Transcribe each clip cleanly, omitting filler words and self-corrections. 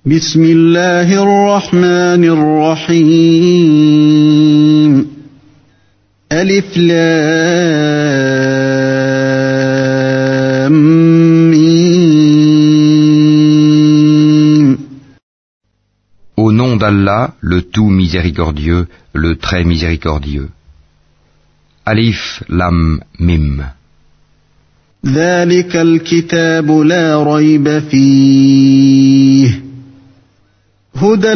بسم الله الرحمن الرحيم ألف لام ميم. Au nom d'Allah, le tout miséricordieux, le très miséricordieux. Alif Lam Mim. ذلك الكتاب لا ريب فيه هدى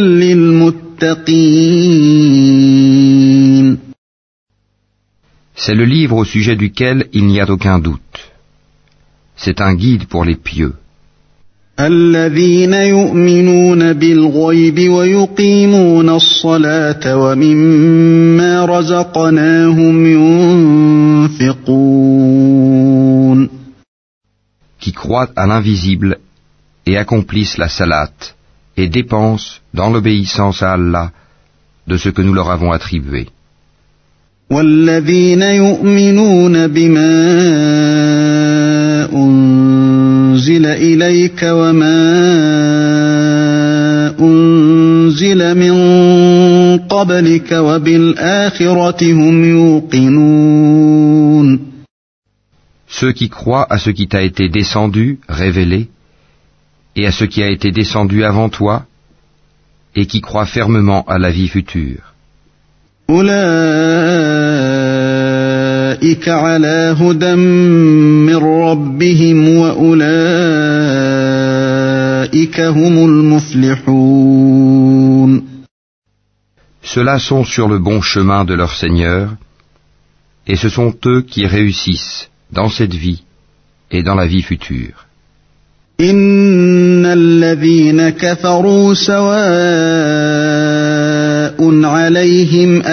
للمتقين. C'est le livre au sujet duquel il n'y a aucun doute. C'est un guide pour les pieux. الذين يؤمنون بالغيب ويقيمون الصلاة ومما رزقناهم ينفقون. Qui croient à l'invisible et accomplissent la salate et dépensent dans l'obéissance à Allah de ce que nous leur avons attribué. والذين يؤمنون بما أنزل إليك وما أنزل من قبلك وبالآخرة هم يوقنون. Ceux qui croient à ce qui t'a été descendu, révélé, et à ce qui a été descendu avant toi, et qui croient fermement à la vie future. أولئك على هدى من ربهم وأولئك هم المفلحون. Ceux-là sont sur le bon chemin de leur Seigneur, et ce sont eux qui réussissent dans cette vie et dans la vie future. إن الذين كفروا سواء عليهم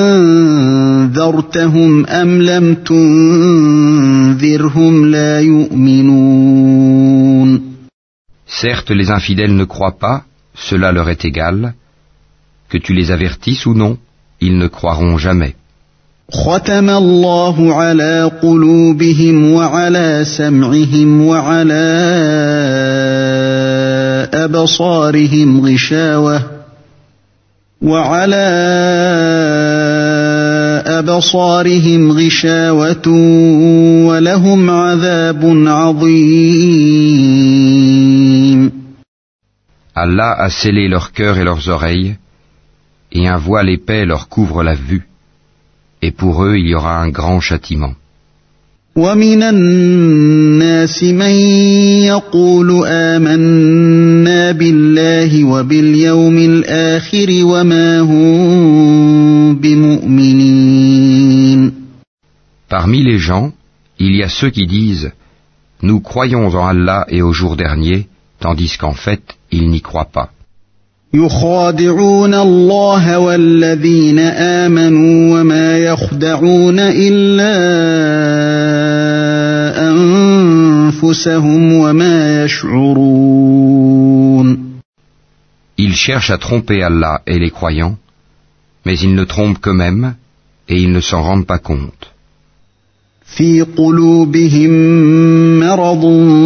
أأنذرتهم أم لم تنذرهم لا يؤمنون. Certes, les infidèles ne croient pas, cela leur est égal, que tu les avertisses ou non, ils ne croiront jamais. ختم الله على قلوبهم وعلى سمعهم وعلى أبصارهم غشاوة ولهم عذاب عظيم. Allah a scellé leur cœur et leurs oreilles, et un voile épais leur couvre la vue. Et pour eux, il y aura un grand châtiment. ومن الناس من يقول آمنا بالله وباليوم الآخر وما هم بمؤمنين. Parmi les gens, il y a ceux qui disent « Nous croyons en Allah et au jour dernier », tandis qu'en fait, ils n'y croient pas. يخادعون الله والذين آمنوا وما يخدعون إلا أنفسهم وما يشعرون. Ils cherchent à tromper Allah et les croyants, mais ils ne trompent qu'eux-mêmes et ils ne s'en rendent pas compte. في قلوبهم مرض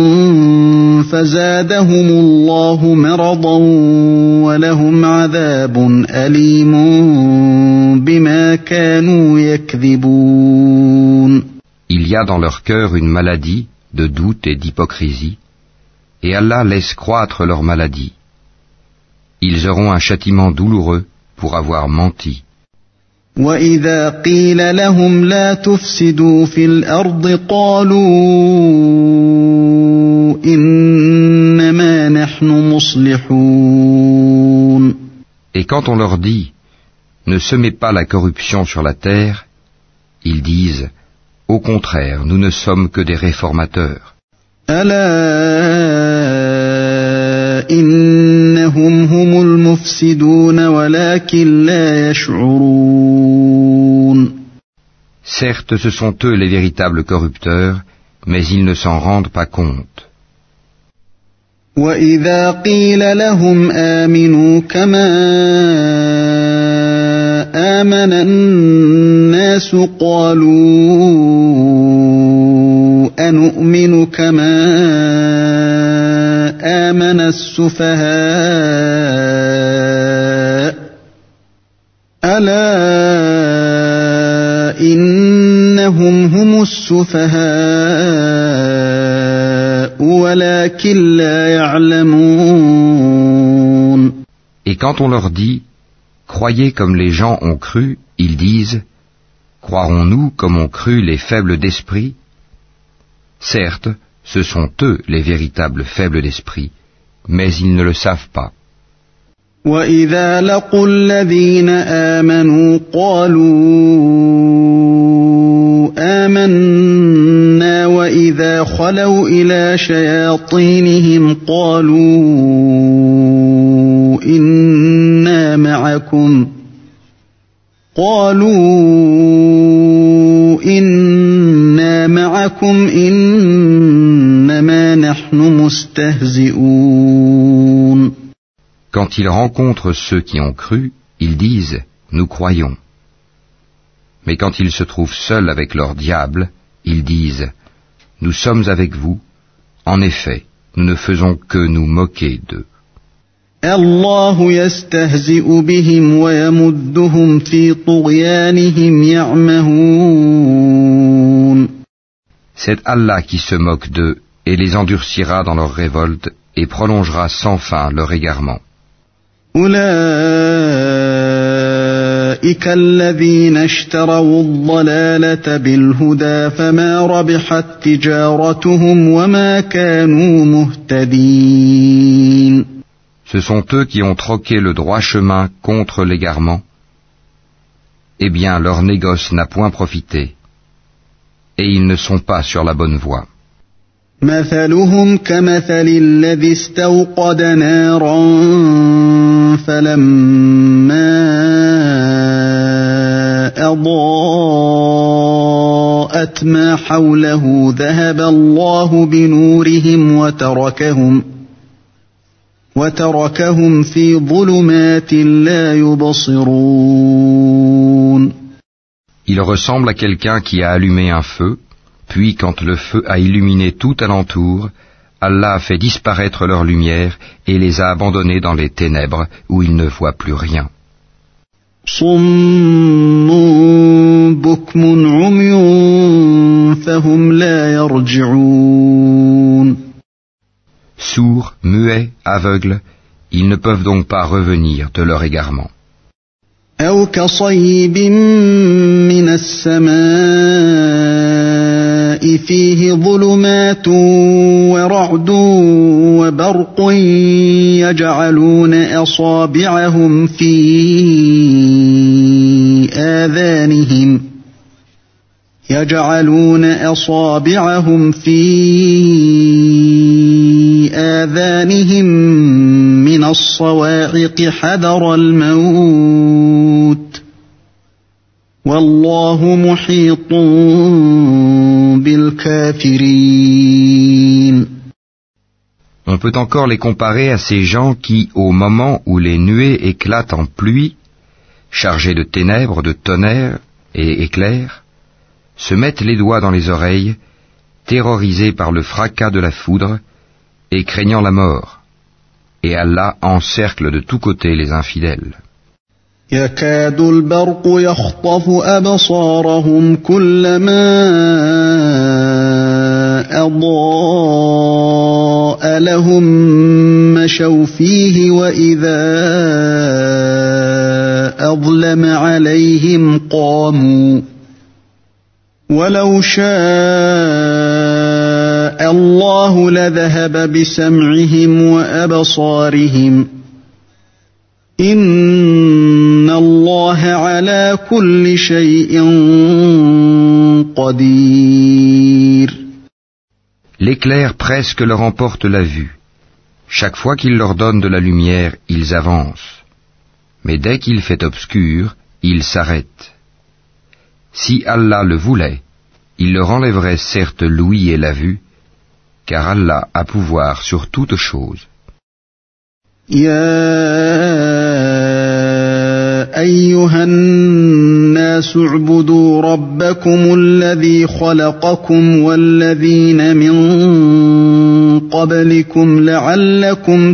فزادهم الله مرضا ولهم عذاب أليم بما كانوا يكذبون. Il y a dans leur cœur une maladie de doute et d'hypocrisie, et Allah laisse croître leur maladie. Ils auront un châtiment douloureux pour avoir menti. وإذا قيل لهم لا تفسدوا في الأرض قالوا إنما نحن مصلحون. Et quand on leur dit « Ne semez pas la corruption sur la terre », ils disent « Au contraire, nous ne sommes que des réformateurs. » ألا إنهم هم المفسدون ولكن لا يشعرون. Certes, ce sont eux les véritables corrupteurs, mais ils ne s'en rendent pas compte. وإذا قيل لهم آمنوا كما آمن الناس قالوا أنؤمن كما آمن السفهاء ألا إنهم هم السفهاء ولكن لا يعلمون. Et quand on leur dit « Croyez comme les gens ont cru », ils disent « Croirons-nous comme ont cru les faibles d'esprit ?» Certes, ce sont eux les véritables faibles d'esprit, mais ils ne le savent pas. وَإِذَا لَقُوا الَّذِينَ آمَنُوا قَالُوا آمَنَّا وَإِذَا خَلَوْا إِلَى شَيَاطِينِهِمْ قَالُوا إِنَّا مَعَكُمْ إِنَّمَا نَحْنُ مُسْتَهْزِئُونَ. Quand ils rencontrent ceux qui ont cru, ils disent « Nous croyons ». Mais quand ils se trouvent seuls avec leur diable, ils disent « Nous sommes avec vous. En effet, nous ne faisons que nous moquer d'eux. » الله يستهزئ بهم ويمدهم في طغيانهم يعمهون. C'est Allah qui se moque d'eux et les endurcira dans leur révolte et prolongera sans fin leur égarement. أولئك الذين اشتروا الضلالة بالهدى فما ربحت تجارتهم وما كانوا مهتدين. Ce sont eux qui ont troqué le droit chemin contre l'égarement. Eh bien, leur négoce n'a point profité, et ils ne sont pas sur la bonne voie. مثلهم كمثل الذي استوقد نارا فلما أضاءت ما حوله ذهب الله بنورهم وتركهم في ظلمات لا يبصرون. Il ressemble à quelqu'un qui a allumé un feu, puis quand le feu a illuminé tout alentour, Allah a fait disparaître leur lumière et les a abandonnés dans les ténèbres où ils ne voient plus rien. صم بكم عمي فهم لا يرجعون. Sourds, muets, aveugles, ils ne peuvent donc pas revenir de leur égarement. أو كصيب من السماء فيه ظلمات ورعد وبرق يجعلون أصابعهم في آذانهم من الصواعق حذر الموت والله محيط بالكافرين. On peut encore les comparer à ces gens qui, au moment où les nuées éclatent en pluie, chargés de ténèbres, de tonnerre et éclairs, se mettent les doigts dans les oreilles, terrorisés par le fracas de la foudre et craignant la mort. Et Allah encercle de tous côtés les infidèles. يكاد البرق يخطف أبصارهم كلما أضاء لهم مشوا فيه وإذا أظلم عليهم قاموا ولو شاء الله لذهب بسمعهم وأبصارهم إن الله على كل شيء قدير. L'éclair presque leur emporte la vue. Chaque fois qu'il leur donne de la lumière, ils avancent. Mais dès qu'il fait obscur, ils s'arrêtent. Si Allah le voulait, il leur enlèverait certes l'ouïe et la vue, car Allah a pouvoir sur toute chose. أيها الناس اعبدوا ربكم الذي خلقكم والذين من قبلكم لعلكم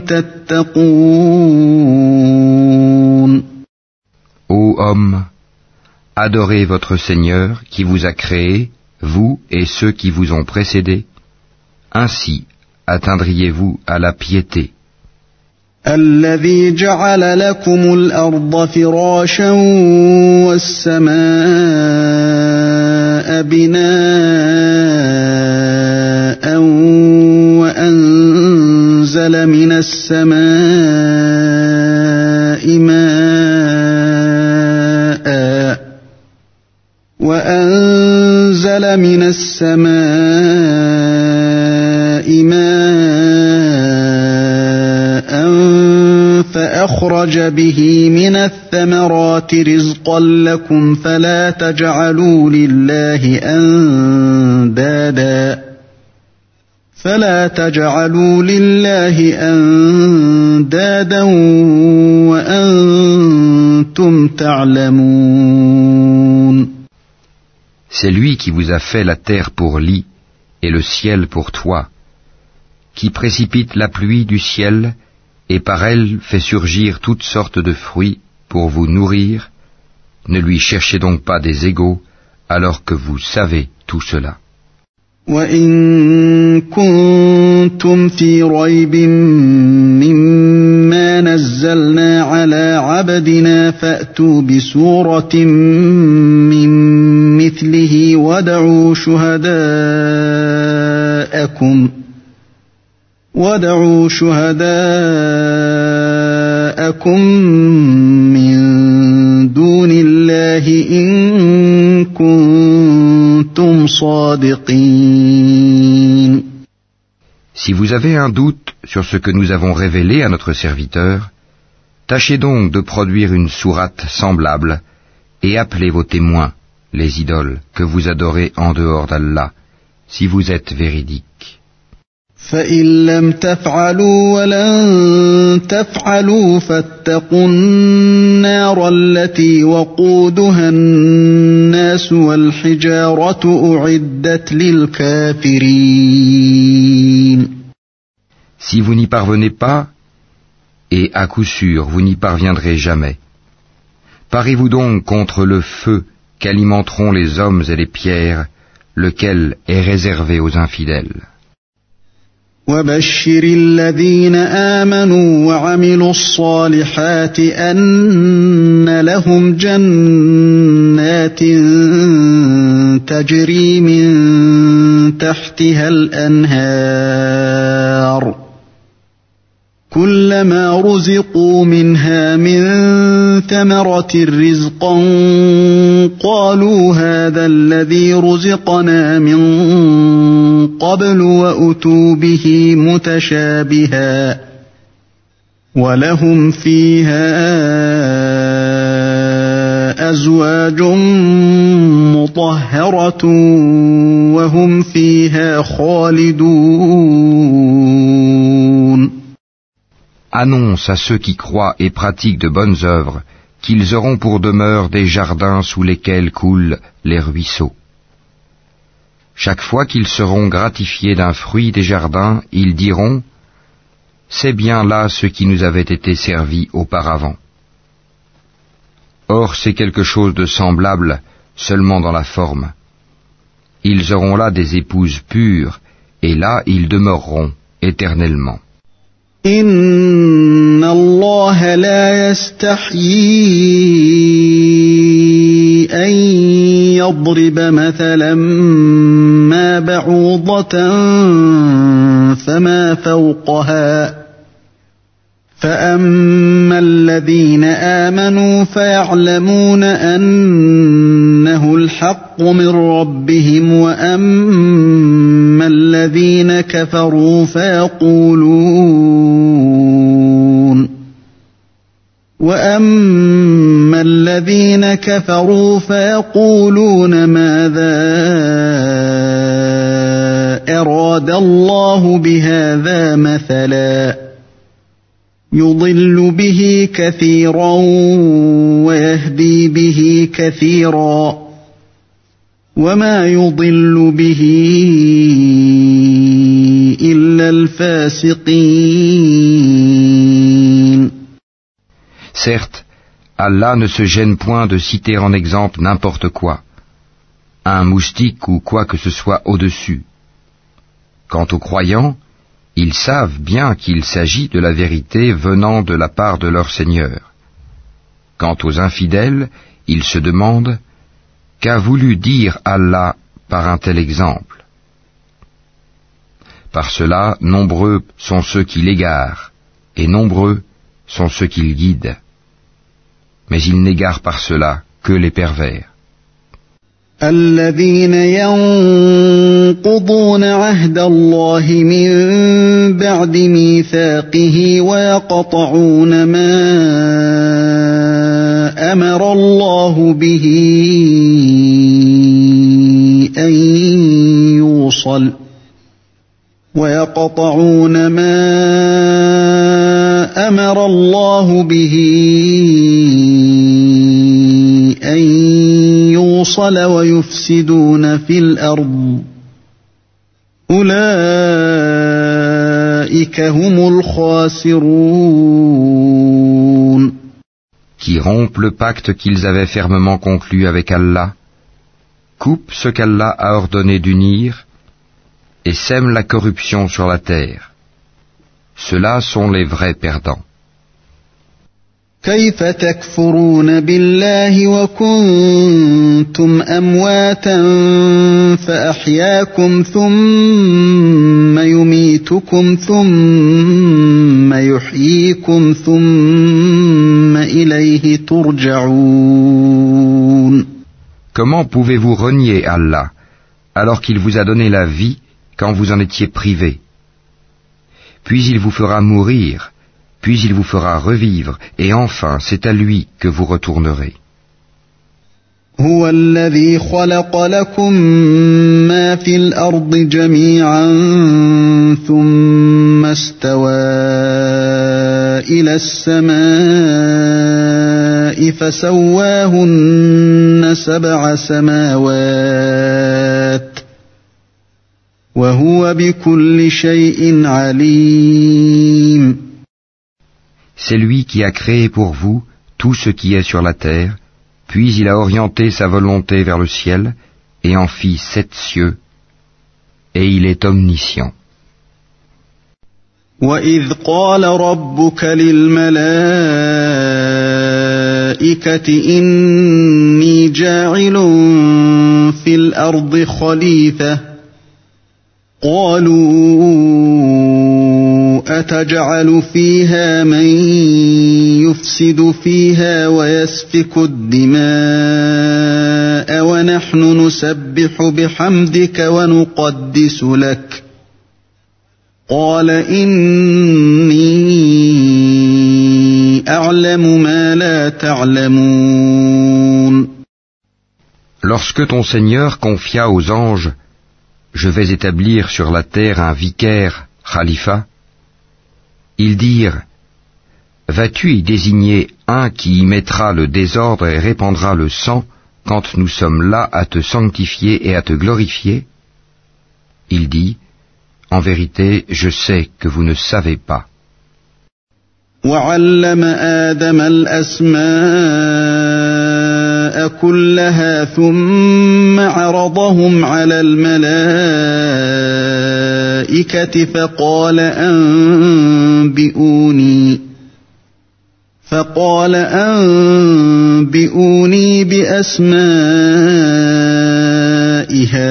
تتقون. Ô hommes, adorez votre Seigneur qui vous a créé, vous et ceux qui vous ont précédés. Ainsi atteindriez-vous à la piété. الذي جعل لكم الأرض فراشا والسماء بناء وأنزل من السماء ماء فأخرج به من الثمرات رزقا لكم فلا تجعلوا لله أندادا وأنتم تعلمون. C'est lui qui vous a fait la terre pour lit et le ciel pour toit, qui précipite la pluie du ciel et par elle fait surgir toutes sortes de fruits pour vous nourrir. Ne lui cherchez donc pas des égaux alors que vous savez tout cela. وَإِن كُنتُمْ فِي رَيْبٍ مِّمَّا نَزَّلْنَا عَلَىٰ عَبْدِنَا فَأْتُوا بِسُورَةٍ مِّن مِّثْلِهِ وَادْعُوا شُهَدَاءَكُم مِّن دُونِ اللَّهِ إِن كُنتُمْ صَادِقِينَ. Si vous avez un doute sur ce que nous avons révélé à notre serviteur, tâchez donc de produire une sourate semblable et appelez vos témoins, les idoles que vous adorez en dehors d'Allah, si vous êtes véridiques. فَإِن لَّمْ تَفْعَلُوا وَلَن تَفْعَلُوا فَاتَّقُوا النَّارَ الَّتِي وَقُودُهَا النَّاسُ وَالْحِجَارَةُ أُعِدَّتْ لِلْكَافِرِينَ. Si vous n'y parvenez pas, et à coup sûr vous n'y parviendrez jamais, parez-vous donc contre le feu qu'alimenteront les hommes et les pierres, lequel est réservé aux infidèles. وَبَشِّرِ الَّذِينَ آمَنُوا وَعَمِلُوا الصَّالِحَاتِ أَنَّ لَهُمْ جَنَّاتٍ تَجْرِي مِن تَحْتِهَا الْأَنْهَارُ كُلَّمَا رُزِقُوا مِنْهَا مِن ثَمَرَةٍ رِّزْقًا قَالُوا هَٰذَا الَّذِي رُزِقْنَا مِن قَبْلُ وَأُتُوا بِهِ مُتَشَابِهًا وَلَهُمْ فِيهَا أَزْوَاجٌ مُّطَهَّرَةٌ وَهُمْ فِيهَا خَالِدُونَ. Annonce à ceux qui croient et pratiquent de bonnes œuvres qu'ils auront pour demeure des jardins sous lesquels coulent les ruisseaux. Chaque fois qu'ils seront gratifiés d'un fruit des jardins, ils diront « C'est bien là ce qui nous avait été servi auparavant ». Or c'est quelque chose de semblable seulement dans la forme. Ils auront là des épouses pures, et là ils demeureront éternellement. Inna Allah la yastahyi an yadriba mathalan ma ba'udatan fama fawqaha فأما الذين آمنوا فيعلمون أنه الحق من ربهم وأما الذين كفروا فيقولون ماذا أراد الله بهذا مثلا يضل به كثيرا ويهدي به كثيرا وما يضل به إلا الفاسقين. Certes, Allah ne se gêne point de citer en exemple n'importe quoi, un moustique ou quoi que ce soit au-dessus. Quant aux croyants, ils savent bien qu'il s'agit de la vérité venant de la part de leur Seigneur. Quant aux infidèles, ils se demandent « Qu'a voulu dire Allah par un tel exemple ?» Par cela, nombreux sont ceux qui l'égarent, et nombreux sont ceux qui le guident. Mais ils n'égarent par cela que les pervers. الذين ينقضون عهد الله من بعد ميثاقه ويقطعون ما أمر الله به أن يوصل ويفسدون في الأرض أولئك هم الخاسرون. Qui rompent le pacte qu'ils avaient fermement conclu avec Allah, coupent ce qu'Allah a ordonné d'unir et sèment la corruption sur la terre. Ceux-là sont les vrais perdants. كيف تكفرون بالله وكنتم أمواتا فأحياكم ثم يميتكم ثم يحييكم ثم إليه ترجعون. Comment pouvez-vous renier Allah alors qu'il vous a donné la vie quand vous en étiez privés? Puis il vous fera mourir, puis il vous fera revivre, et enfin c'est à lui que vous retournerez. هو الذي خلق لكم ما في الأرض جميعا ثم استوى إلى السماء فسواهن 7 سماوات وهو بكل شيء عليم. C'est lui qui a créé pour vous tout ce qui est sur la terre, puis il a orienté sa volonté vers le ciel et en fit 7 cieux, et il est omniscient. وَإِذْ قَالَ رَبُّكَ لِلْمَلَائِكَةِ إِنِّي جَاعِلٌ فِي الْأَرْضِ خَلِيفَةً قَالُوا أَتَجْعَلُ فِيهَا مَن يُفْسِدُ فِيهَا وَيَسْفِكُ الدِّمَاءَ وَنَحْنُ نُسَبِّحُ بِحَمْدِكَ وَنُقَدِّسُ لَكَ قال إني أعلم ما لا تعلمون. Lorsque ton Seigneur confia aux anges « Je vais établir sur la terre un vicaire, khalifa », ils dirent « Vas-tu y désigner un qui y mettra le désordre et répandra le sang quand nous sommes là à te sanctifier et à te glorifier ?» Il dit « En vérité, je sais que vous ne savez pas. وَعَلَّمَ آدَمَ الْأَسْمَاءَ كُلَّهَا ثُمَّ عَرَضَهُمْ عَلَى الْمَلَائِكَةِ فقال أنبئوني بأسماء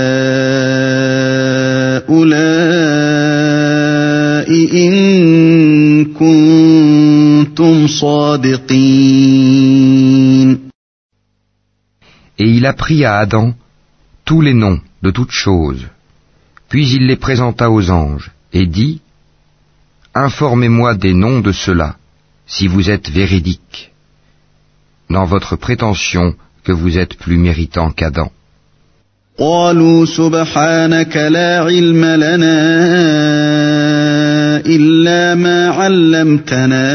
هؤلاء إن كنتم صادقين. Et il apprit à Adam tous les noms de toutes choses, puis il les présenta aux anges et dit « Informez-moi des noms de ceux-là, si vous êtes véridiques, dans votre prétention que vous êtes plus méritant qu'Adam. » قالوا سبحانك لا علم لنا إلا ما علمتنا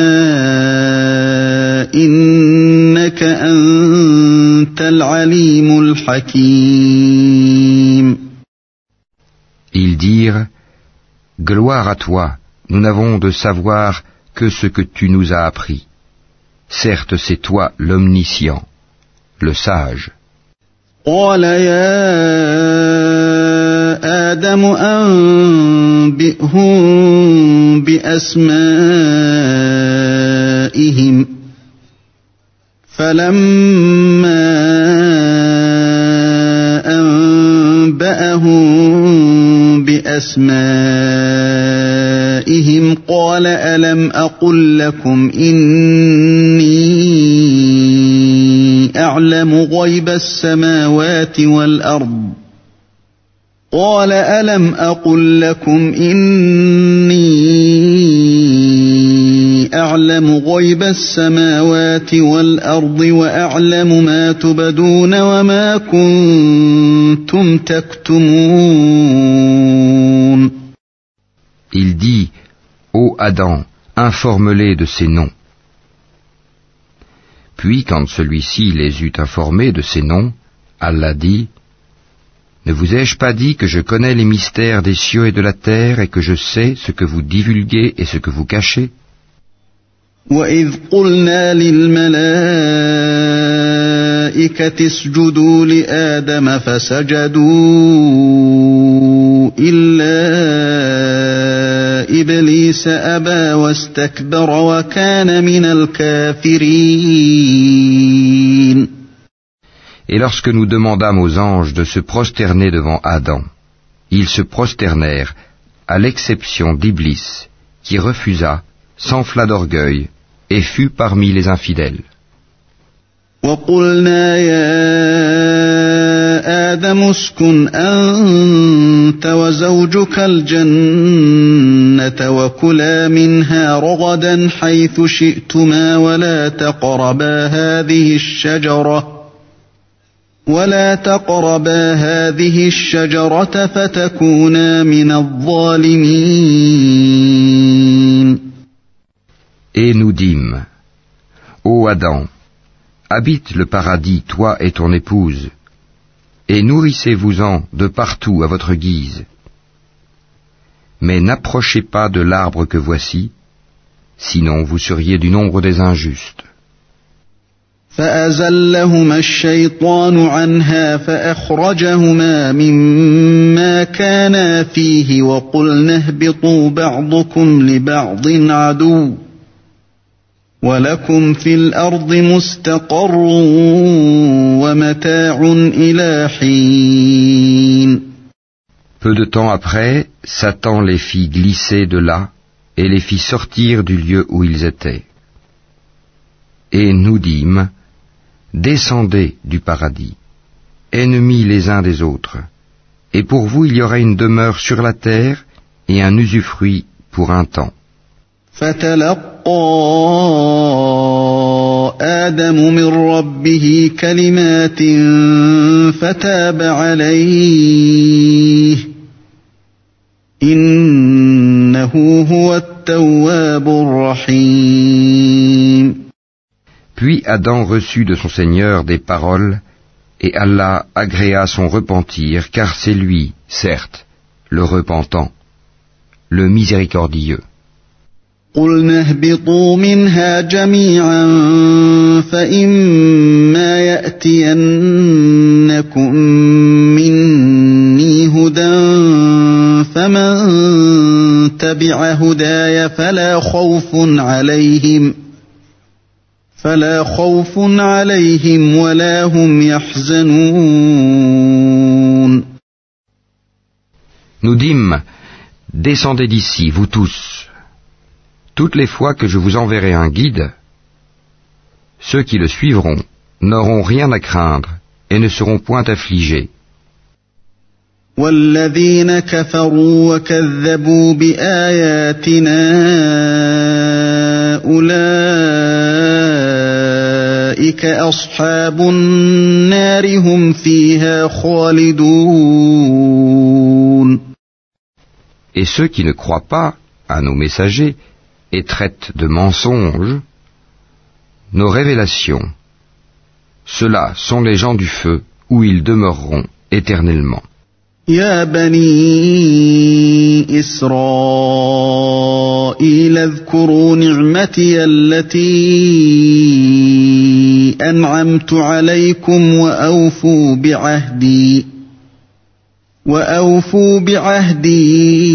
إنك أنت العليم الحكيم. Ils dirent Gloire à toi, nous n'avons de savoir que ce que tu nous as appris. Certes, c'est toi l'omniscient, le sage. قال يا آدم أنبئهم بأسمائهم فلما أنبأهم بأسمائهم قال ألم أقل لكم إني أعلم غيب السماوات والأرض قال ألم أقل لكم إني أعلم غيب السماوات والأرض وأعلم ما تبدون وما كنتم تكتمون. Il dit, ô Adam, informe-les de ces noms. Puis, quand celui-ci les eut informés de ces noms, Allah dit, ne vous ai-je pas dit que je connais les mystères des cieux et de la terre et que je sais ce que vous divulguez et ce que vous cachez? وَإِذْ قُلْنَا لِلْمَلَائِكَةِ اسْجُدُوا لِآدَمَ فَسَجَدُوا إِلَّا إِبْلِيسَ أَبَى وَاسْتَكْبَرَ وَكَانَ مِنَ الْكَافِرِينَ. Et lorsque nous demandâmes aux anges de se prosterner devant Adam, ils se prosternèrent, à l'exception d'Iblis, qui refusa, s'enfla d'orgueil, et fut parmi les infidèles. وَقُلْنَا يَا آدَمُ اسْكُنْ أَنْتَ وَزَوْجُكَ الْجَنَّةَ وَكُلَا مِنْهَا رَغَدًا حَيْثُ شِئْتُمَا ولا تقربا هذه الشجرة فتكونا من الظالمين. Et nous dîmes, ô Adam, habite le paradis, toi et ton épouse, et nourrissez-vous-en de partout à votre guise. Mais n'approchez pas de l'arbre que voici, sinon vous seriez du nombre des injustes. فأزلهما الشيطان عنها فأخرجهما مما كانا فيه وقلنا اهبطوا بعضكم لبعض عدو ولكم في الأرض مستقر ومتاع إلى حين. Peu de temps après, Satan les fit glisser de là et les fit sortir du lieu où ils étaient. Et nous dîmes, descendez du paradis, ennemis les uns des autres, et pour vous il y aura une demeure sur la terre et un usufruit pour un temps. فتلقى آدم من ربه كلمات فتاب عليه إنه هو التواب الرحيم. Puis Adam reçut de son Seigneur des paroles, et Allah agréa son repentir, car c'est lui, certes, le repentant, le miséricordieux. قُلْنَا اهْبِطُوا مِنْهَا جَمِيعًا فَإِمَّا يَأْتِيَنَّكُم مِّنِّي هُدًى فَمَن تَبِعَ هُدَايَ فَلَا خوف عليهم ولا هم يحزنون. Nous dîmes, descendez d'ici, vous tous. Toutes les fois que je vous enverrai un guide, ceux qui le suivront n'auront rien à craindre et ne seront point affligés. والذين كفروا وكذبوا بآياتنا أولئك أصحاب النار هم فيها خالدون. Et ceux qui ne croient pas à nos messagers et traitent de mensonges nos révélations, ceux-là sont les gens du feu où ils demeureront éternellement. يا بني إسرائيل اذكروا نعمتي التي أنعمت عليكم وأوفوا بعهدي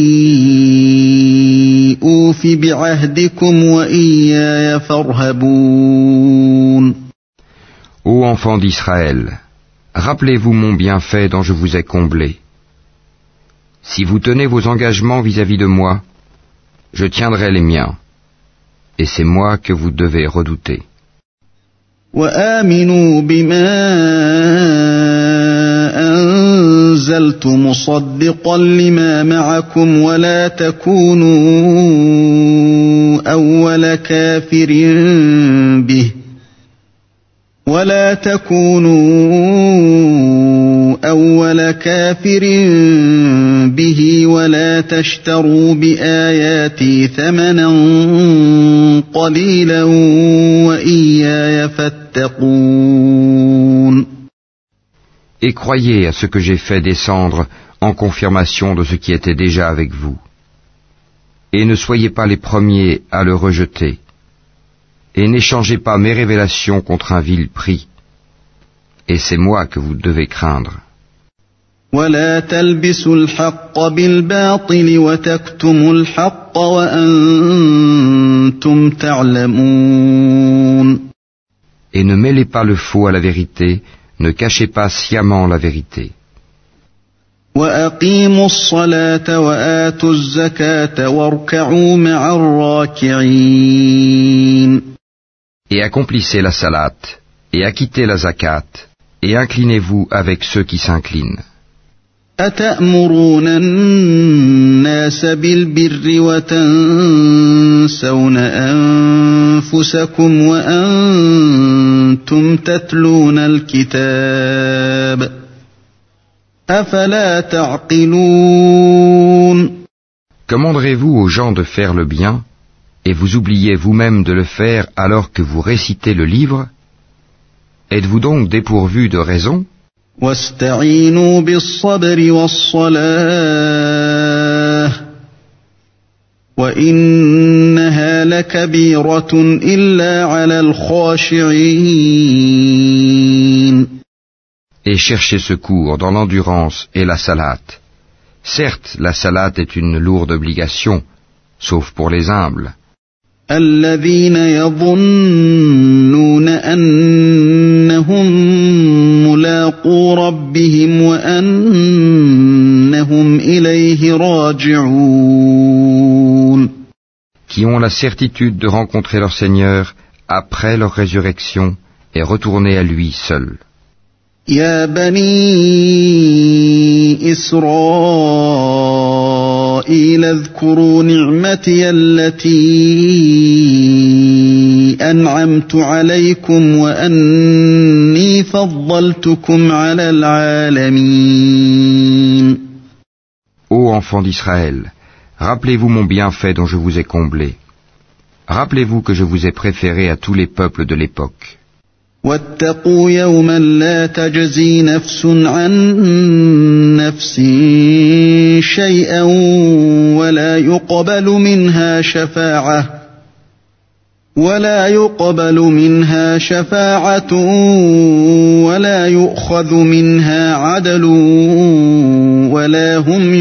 أوف بعهدكم وإياي فارهبون. Ô enfants d'Israël, rappelez-vous mon bienfait dont je vous ai comblé. Si vous tenez vos engagements vis-à-vis de moi, je tiendrai les miens, et c'est moi que vous devez redouter. وآمنوا بما أنزلت مصدقا لما معكم ولا تكونوا أول كافر به ولا تشتروا بآياتي ثمنا قليلا وإياي فاتقون. Et croyez à ce que j'ai fait descendre en confirmation de ce qui était déjà avec vous. Et ne soyez pas les premiers à le rejeter. Et n'échangez pas mes révélations contre un vil prix. Et c'est moi que vous devez craindre. ولا تلبسوا الحق بالباطل وتكتموا الحق وأنتم تعلمون. Et ne mêlez pas le faux à la vérité, ne cachez pas sciemment la vérité. وأقيموا الصلاة وآتوا الزكاة واركعوا مع الراكعين. Et accomplissez la salate, et acquittez la zakat, et inclinez-vous avec ceux qui s'inclinent. أتأمرون الناس بالبر وتنسون أنفسكم وأنتم تتلون الكتاب أفلا تعقلون. Commanderez-vous aux gens de faire le bien, et vous oubliez vous-même de le faire alors que vous récitez le livre? Êtes-vous donc dépourvu de raison? واستعينوا بالصبر والصلاة وإنها لكبيرة إلا على الخاشعين. Et cherchez secours dans l'endurance et la salate. Certes, la salate est une lourde obligation, sauf pour les humbles. الذين يظنون أنهم ملاقو ربهم وأنهم إليه راجعون. Qui ont la certitude de rencontrer leur Seigneur après leur résurrection et retourner à lui seul. يا بني إسرائيل اذكروا نعمتي التي أنعمت عليكم وأني فضلتكم على العالمين. Ô enfants d'Israël, rappelez-vous mon bienfait dont je vous ai comblé. Rappelez-vous que je vous ai préféré à tous les peuples de l'époque. واتقوا يوما لا تجزي نفس عن نفس شيئا ولا يقبل منها شفاعة ولا يؤخذ منها عدل ولا هم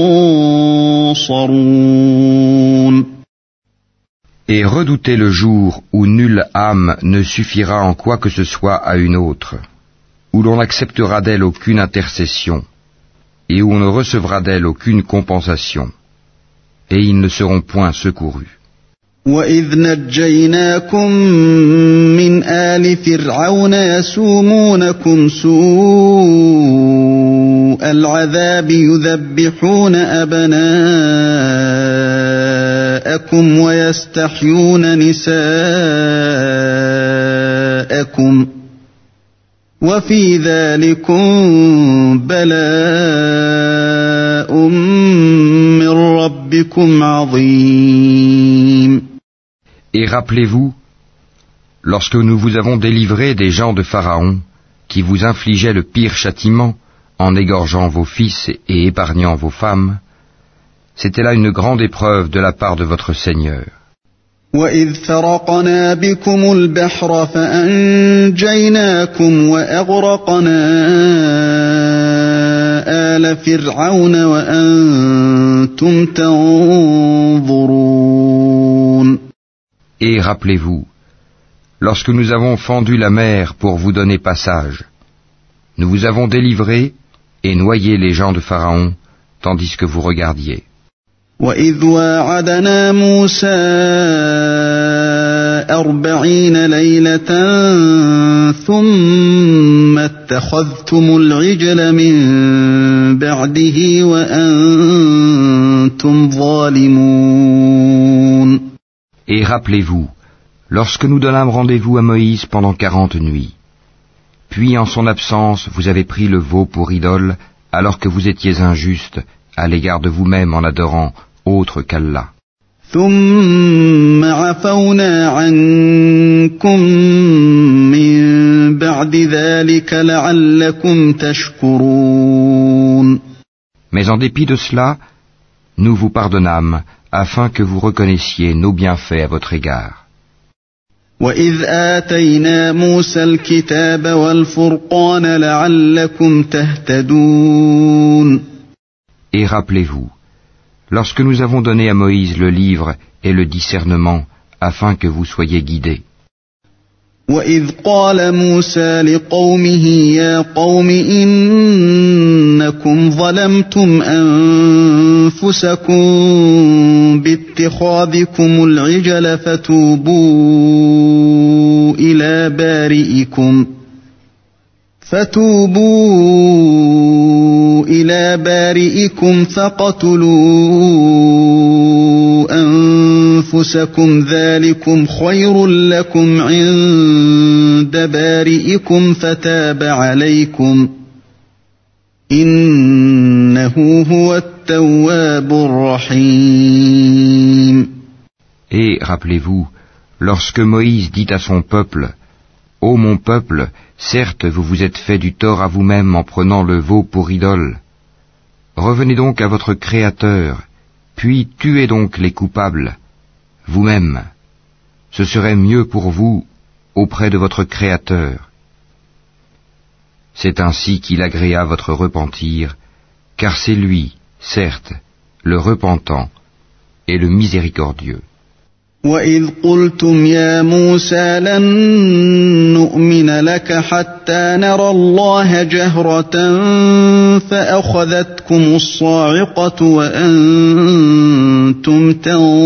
ينصرون. Et redoutez le jour où nulle âme ne suffira en quoi que ce soit à une autre, où l'on n'acceptera d'elle aucune intercession, et où on ne recevra d'elle aucune compensation, et ils ne seront point secourus. وَإِذْ نَجَّيْنَاكُمْ مِنْ آلِ فِرْعَوْنَ يَسُومُونَكُمْ سُوءَ الْعَذَابِ يُذَبِّحُونَ أَبْنَاءَكُمْ وَيَسْتَحْيُونَ نِسَاءَكُمْ وَفِي ذَلِكُمْ بَلَاءٌ مِّن رَّبِّكُمْ عَظِيمٌ. Et rappelez-vous, lorsque nous vous avons délivré des gens de Pharaon, qui vous infligeaient le pire châtiment en égorgeant vos fils et épargnant vos femmes, c'était là une grande épreuve de la part de votre Seigneur. وَإِذْ فَرَقْنَا بِكُمُ الْبَحْرَ فَأَنْجَيْنَاكُمْ وَأَغْرَقْنَا آلَ فِرْعَوْنَ وَأَنْتُمْ تَنْظُرُونَ. Et rappelez-vous, lorsque nous avons fendu la mer pour vous donner passage, nous vous avons délivré et noyé les gens de Pharaon, tandis que vous regardiez. وَإِذْ وَاعَدْنَا مُوسَىٰ 40 لَيْلَةً ثُمَّ اتَّخَذْتُمُ الْعِجْلَ مِن بَعْدِهِ وَأَنْتُمْ ظَالِمُونَ. Et rappelez-vous, lorsque nous donnâmes rendez-vous à Moïse pendant 40 nuits, puis en son absence vous avez pris le veau pour idole, alors que vous étiez injuste à l'égard de vous-même en adorant autre qu'Allah. ثُمَّ عَفَوْنَا عَنكُم مِّن بَعْدِ ذَلِكَ لَعَلَّكُمْ تَشْكُرُونَ. Mais en dépit de cela, nous vous pardonnâmes afin que vous reconnaissiez nos bienfaits à votre égard. وَإِذْ آتَيْنَا مُوسَى الْكِتَابَ وَالْفُرْقَانَ لَعَلَّكُمْ تَهْتَدُونَ. Et rappelez-vous, lorsque nous avons donné à Moïse le livre et le discernement afin que vous soyez guidés. وَإِذْ قَالَ مُوسَى لِقَوْمِهِ يَا قَوْمِ إِنَّكُمْ ظَلَمْتُمْ أَنفُسَكُمْ بِاتِّخَاذِكُمُ الْعِجْلَ فَتُوبُوا إِلَى بَارِئِكُمْ فَاقْتُلُوا أَنفُسَكُمْ ذَلِكُمْ خَيْرٌ لَكُمْ عِندَ بَارِئِكُمْ فَتَابَ عَلَيْكُمْ إِنَّهُ هُوَ التَّوَّابُ الرَّحِيمُ. Et rappelez-vous, lorsque Moïse dit à son peuple, « Ô mon peuple, certes vous vous êtes fait du tort à vous-même en prenant le veau pour idole. Revenez donc à votre Créateur, puis tuez donc les coupables, vous-même. Ce serait mieux pour vous auprès de votre Créateur. C'est ainsi qu'il agréa votre repentir, car c'est lui, certes, le repentant et le miséricordieux. وَإِذْ قُلْتُمْ يَا مُوسَى لَن نُّؤْمِنَ لَكَ حَتَّىٰ نَرَى اللَّهَ جَهْرَةً فَأَخَذَتْكُمُ الصَّاعِقَةُ وَأَنْتُمْ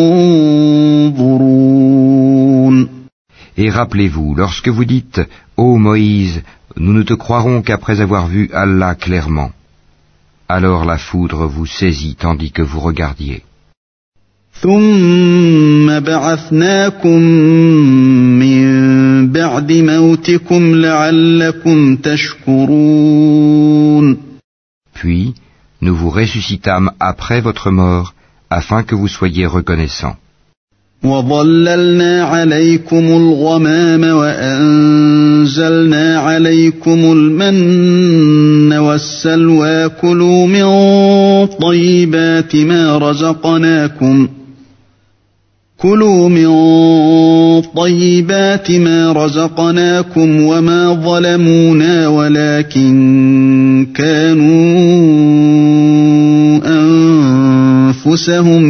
تَنظُرُونَ. Et rappelez-vous, lorsque vous dites, ô Moïse, nous ne te croirons qu'après avoir vu Allah clairement. Alors la foudre vous saisit tandis que vous regardiez. ثُمَّ بَعَثْنَاكُم مِّن بَعْدِ مَوْتِكُمْ لَعَلَّكُمْ تَشْكُرُونَ. Puis, nous vous ressuscitâmes après votre mort, afin que vous soyez reconnaissants. وَظَلَّلْنَا عَلَيْكُمُ الْغَمَامَ وَأَنزَلْنَا عَلَيْكُمُ الْمَنَّ وَالسَّلْوَىٰ كُلُوا مِن طَيِّبَاتِ مَا رَزَقْنَاكُمْ وَمَا ظَلَمُونَا وَلَٰكِن كَانُوا أَنفُسَهُمْ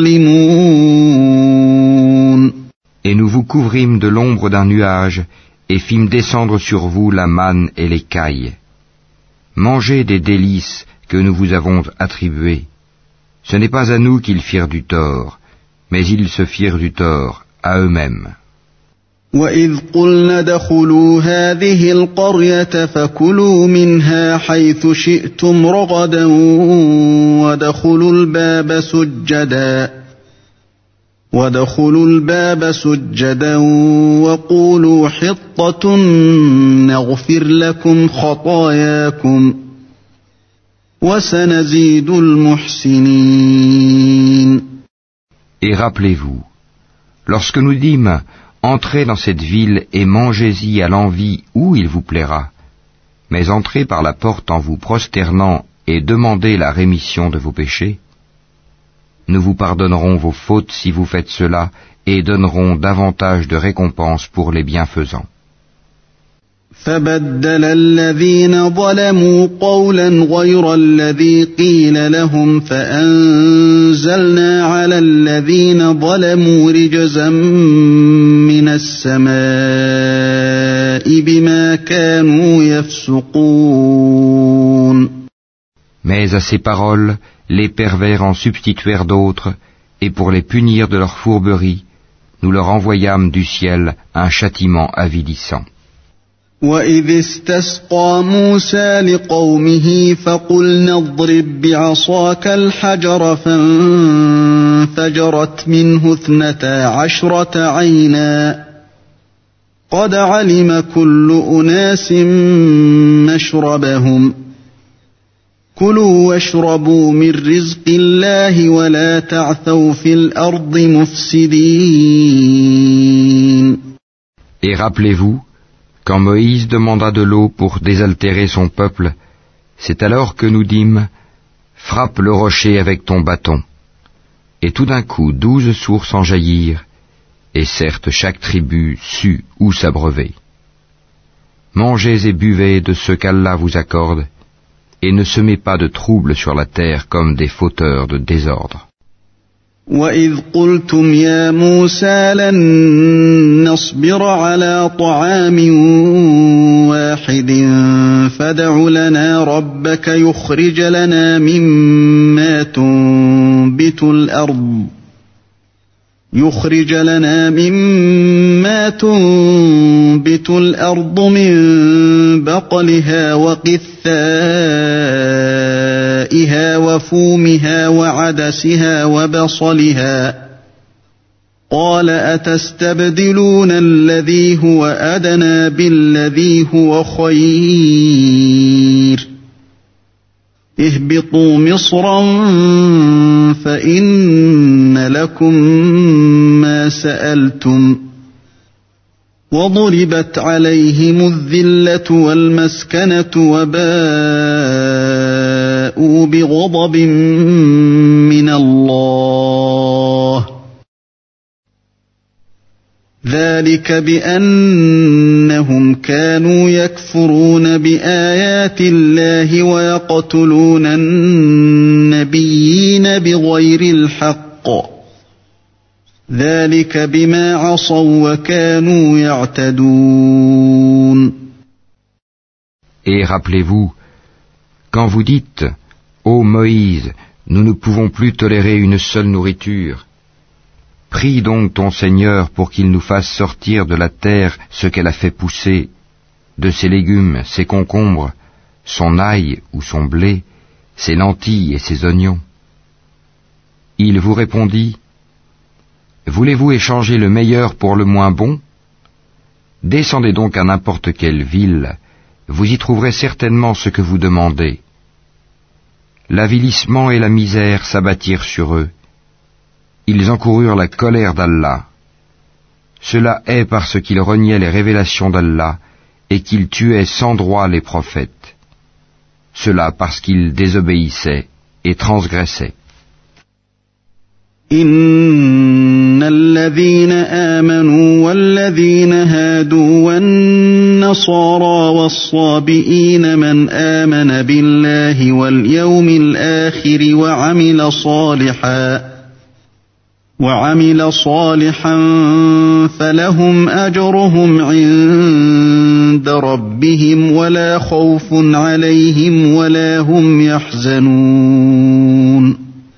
يَظْلِمُونَ. Et nous vous couvrîmes de l'ombre d'un nuage et fîmes descendre sur vous la manne et les cailles. Mangez des délices que nous vous avons attribuées. Ce n'est pas à nous qu'ils firent du tort, mais ils se firent du tort à eux-mêmes. وَإِذْ قُلْنَا ادْخُلُوا هَٰذِهِ الْقَرْيَةَ فَكُلُوا مِنْهَا حَيْثُ شِئْتُمْ رَغَدًا وَادْخُلُوا الْبَابَ سُجَّدًا وَقُولُوا حِطَّةٌ نَغْفِرْ لَكُمْ خَطَايَاكُمْ وَسَنَزِيدُ الْمُحْسِنِينَ. Et rappelez-vous, lorsque nous dîmes, entrez dans cette ville et mangez-y à l'envi où il vous plaira, Mais entrez par la porte en vous prosternant et demandez la rémission de vos péchés. Nous vous pardonnerons vos fautes si vous faites cela et donnerons davantage de récompenses pour les bienfaisants. فبدل الذين ظلموا قولا غير الذي قيل لهم فأنزلنا على الذين ظلموا رجزا من السماء بما كانوا يفسقون. Mais à ces paroles, les pervers en substituèrent d'autres, et pour les punir de leur fourberie, nous leur envoyâmes du ciel un châtiment avilissant. وَإِذِ اسْتَسْقَى مُوسَى لِقَوْمِهِ فَقُلْنَا اضْرِب بِّعَصَاكَ الْحَجَرَ فَانفَجَرَتْ مِنْهُ 12 عَيْنًا قَدْ عَلِمَ كُلُّ أُنَاسٍ مَّشْرَبَهُمْ كُلُوا وَاشْرَبُوا مِن رِّزْقِ اللَّهِ وَلَا تَعْثَوْا فِي الْأَرْضِ مُفْسِدِينَ. Et rappelez-vous, quand Moïse demanda de l'eau pour désaltérer son peuple, c'est alors que nous dîmes « Frappe le rocher avec ton bâton ». Et tout d'un coup 12 sources en jaillirent, et certes chaque tribu sut où s'abreuver. Mangez et buvez de ce qu'Allah vous accorde, et ne semez pas de troubles sur la terre comme des fauteurs de désordre. وَإِذْ قُلْتُمْ يَا مُوسَى لَن نَّصْبِرَ عَلَىٰ طَعَامٍ وَاحِدٍ فَادْعُ لَنَا رَبَّكَ يُخْرِجْ لَنَا مِمَّا تُنبِتُ الْأَرْضُ مِن بَقْلِهَا وَقِثَّائِهَا وَفُومِهَا وَعَدَسِهَا وَبَصَلِهَا قَالَ أَتَسْتَبْدِلُونَ الَّذِي هُوَ أَدْنَىٰ بِالَّذِي هُوَ خَيْرٌ اهْبِطُوا مِصْرًا فَإِنَّ لَكُم مَّا سَأَلْتُمْ وَضُرِبَتْ عَلَيْهِمُ الذِّلَّةُ وَالْمَسْكَنَةُ وَبَاءُوا بِغَضَبٍ مِّنَ اللَّهِ ذَلِكَ بِأَنَّهُمْ كَانُوا يَكْفُرُونَ بِآيَاتِ اللَّهِ وَيَقْتُلُونَ النَّبِيِّينَ بِغَيْرِ الْحَقِّ ذَلِكَ بِمَا عَصَوْا وَكَانُوا يَعْتَدُونَ. Et rappelez-vous, quand vous dites « Ô Moïse, nous ne pouvons plus tolérer une seule nourriture », prie donc ton Seigneur pour qu'il nous fasse sortir de la terre ce qu'elle a fait pousser, de ses légumes, ses concombres, son ail ou son blé, ses lentilles et ses oignons. Il vous répondit, voulez-vous échanger le meilleur pour le moins bon? Descendez donc à n'importe quelle ville, vous y trouverez certainement ce que vous demandez. L'avilissement et la misère s'abattirent sur eux. Ils encoururent la colère d'Allah. Cela est parce qu'ils reniaient les révélations d'Allah et qu'ils tuaient sans droit les prophètes. Cela parce qu'ils désobéissaient et transgressaient. إن الذين آمنوا والذين هادوا والنصارى والصابئين من آمن بالله واليوم الآخر وعمل صالحا فلهم أجرهم عند ربهم ولا خوف عليهم ولا هم يحزنون.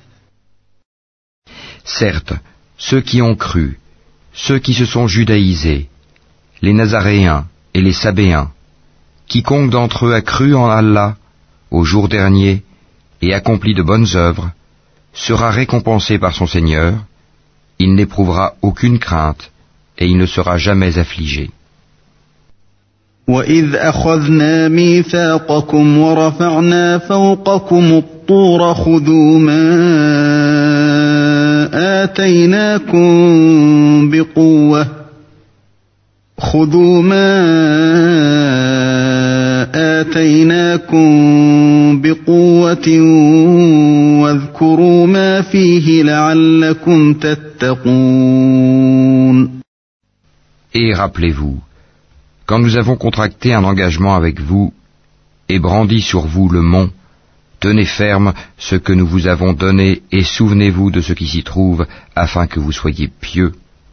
Certes, ceux qui ont cru, ceux qui se sont judaïsés, les Nazaréens et les Sabéens, quiconque d'entre eux a cru en Allah au jour dernier et accompli de bonnes œuvres, sera récompensé par son Seigneur, il n'éprouvera aucune crainte et il ne sera jamais affligé. وَإِذْ أَخَذْنَا مِيثَاقَكُمْ وَرَفَعْنَا فَوْقَكُمُ الطُّورَ خُذُوا مَا آتيناكم بقوة واذكروا ما فيه لعلكم تتقون. Et rappelez-vous, quand nous avons contracté un engagement avec vous et brandi sur vous le mont, tenez ferme ce que nous vous avons donné et souvenez-vous de ce qui s'y trouve afin que vous soyez pieux.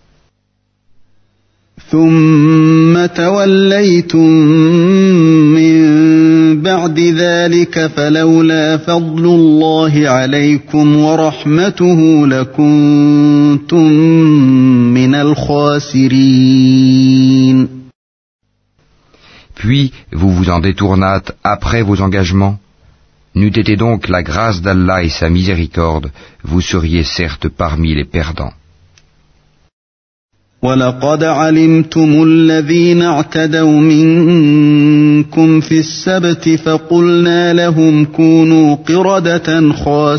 ثم توليتم من بعد ذلك فلولا فضل الله عليكم ورحمته لكنتم من الخاسرين. Puis vous vous en détournâtes après vos engagements. N'eût été donc la grâce d'Allah et sa miséricorde, vous seriez certes parmi les perdants. وَلَقَدْ عَلِمْتُمُ الَّذِينَ اعْتَدَوْا مِنكُمْ فِي السَّبْتِ فَقُلْنَا لَهُمْ كُونُوا قِرَدَةً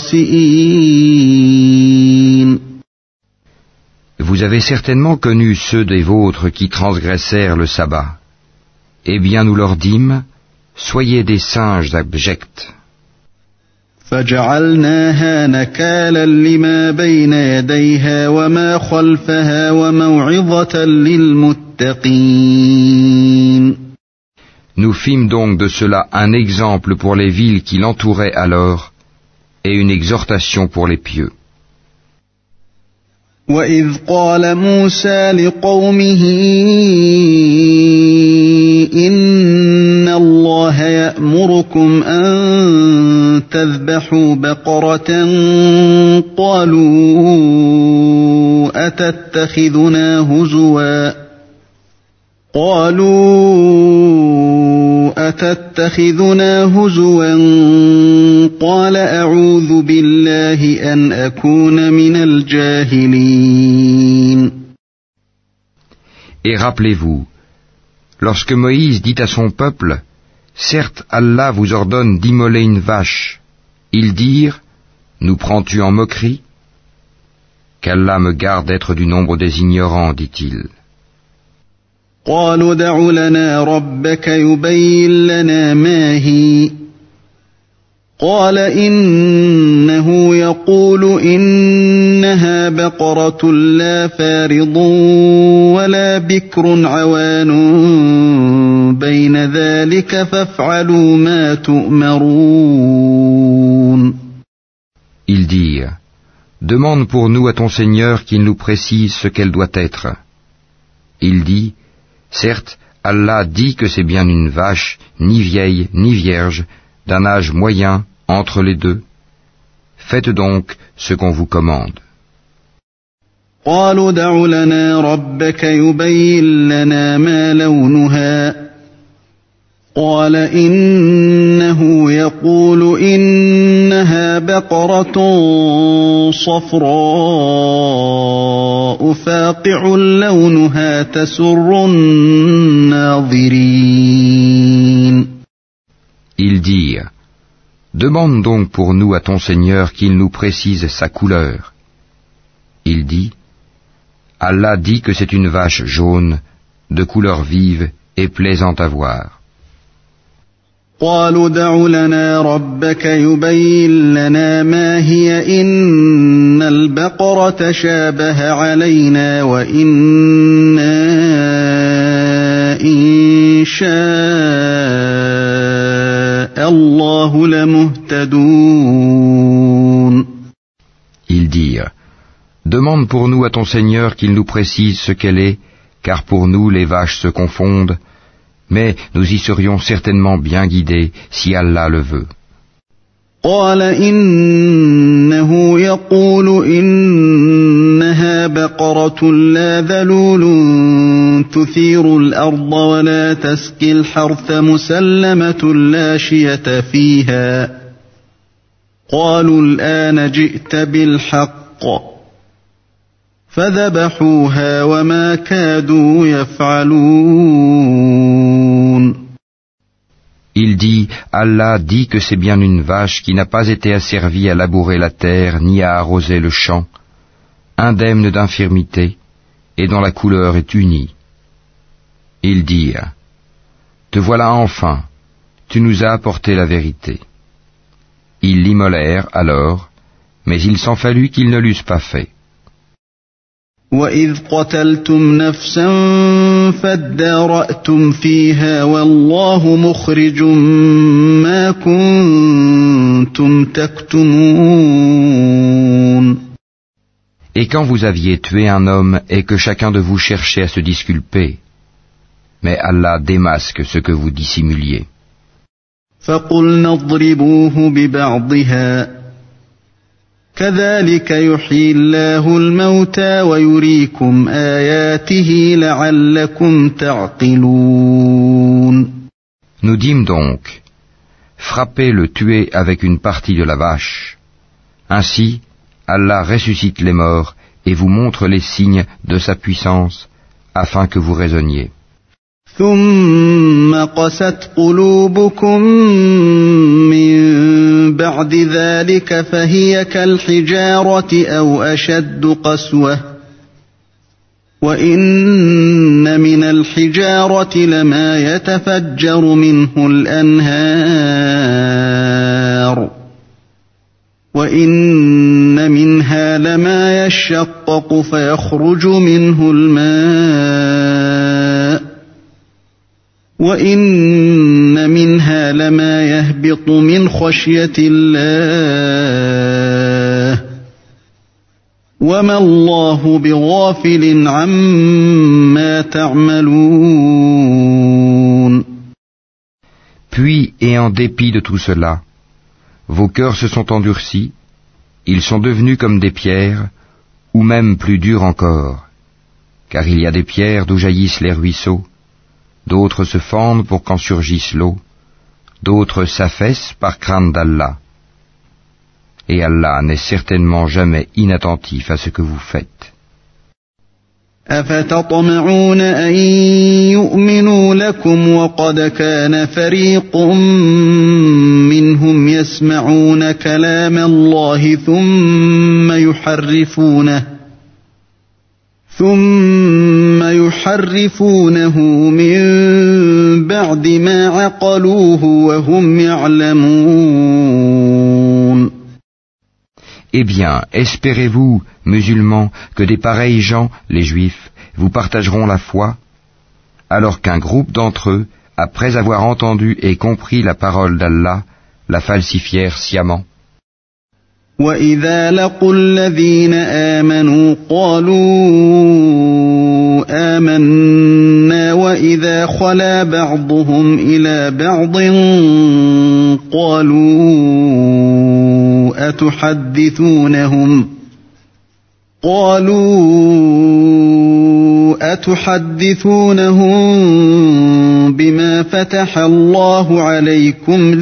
خَاسِئِينَ. Vous avez certainement connu ceux des vôtres qui transgressèrent le sabbat. Eh bien nous leur dîmes, soyez des singes abjects. فَجَعَلْنَاهَا نَكَالًا لِمَا بَيْنَ يَدَيْهَا وَمَا خَلْفَهَا وَمَوْعِظَةً لِلْمُتَّقِينَ. Nous fîmes donc de cela un exemple pour les villes qui l'entouraient alors, et une exhortation pour les pieux. وَإِذْ قَالَ مُوسَى لِقَوْمِهِ إِنَّ اللَّهَ يَأْمُرُكُمْ أَن تَذْبَحُوا بَقَرَةً قَالُوا أَتَتَّخِذُنَا هُزُوًا قَالَ أَعُوذُ بِاللَّهِ أَنْ أَكُونَ مِنَ الْجَاهِلِينَ. Et rappelez-vous, lorsque Moïse dit à son peuple, « Certes, Allah vous ordonne d'immoler une vache », ils dirent, « Nous prends-tu en moquerie ?» Qu'Allah me garde d'être du nombre des ignorants, dit-il. قالوا ادع لنا ربك يبين لنا ما هي قال إنه يقول إنها بقرة لا فارض ولا بكر عوان بين ذلك فافعلوا ما تؤمرون. Ils dirent, demande pour nous à ton Seigneur qu'il nous précise ce qu'elle doit être. Il dit, certes, Allah dit que c'est bien une vache, ni vieille, ni vierge, d'un âge moyen entre les deux. Faites donc ce qu'on vous commande. قالوا ادع لنا ربك يبين لنا ما لونها قال إنه يقول إنها بقرة صفراء فاقع لونها تسر الناظرين. Ils dirent, demande donc pour nous à ton Seigneur qu'il nous précise sa couleur. Il dit, Allah dit que c'est une vache jaune, de couleur vive et plaisante à voir. قالوا ادع لنا ربك يبين لنا ما هي إن البقرة شابه علينا وإنا إن شاء الله لمهتدون. Ils dirent, demande pour nous à ton Seigneur qu'il nous précise ce qu'elle est, car pour nous les vaches se confondent, mais nous y serions certainement bien guidés si Allah le veut. قال إنه يقول إنها بقرة لا ذلول تثير الأرض ولا تسقي الحرث مسلمة لا شية فيها قالوا الآن جئت بالحق فذبحوها وما كادوا يفعلون. Il dit, Allah dit que c'est bien une vache qui n'a pas été asservie à labourer la terre ni à arroser le champ, indemne d'infirmité, et dont la couleur est unie. Ils dirent, te voilà enfin, tu nous as apporté la vérité. Ils l'immolèrent alors, mais il s'en fallut qu'ils ne l'eussent pas fait. وَإِذْ قَتَلْتُمْ نَفْسًا فَادَّارَأْتُمْ فِيهَا وَاللَّهُ مُخْرِجٌ مَا كُنتُمْ تَكْتُمُونَ. Et quand vous aviez tué un homme et que chacun de vous cherchait à se disculper, mais Allah démasque ce que vous dissimuliez. فَقُلْنَا اضْرِبُوهُ بِبَعْضِهَا كَذَلِكَ يُحْيِي اللَّهُ الْمَوْتَى وَيُرِيكُمْ آيَاتِهِ لَعَلَّكُمْ تَعْقِلُونَ. Nous dîmes donc, frappez le tuer avec une partie de la vache. Ainsi, Allah ressuscite les morts et vous montre les signes de sa puissance afin que vous raisonniez. ثُمَّ قَسَتْ قُلُوبُكُم مِّن بَعْدِ ذَلِكَ فَهِيَ كَالْحِجَارَةِ أَوْ أَشَدُّ قَسْوَةً وَإِنَّ مِنَ الْحِجَارَةِ لَمَا يَتَفَجَّرُ مِنْهُ الْأَنْهَارُ وَإِنَّ مِنْهَا لَمَا يَشَّقَّقُ فَيَخْرُجُ مِنْهُ الْمَاءُ وَإِنَّ مِنْهَا لَمَا يَهْبِطُ مِنْ خَشْيَةِ اللَّهِ وَمَا اللَّهُ بِغَافِلٍ عَمَّا تَعْمَلُونَ. Puis, et en dépit de tout cela, vos cœurs se sont endurcis, ils sont devenus comme des pierres, ou même plus durs encore, car il y a des pierres d'où jaillissent les ruisseaux, d'autres se fendent pour qu'en surgisse l'eau, d'autres s'affaissent par crainte d'Allah. Et Allah n'est certainement jamais inattentif à ce que vous faites. أَفَتَطْمَعُونَ أَن يُؤْمِنُوا لَكُمْ وَقَدْ كَانَ فَرِيقٌ مِّنْهُمْ يَسْمَعُونَ كَلَامَ اللَّهِ ثُمَّ يُحَرِّفُونَهُ مِن بَعْدِ مَا عَقَلُوهُ وَهُمْ يَعْلَمُونَ. Eh bien, espérez-vous, musulmans, que des pareils gens, les juifs, vous partageront la foi, alors qu'un groupe d'entre eux, après avoir entendu et compris la parole d'Allah, la falsifièrent sciemment. وَإِذَا لَقُوا الَّذِينَ آمَنُوا قَالُوا آمَنَّا وَإِذَا خَلَا بَعْضُهُمْ إِلَى بَعْضٍ قَالُوا أَتُحَدِّثُونَهُم بِمَا فَتَحَ اللَّهُ عَلَيْكُمْ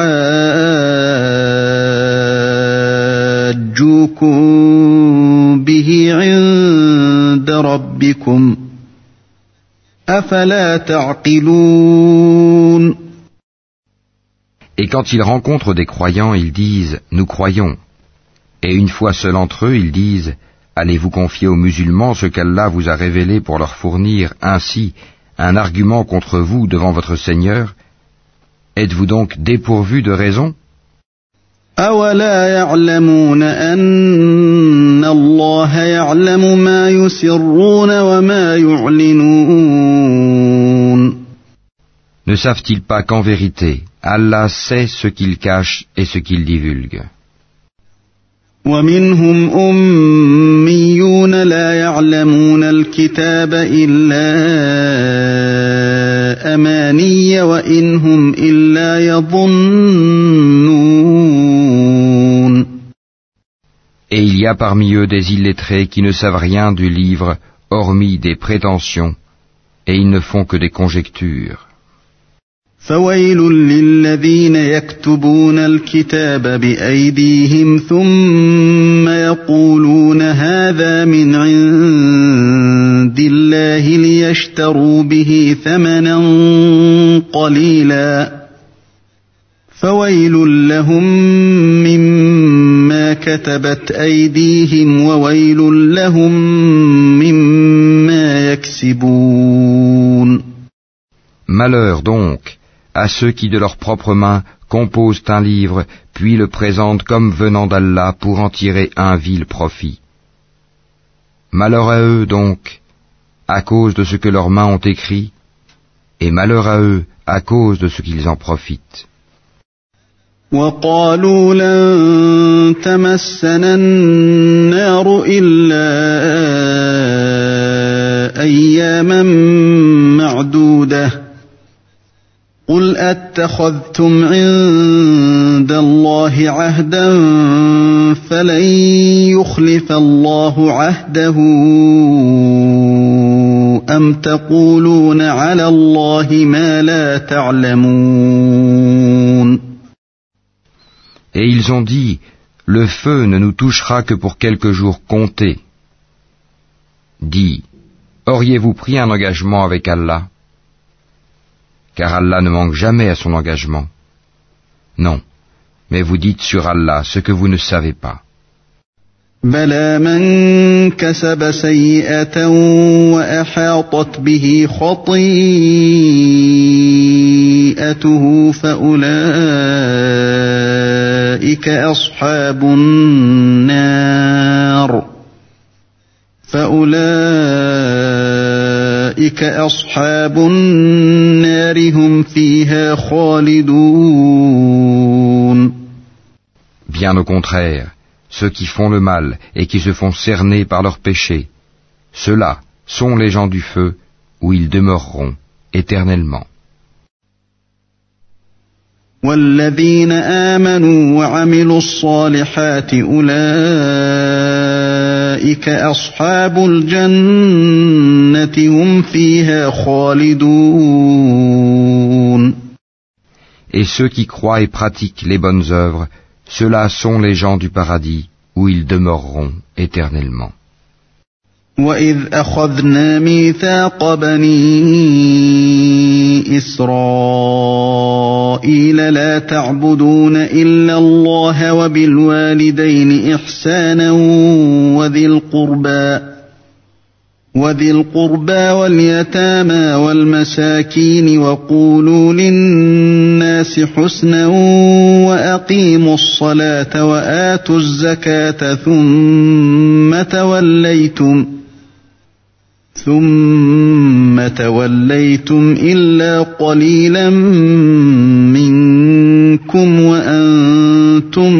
لِيُحَاجُّوكُم بِهِ عِندَ رَبِّكُمْ أَفَلَا تَعْقِلُونَ. Et quand ils rencontrent des croyants, ils disent « Nous croyons ». Et une fois seuls entre eux, ils disent « Allez-vous confier aux musulmans ce qu'Allah vous a révélé pour leur fournir ainsi un argument contre vous devant votre Seigneur? Êtes-vous donc dépourvus de raison? أَوَلَا يَعْلَمُونَ أَنَّ اللَّهَ يَعْلَمُ مَا يُسِرُّونَ وَمَا يُعْلِنُونَ. Ne savent-ils pas qu'en vérité, Allah sait ce qu'ils cachent et ce qu'ils divulguent? وَمِنْهُمْ أُمِّيُّونَ لَا يَعْلَمُونَ الْكِتَابَ إِلَّا أَمَانِيَّ وَإِنْ هُمْ إِلَّا يَظُنُّونَ. Et il y a parmi eux des illettrés qui ne savent rien du livre, hormis des prétentions, et ils ne font que des conjectures. فَوَيْلٌ لِّلَّذِينَ يَكْتُبُونَ الْكِتَابَ بِأَيْدِيهِمْ ثُمَّ يَقُولُونَ هَٰذَا مِنْ عِندِ اللَّهِ لِيَشْتَرُوا بِهِ ثَمَنًا قَلِيلًا فَوَيْلٌ لَّهُم مِّمَّا كَتَبَتْ أَيْدِيهِمْ وَوَيْلٌ لَّهُم مِّمَّا يَكْسِبُونَ. Malheur donc à ceux qui de leurs propres mains composent un livre, puis le présentent comme venant d'Allah pour en tirer un vil profit. Malheur à eux donc, à cause de ce que leurs mains ont écrit, et malheur à eux à cause de ce qu'ils en profitent. وقالوا لن تمسنا النار إلا أياما معدودة قل أتخذتم عند الله عهدا فلن يخلف الله عهده أم تقولون على الله ما لا تعلمون. Et ils ont dit, le feu ne nous touchera que pour quelques jours comptés. Dis, auriez-vous pris un engagement avec Allah? Car Allah ne manque jamais à son engagement. Non, mais vous dites sur Allah ce que vous ne savez pas. بلى من كسب سيئة وأحاطت به خطيئته فأولئك أصحاب النار هم فيها خالدون. Bien au contraire, ceux qui font le mal et qui se font cerner par leurs péchés, ceux-là sont les gens du feu où ils demeureront éternellement. والذين آمنوا وعملوا الصالحات أولئك أصحاب الجنة هم فيها خالدون. Et ceux qui croient et pratiquent les bonnes œuvres, ceux-là sont les gens du paradis où ils demeureront éternellement. وَإِذْ أَخَذْنَا مِيثَاقَ بَنِي إِسْرَائِيلَ لَا تَعْبُدُونَ إِلَّا اللَّهَ وَبِالْوَالِدَيْنِ إِحْسَانًا وذي القربى واليتامى والمساكين وقولوا للناس حسنا وأقيموا الصلاة وآتوا الزكاة ثم توليتم إلا قليلا منكم وأنتم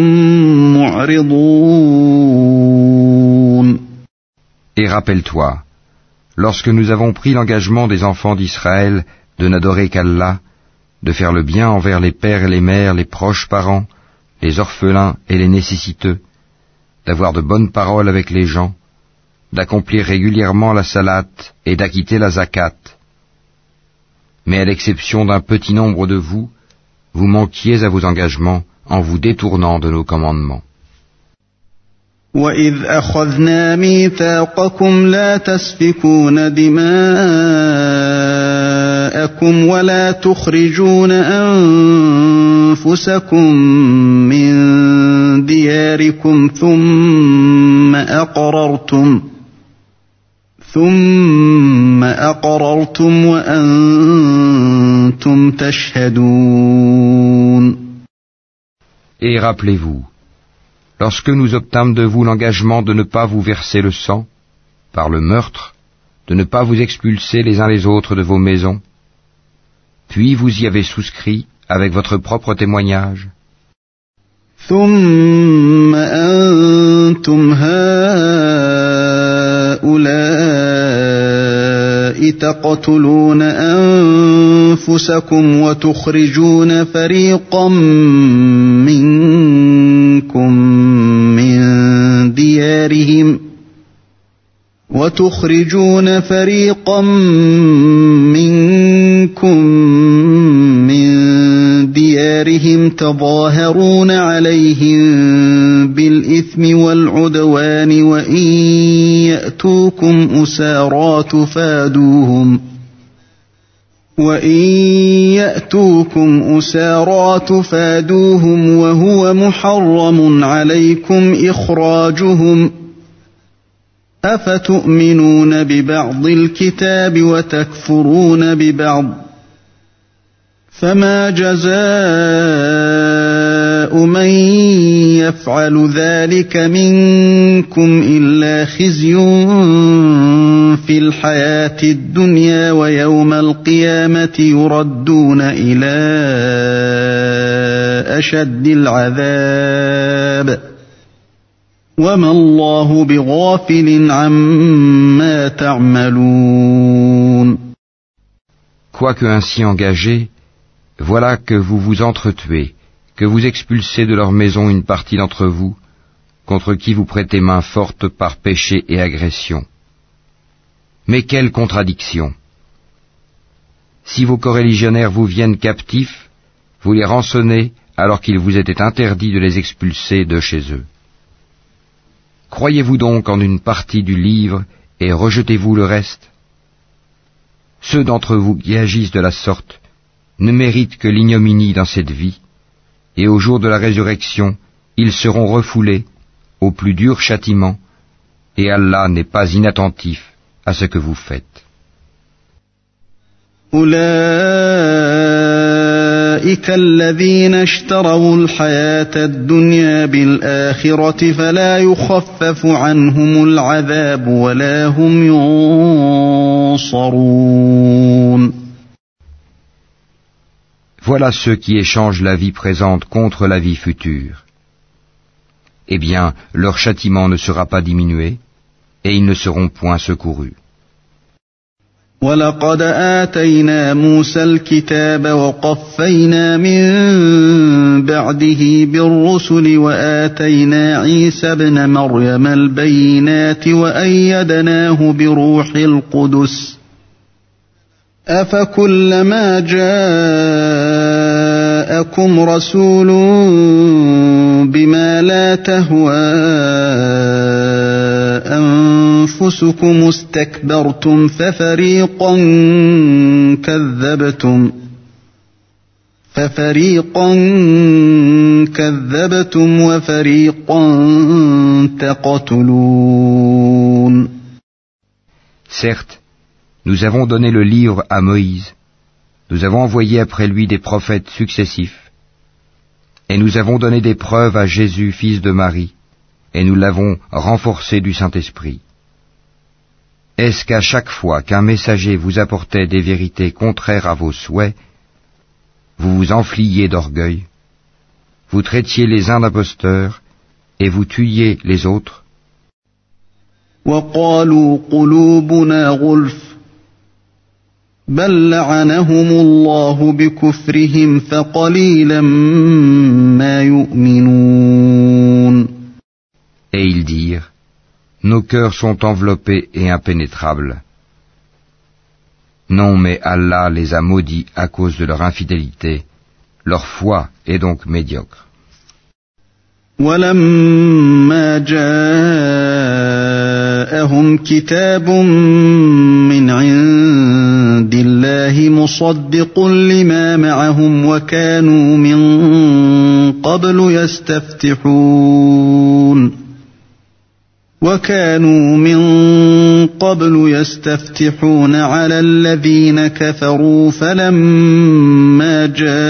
معرضون. Et rappelle-toi, lorsque nous avons pris l'engagement des enfants d'Israël de n'adorer qu'Allah, de faire le bien envers les pères et les mères, les proches parents, les orphelins et les nécessiteux, d'avoir de bonnes paroles avec les gens, d'accomplir régulièrement la salate et d'acquitter la zakat. Mais à l'exception d'un petit nombre de vous, vous manquiez à vos engagements en vous détournant de nos commandements. وَإِذْ أَخَذْنَا مِيثَاقَكُمْ لَا تَسْفِكُونَ دِمَاءَكُمْ وَلَا تُخْرِجُونَ أَنفُسَكُمْ مِنْ دِيَارِكُمْ ثُمَّ أَقْرَرْتُمْ وَأَنْتُمْ تَشْهَدُونَ. Et rappelez-vous, lorsque nous obtîmes de vous l'engagement de ne pas vous verser le sang, par le meurtre, de ne pas vous expulser les uns les autres de vos maisons, puis vous y avez souscrit avec votre propre témoignage. ثم أنتم هؤلاء تقتلون أنفسكم وتخرجون فريقا منكم من ديارهم تظاهرون عليهم بالإثم والعدوان وإن يأتوكم أسارى تفادوهم وهو محرم عليكم إخراجهم أفتؤمنون ببعض الكتاب وتكفرون ببعض فما جزاء من يفعل ذلك منكم إلا خزي في الحياة الدنيا ويوم القيامة يردون إلى أشد العذاب وما الله بغافل عما تعملون. Quoique ainsi engagés, voilà que vous vous entretuez, que vous expulsez de leur maison une partie d'entre vous, contre qui vous prêtez main forte par péché et agression. Mais quelle contradiction! Si vos coreligionnaires vous viennent captifs, vous les rançonnez alors qu'il vous était interdit de les expulser de chez eux. Croyez-vous donc en une partie du livre et rejetez-vous le reste? Ceux d'entre vous qui agissent de la sorte ne méritent que l'ignominie dans cette vie, et au jour de la résurrection, ils seront refoulés au plus dur châtiment, et Allah n'est pas inattentif à ce que vous faites. أولئك الذين اشتروا الحياة الدنيا بالآخرة فلا يخفف عنهم العذاب ولا هم ينصرون. Voilà ceux qui échangent la vie présente contre la vie future. Eh bien, leur châtiment ne sera pas diminué, et ils ne seront point secourus. وَلَقَدْ آتَيْنَا مُوسَى الْكِتَابَ وَقَفَّيْنَا مِن بَعْدِهِ بِالرُّسُلِ وَآتَيْنَا عِيسَى ابْنَ مَرْيَمَ الْبَيِّنَاتِ وَأَيَّدْنَاهُ بِرُوحِ الْقُدُسِ أَفَكُلَّمَا جَاءَكُمْ رَسُولٌ بِمَا لَا تَهْوَىٰ أَنفُسُكُمُ اسْتَكْبَرْتُمْ فَفَرِيقًا كَذَّبْتُمْ وَفَرِيقًا تَقْتُلُونَ. Certes, nous avons donné le livre à Moïse, nous avons envoyé après lui des prophètes successifs, et nous avons donné des preuves à Jésus, fils de Marie, et nous l'avons renforcé du Saint-Esprit. Est-ce qu'à chaque fois qu'un messager vous apportait des vérités contraires à vos souhaits, vous vous enfliez d'orgueil, vous traitiez les uns d'imposteurs, et vous tuiez les autres? وَقَالُوا قُلُوبُنَا غُلْفٌ بَلْ لَعَنَهُمُ اللَّهُ بِكُفْرِهِمْ فَقَلِيلًا مَا يُؤْمِنُونَ. Et ils dirent, nos cœurs sont enveloppés et impénétrables. Non, mais Allah les a maudits à cause de leur infidélité. Leur foi est donc médiocre. وَلَمَّا جَاءَهُمْ كِتَابٌ مِّنْ عِندِ اللَّهِ مُصَدِّقٌ لِّمَا مَعَهُمْ وَكَانُوا من قبل يستفتحون على الذين كفروا فلما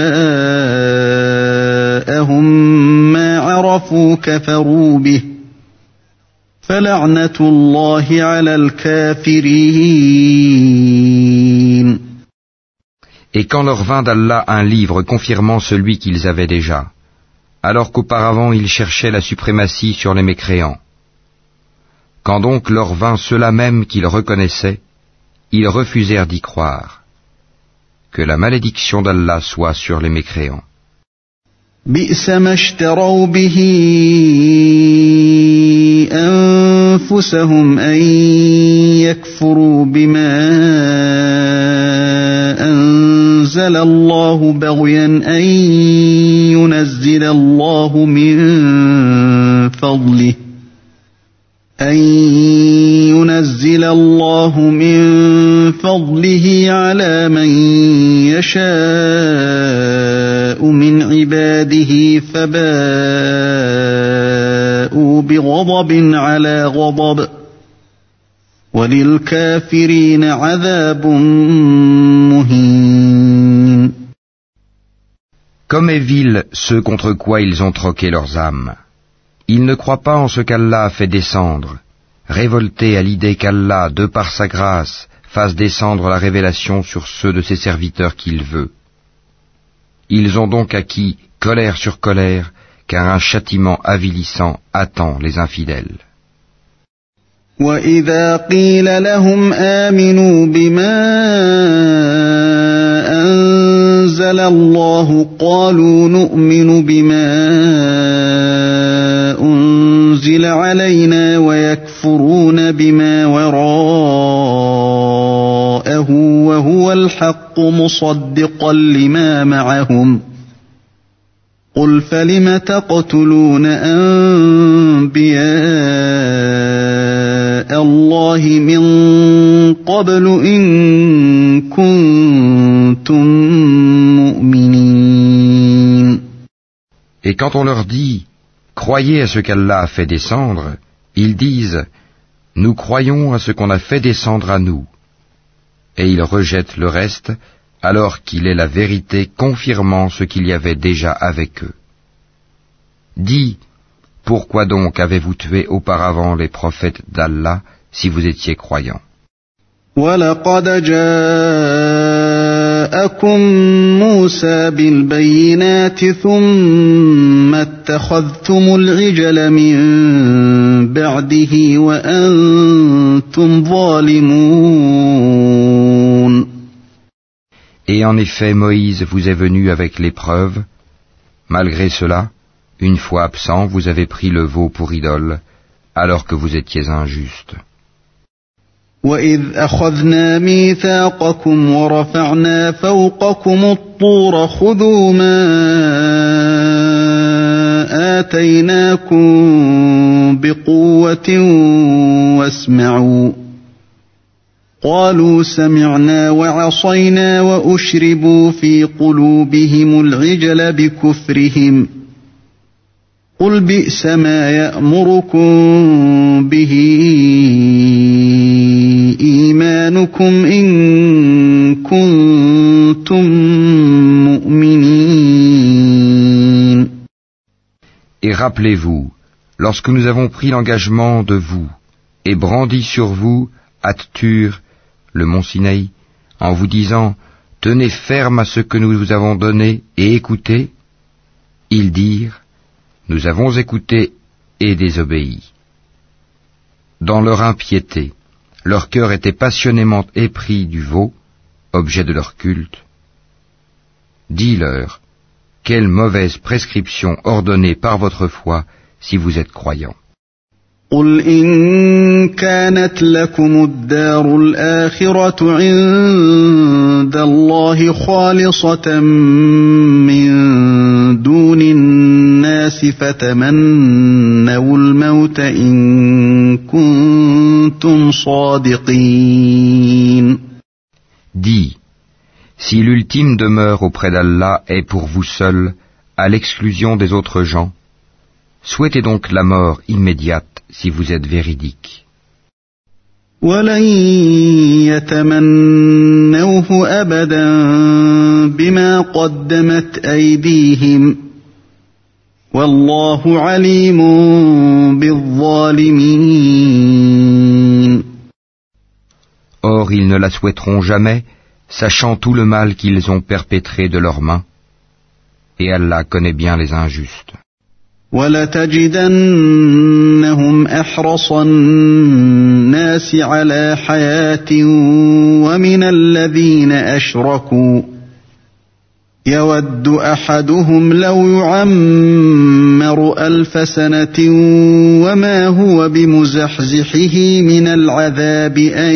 جاءهم ما عرفوا كفروا به فلعنة الله على الكافرين. Et quand leur vint d'Allah un livre confirmant celui qu'ils avaient déjà, alors qu'auparavant ils cherchaient la suprématie sur les mécréants, quand donc leur vint ceux-là même qu'ils reconnaissaient, ils refusèrent d'y croire. Que la malédiction d'Allah soit sur les mécréants. بئس ما اشتروا به أنفسهم أن يكفروا بما أنزل الله بغيا أن ينزل الله من فضله على من يشاء من عباده فباءوا بغضب على غضب وللكافرين عذاب مهين. Comme est vil ceux contre quoi ils ont troqué leurs âmes. Ils ne croient pas en ce qu'Allah a fait descendre, révoltés à l'idée qu'Allah, de par sa grâce, fasse descendre la révélation sur ceux de ses serviteurs qu'il veut. Ils ont donc acquis colère sur colère, car un châtiment avilissant attend les infidèles. وَإِذَا قِيلَ لَهُمْ آمِنُوا بِمَا أَنزَلَ اللَّهُ قَالُوا نُؤْمِنُ بِمَا أُنزِلَ عَلَيْنَا وَيَكْفُرُونَ بِمَا وَرَاءَهُ وَهُوَ الْحَقُّ مُصَدِّقًا لِمَا مَعَهُمْ قُلْ فَلِمَ تَقْتُلُونَ أَنبِيَاءَ اللَّهِ مِنْ قَبْلُ إِنْ كُنْتُمْ مُؤْمِنِينَ. Et quand on leur dit « Croyez à ce qu'Allah a fait descendre », ils disent « Nous croyons à ce qu'on a fait descendre à nous ». Et ils rejettent le reste, alors qu'il est la vérité confirmant ce qu'il y avait déjà avec eux. Dis, pourquoi donc avez-vous tué auparavant les prophètes d'Allah si vous étiez croyants? وَلَقَدْ جَاءَكُم مُوسَى بِالْبَيِّنَاتِ ثُمَّ اتَّخَذْتُمُ الْعِجْلَ مِن بَعْدِهِ وَأَنْتُمْ ظَالِمُونَ. Et en effet, Moïse vous est venu avec les preuves. Malgré cela, une fois absent, vous avez pris le veau pour idole, alors que vous étiez injuste. وَإِذْ أَخَذْنَا مِيثَاقَكُمْ وَرَفَعْنَا فَوْقَكُمُ الطُّورَ خُذُوا مَا آتَيْنَاكُمْ بِقُوَّةٍ وَاسْمَعُوا قَالُوا سَمِعْنَا وَعَصَيْنَا وَأُشْرِبُوا فِي قُلُوبِهِمُ الْعِجْلَ بِكُفْرِهِمْ قُلْ بِئْسَ مَا يَأْمُرُكُمْ بِهِ إِيمَانُكُمْ إِن كُنتُم مُّؤْمِنِينَ. Et rappelez-vous, lorsque nous avons pris l'engagement de vous et brandi sur vous At-Tur, le mont Sinaï, en vous disant « Tenez ferme à ce que nous vous avons donné et écoutez », ils dirent « Nous avons écouté et désobéi ». Dans leur impiété, leur cœur était passionnément épris du veau, objet de leur culte. Dis-leur, quelle mauvaise prescription ordonnée par votre foi si vous êtes croyants. قُلْ إِن كَانَتْ لَكُمُ الدَّارُ الْآخِرَةُ عِندَ اللَّهِ خَالِصَةً مِّن دُونِ النَّاسِ فَتَمَنَّوُا الْمَوْتَ إِن كُنتُمْ صَادِقِينَ. Dis, si l'ultime demeure auprès d'Allah est pour vous seul, à l'exclusion des autres gens, souhaitez donc la mort immédiate si vous êtes véridique. وَلَن يَتَمَنَّوْهُ أَبَدًا بِمَا قَدَّمَتْ أَيْدِيهِمْ وَاللَّهُ عَلِيمٌ بِالظَّالِمِينَ. Or, ils ne la souhaiteront jamais, sachant tout le mal qu'ils ont perpétré de leurs mains, et Allah connaît bien les injustes. وَلَتَجِدَنَّهُمْ أَحْرَصَ النَّاسِ عَلَى حَيَاةٍ وَمِنَ الَّذِينَ أَشْرَكُوا يَوَدُّ أَحَدُهُمْ لَوْ يُعَمَّرُ 1000 سَنَةٍ وَمَا هُوَ بِمُزَحْزِحِهِ مِنَ الْعَذَابِ أَن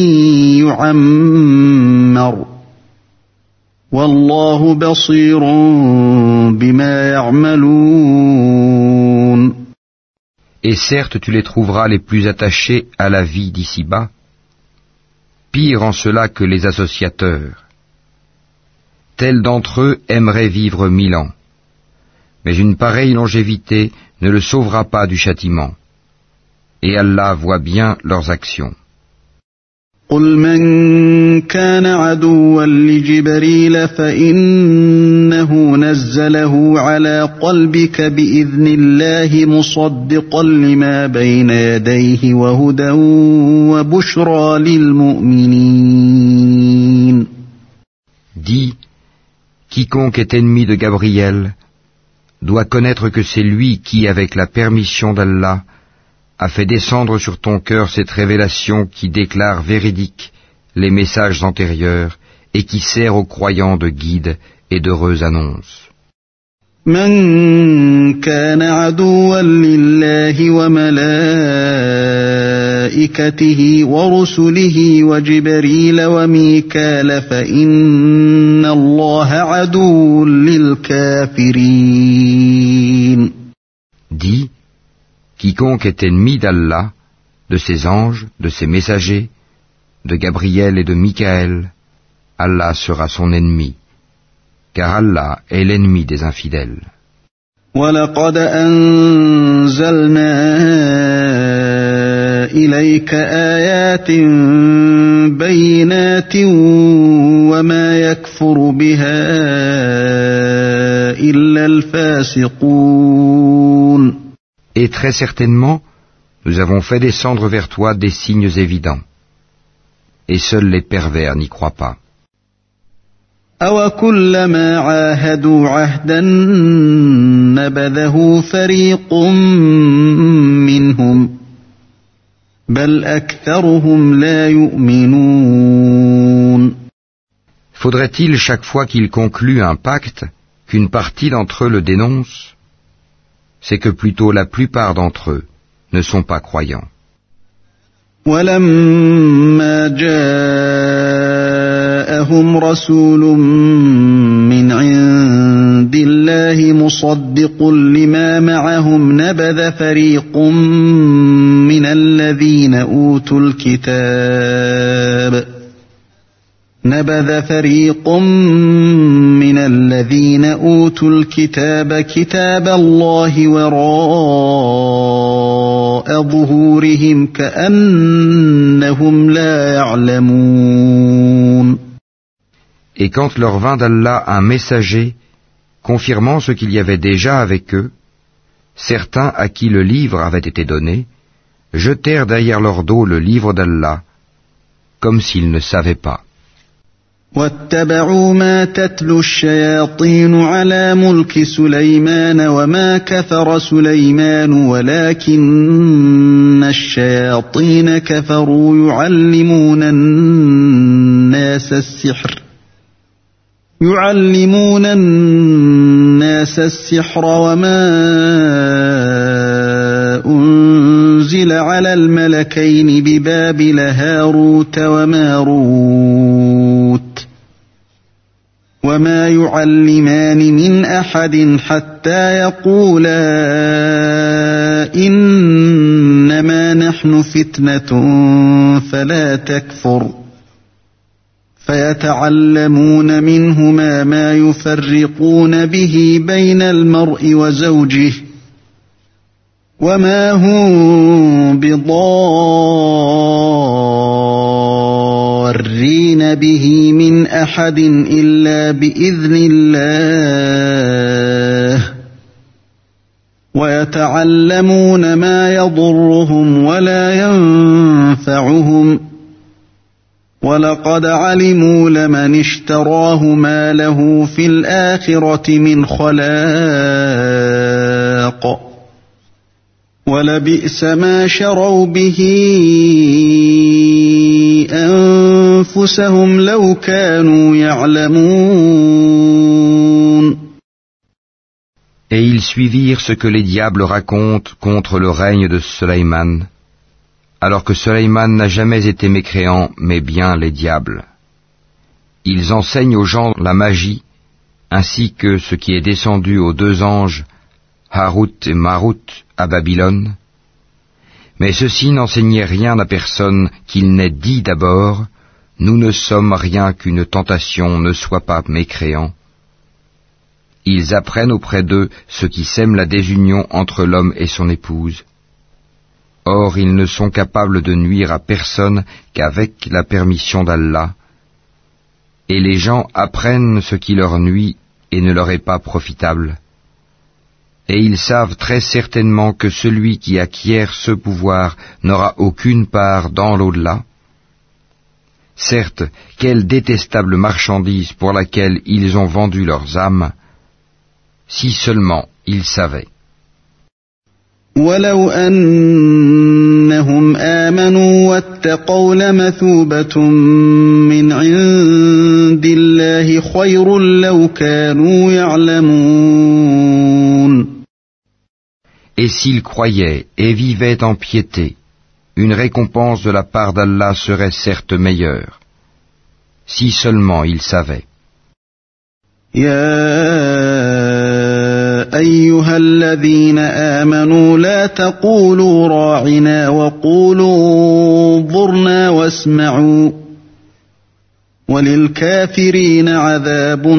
يُعَمَّرَ وَاللَّهُ بَصِيرٌ بِمَا يَعْمَلُونَ. Et certes, tu les trouveras les plus attachés à la vie d'ici-bas, pire en cela que les associateurs. Tels d'entre eux aimeraient vivre 1000 ans, mais une pareille longévité ne le sauvera pas du châtiment, et Allah voit bien leurs actions. قل من كان عدوا لجبريل فإنه نزله على قلبك بإذن الله مصدقا لما بين يديه وهدى وبشرى للمؤمنين. Dis, quiconque est ennemi de Gabriel doit connaître que c'est lui qui, avec la permission d'Allah, a fait descendre sur ton cœur cette révélation qui déclare véridiques les messages antérieurs et qui sert aux croyants de guide et d'heureuse annonce. من كان عدوا لله وملائكته ورسله وجبريل وميكال فإن الله عدو للكافرين. Dis, quiconque est ennemi d'Allah, de ses anges, de ses messagers, de Gabriel et de Michaël, Allah sera son ennemi, car Allah est l'ennemi des infidèles. وَلَقَدْ أَنزَلْنَا إِلَيْكَ آيَاتٍ بَيِّنَاتٍ وَمَا يَكْفُرُ بِهَا إِلَّا الْفَاسِقُونَ. Et très certainement, nous avons fait descendre vers toi des signes évidents, et seuls les pervers n'y croient pas. أَوَكُلَّمَا عَاهَدُوا عَهْدًا نَبَذَهُ فَرِيقٌ مِّنْهُمْ بَلْ أَكْثَرُهُمْ لَا يُؤْمِنُونَ. Faudrait-il chaque fois qu'ils concluent un pacte qu'une partie d'entre eux le dénonce? C'est que plutôt la plupart d'entre eux ne sont pas croyants. وَلَمَّا جَاءَهُمْ رَسُولٌ مِّنْ عِندِ اللَّهِ مُصَدِّقٌ لِّمَا مَعَهُمْ نَبَذَ فَرِيقٌ مِّنَ الَّذِينَ أُوتُوا الْكِتَابَ كِتَابَ اللَّهِ وَرَاءَ ظُهُورِهِمْ كَأَنَّهُمْ لَا يَعْلَمُونَ. Et quand leur vint d'Allah un messager confirmant ce qu'il y avait déjà avec eux, certains à qui le livre avait été donné jetèrent derrière leur dos le livre d'Allah, comme s'ils ne savaient pas. واتبعوا ما تتلو الشياطين على ملك سليمان وما كفر سليمان ولكن الشياطين كفروا يعلمون الناس السحر وما أنزل على الملكين ببابل هاروت وماروت وما يعلمان من أحد حتى يقولا إنما نحن فتنة فلا تكفر فيتعلمون منهما ما يفرقون به بين المرء وزوجه وما هم بضارين به من أحد إلا بإذن الله ويتعلمون ما يضرهم ولا ينفعهم وَلَقَدْ عَلِمُوا لَمَنِ اشْتَرَاهُ مَا لَهُ فِي الْآخِرَةِ مِنْ خَلَاقٍ وَلَبِئْسَ مَا شَرَوْا بِهِ أَنفُسَهُمْ لَوْ كَانُوا يَعْلَمُونَ. Et ils suivirent ce que les diables racontent contre le règne de Sulayman, alors que Sulayman n'a jamais été mécréant, mais bien les diables. Ils enseignent aux gens la magie, ainsi que ce qui est descendu aux deux anges, Harut et Marut, à Babylone. Mais ceux-ci n'enseignaient rien à personne qu'il n'ait dit d'abord, « Nous ne sommes rien qu'une tentation, ne sois pas mécréant. » Ils apprennent auprès d'eux ce qui sème la désunion entre l'homme et son épouse. Or, ils ne sont capables de nuire à personne qu'avec la permission d'Allah, et les gens apprennent ce qui leur nuit et ne leur est pas profitable. Et ils savent très certainement que celui qui acquiert ce pouvoir n'aura aucune part dans l'au-delà. Certes, quelle détestable marchandise pour laquelle ils ont vendu leurs âmes, si seulement ils savaient. ولو أنهم آمنوا واتقوا لمثوبة من عند الله خير لو كانوا يعلمون. Et s'ils croyaient et vivaient en piété, une récompense de la part d'Allah serait certes meilleure, si seulement ils savaient. أيها الذين آمنوا لا تقولوا راعنا وقولوا انظرنا واسمعوا وللكافرين عذاب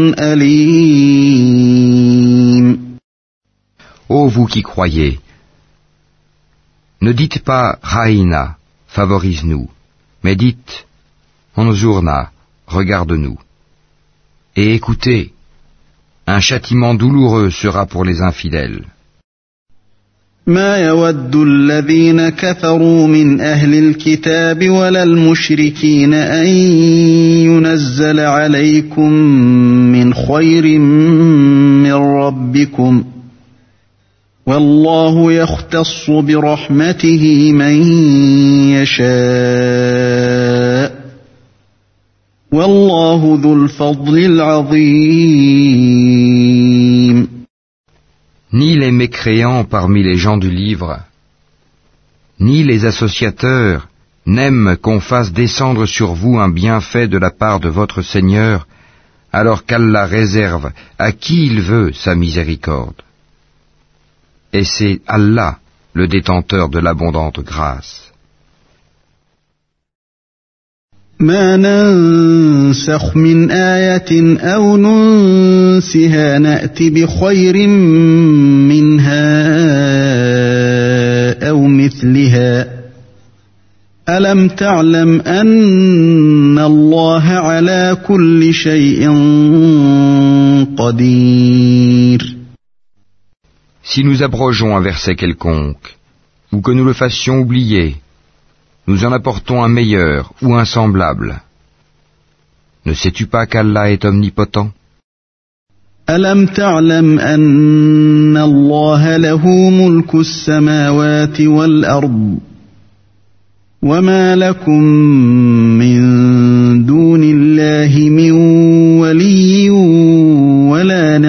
أليم. Ô vous qui croyez, ne dites pas Raïna, favorise-nous, mais dites Anzurna, regarde-nous. Et écoutez, un châtiment douloureux sera pour les infidèles. ما يود الذين كفروا من أهل الكتاب ولا المشركين أن ينزل عليكم من خير من ربكم والله يختص برحمته من يشاء والله ذو الفضل العظيم. Ni les mécréants parmi les gens du livre, ni les associateurs n'aiment qu'on fasse descendre sur vous un bienfait de la part de votre Seigneur, alors qu'Allah réserve à qui il veut sa miséricorde. Et c'est Allah, le détenteur de l'abondante grâce. ما ننسخ من آية أو ننسها نأت بخير منها أو مثلها ألم تعلم أن الله على كل شيء قدير. Si nous abrogeons un verset quelconque, ou que nous le fassions oublier, nous en apportons un meilleur ou un semblable. Ne sais-tu pas qu'Allah est omnipotent? ألم تعلم أن الله له ملك السماوات والأرض وما لكم من دون الله من ولي ولا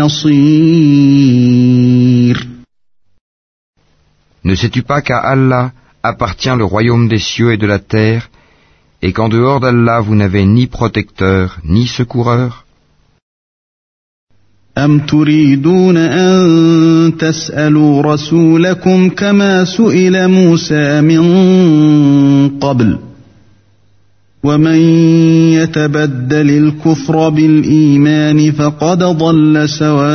نصير. Ne sais-tu pas qu'à Allah appartient le royaume des cieux et de la terre, et qu'en dehors d'Allah vous n'avez ni protecteur, ni secoureur? أم تريدون أن تسألوا رسولكم كما سئل موسى من قبل ومن يتبدل الكفر بالإيمان فقد ضل سواء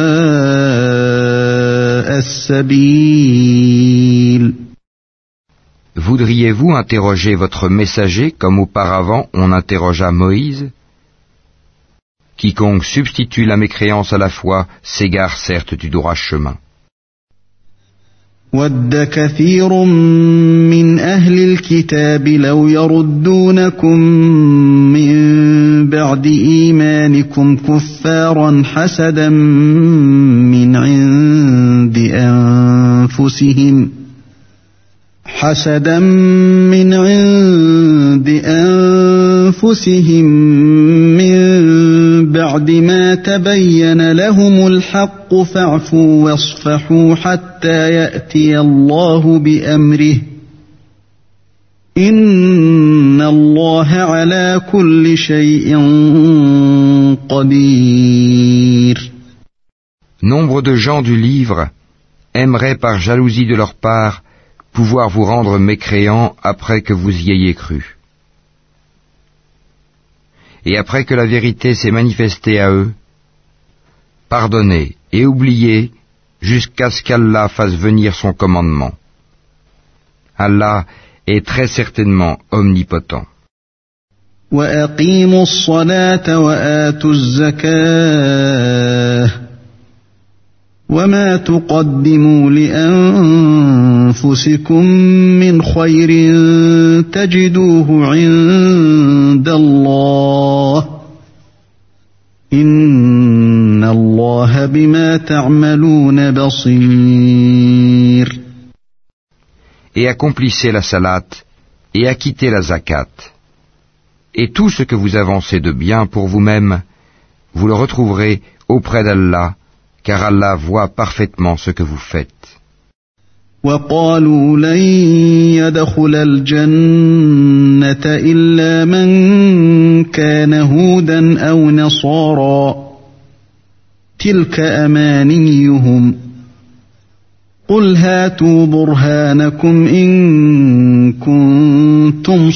السبيل. Voudriez-vous interroger votre messager comme auparavant on interrogea Moïse? Quiconque substitue la mécréance à la foi s'égare certes du droit chemin. وَدَّ كَثِيرٌ مِّنْ أَهْلِ الْكِتَابِ لَوْ يَرُدُّونَكُم مِّن بَعْدِ إِيمَانِكُمْ كُفَّارًا حَسَدًا مِّنْ عِندِ أَنفُسِهِم مِّن بعد ما تبين لهم الحق فاعفوا واصفحوا حتى يأتي الله بأمره إن الله على كل شيء قدير. Nombre de gens du livre aimeraient par jalousie de leur part pouvoir vous rendre mécréants après que vous y ayez cru. Et après que la vérité s'est manifestée à eux, pardonnez et oubliez jusqu'à ce qu'Allah fasse venir son commandement. Allah est très certainement omnipotent. وأقيموا الصلاة وآتوا الزكاة وما تقدموا لأنفسكم من خير تجدوه عند الله إن الله بما تعملون بصير. Et accomplissez la salate et acquittez la zakat. Et tout ce que vous avancez de bien pour vous-même, vous le retrouverez auprès d'Allah, car Allah voit parfaitement ce que vous faites. وقالوا لن يدخل الجنة إلا من كان هودا أو نصارى تلك أمانيهم قل هاتوا برهانكم إن كنتم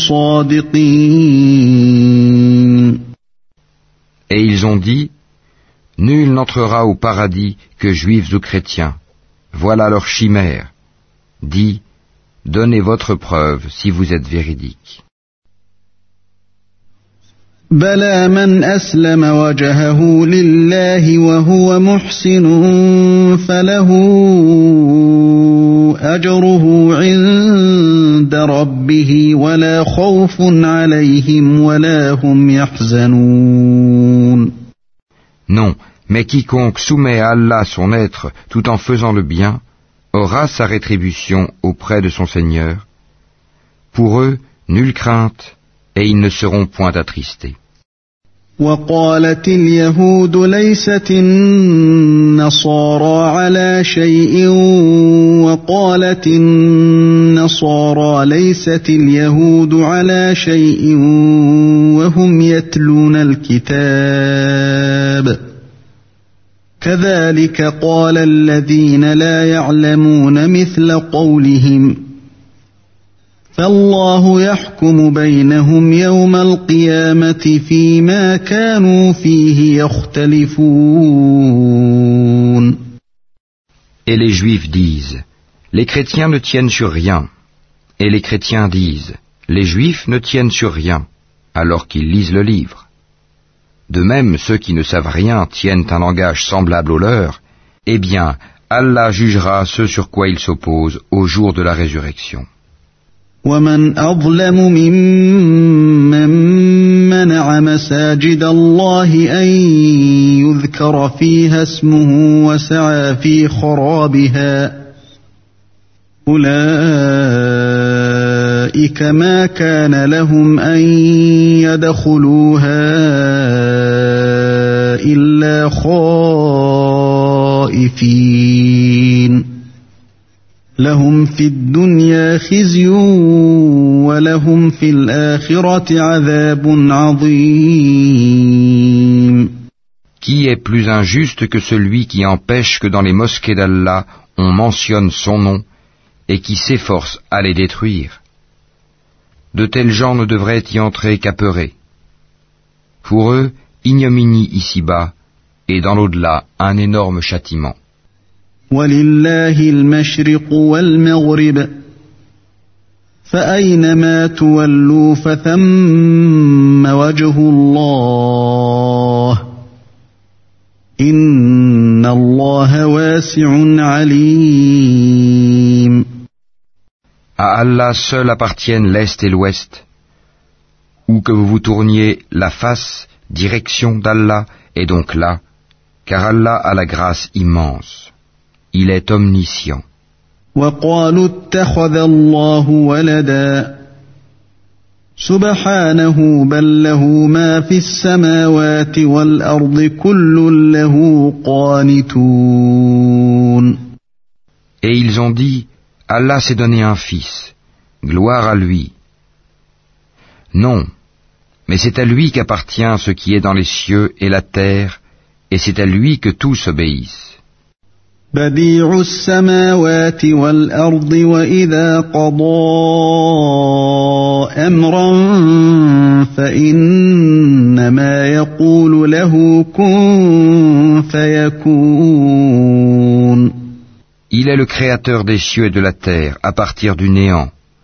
صادقين. Et ils ont dit, nul n'entrera au paradis que juifs ou chrétiens. Voilà leur chimère. Dis, donnez votre preuve si vous êtes véridique. بلى من أسلم وجهه لله وهو محسن فله أجره عند ربه ولا خوف عليهم ولا هم يحزنون. Non, mais quiconque soumet à Allah son être tout en faisant le bien aura sa rétribution auprès de son Seigneur. Pour eux, nulle crainte, et ils ne seront point attristés. وقالت اليهود ليست النصارى على شيء وقالت النصارى ليست اليهود على شيء وهم يتلون الكتاب كذلك قال الذين لا يعلمون مثل قولهم فالله يحكم بينهم يوم القيامة فيما كانوا فيه يختلفون. Et les Juifs disent, les chrétiens ne tiennent sur rien. Et les chrétiens disent, les Juifs ne tiennent sur rien, alors qu'ils lisent le livre. De même, ceux qui ne savent rien tiennent un langage semblable au leur. Eh bien, Allah jugera ce sur quoi ils s'opposent au jour de la résurrection. ومن أظلم ممن منع مساجد الله أن يذكر فيها اسمه وسعى في خرابها أولئك ما كان لهم أن يدخلوها إلا خائفين لهم في الدنيا خزي ولهم في الآخرة عذاب عظيم. Qui est plus injuste que celui qui empêche que dans les mosquées d'Allah on mentionne son nom et qui s'efforce à les détruire? De tels gens ne devraient y entrer qu'apeurés. Pour eux, ignominie ici-bas et dans l'au-delà un énorme châtiment. ولله المشرق والمغرب فأينما تولوا فثم وجه الله إن الله واسع عليم. À Allah seul appartiennent l'Est et l'Ouest. Où que vous vous tourniez, la face, direction d'Allah est donc là, car Allah a la grâce immense. Il est omniscient. وقالوا اتخذ الله ولدا سبحانه بل له ما في السماوات والأرض كل له قانتون. Et ils ont dit, Allah s'est donné un fils, gloire à lui. Non, mais c'est à lui qu'appartient ce qui est dans les cieux et la terre, et c'est à lui que tous obéissent. بديع السماوات والأرض وإذا قضى أمرا فإنما يقول له كن فيكون. Il est le créateur des cieux et de la terre à partir du néant.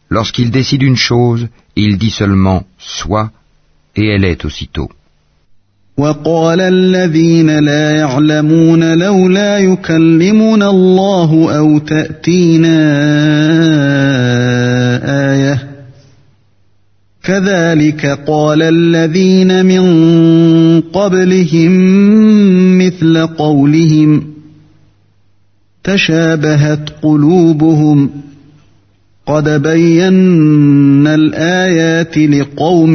Lorsqu'il décide une chose, il dit seulement « sois » et elle est aussitôt. وقال الذين لا يعلمون لولا يكلمنا الله أو تأتينا آية كذلك قال الذين من قبلهم مثل قولهم تشابهت قلوبهم قد بينا الآيات لقوم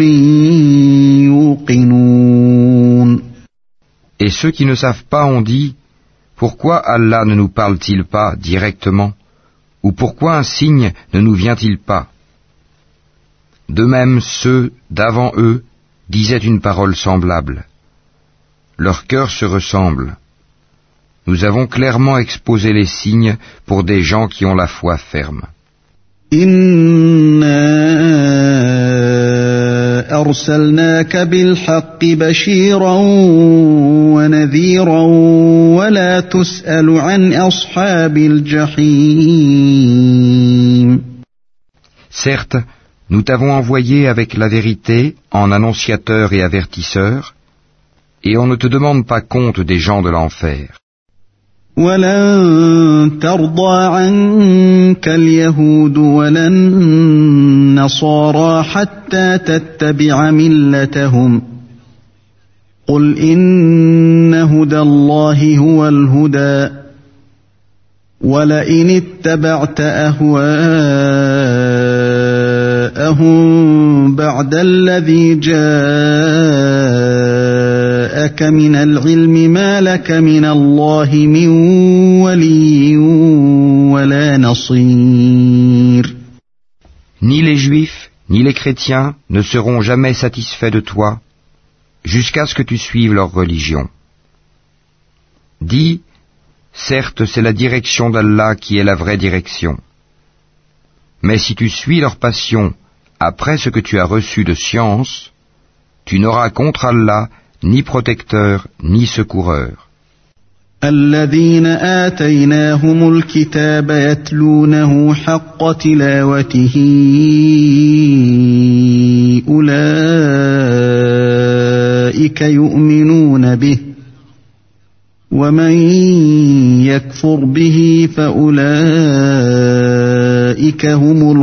يوقنون. Et ceux qui ne savent pas ont dit, pourquoi Allah ne nous parle-t-il pas directement, ou pourquoi un signe ne nous vient-il pas? De même, ceux d'avant eux disaient une parole semblable. Leurs cœurs se ressemblent. Nous avons clairement exposé les signes pour des gens qui ont la foi ferme. إِنَّا أَرْسَلْنَاكَ بِالْحَقِّ بَشِيرًا وَنَذِيرًا وَلَا تُسْأَلُ عَنْ أَصْحَابِ الْجَحِيمِ. Certes, nous t'avons envoyé avec la vérité en annonciateur et avertisseur, et on ne te demande pas compte des gens de l'enfer. وَلَن تَرْضَىٰ عَنكَ الْيَهُودُ وَلَا النَّصَارَىٰ حَتَّىٰ تَتَّبِعَ مِلَّتَهُمْ قُلْ إِنَّ هُدَى اللَّهِ هُوَ الْهُدَىٰ وَلَئِنِ اتَّبَعْتَ أَهْوَاءَهُم بَعْدَ الَّذِي جَاءَكَ مِنَ الْعِلْمِ مَا لَكَ مِنَ اللَّهِ مِن وَلِيٍّ وَلَا نَصِيرٍ. Ni les Juifs, ni les chrétiens ne seront jamais satisfaits de toi, jusqu'à ce que tu suives leur religion. Dis, certes, c'est la direction d'Allah qui est la vraie direction. Mais si tu suis leur passion après ce que tu as reçu de science, tu n'auras contre Allah ni protecteur ni secoureur. الذين آتيناهم الكتاب يتلونه حق تلاوته أولئك يؤمنون به ومن يكفر به فأولئك هم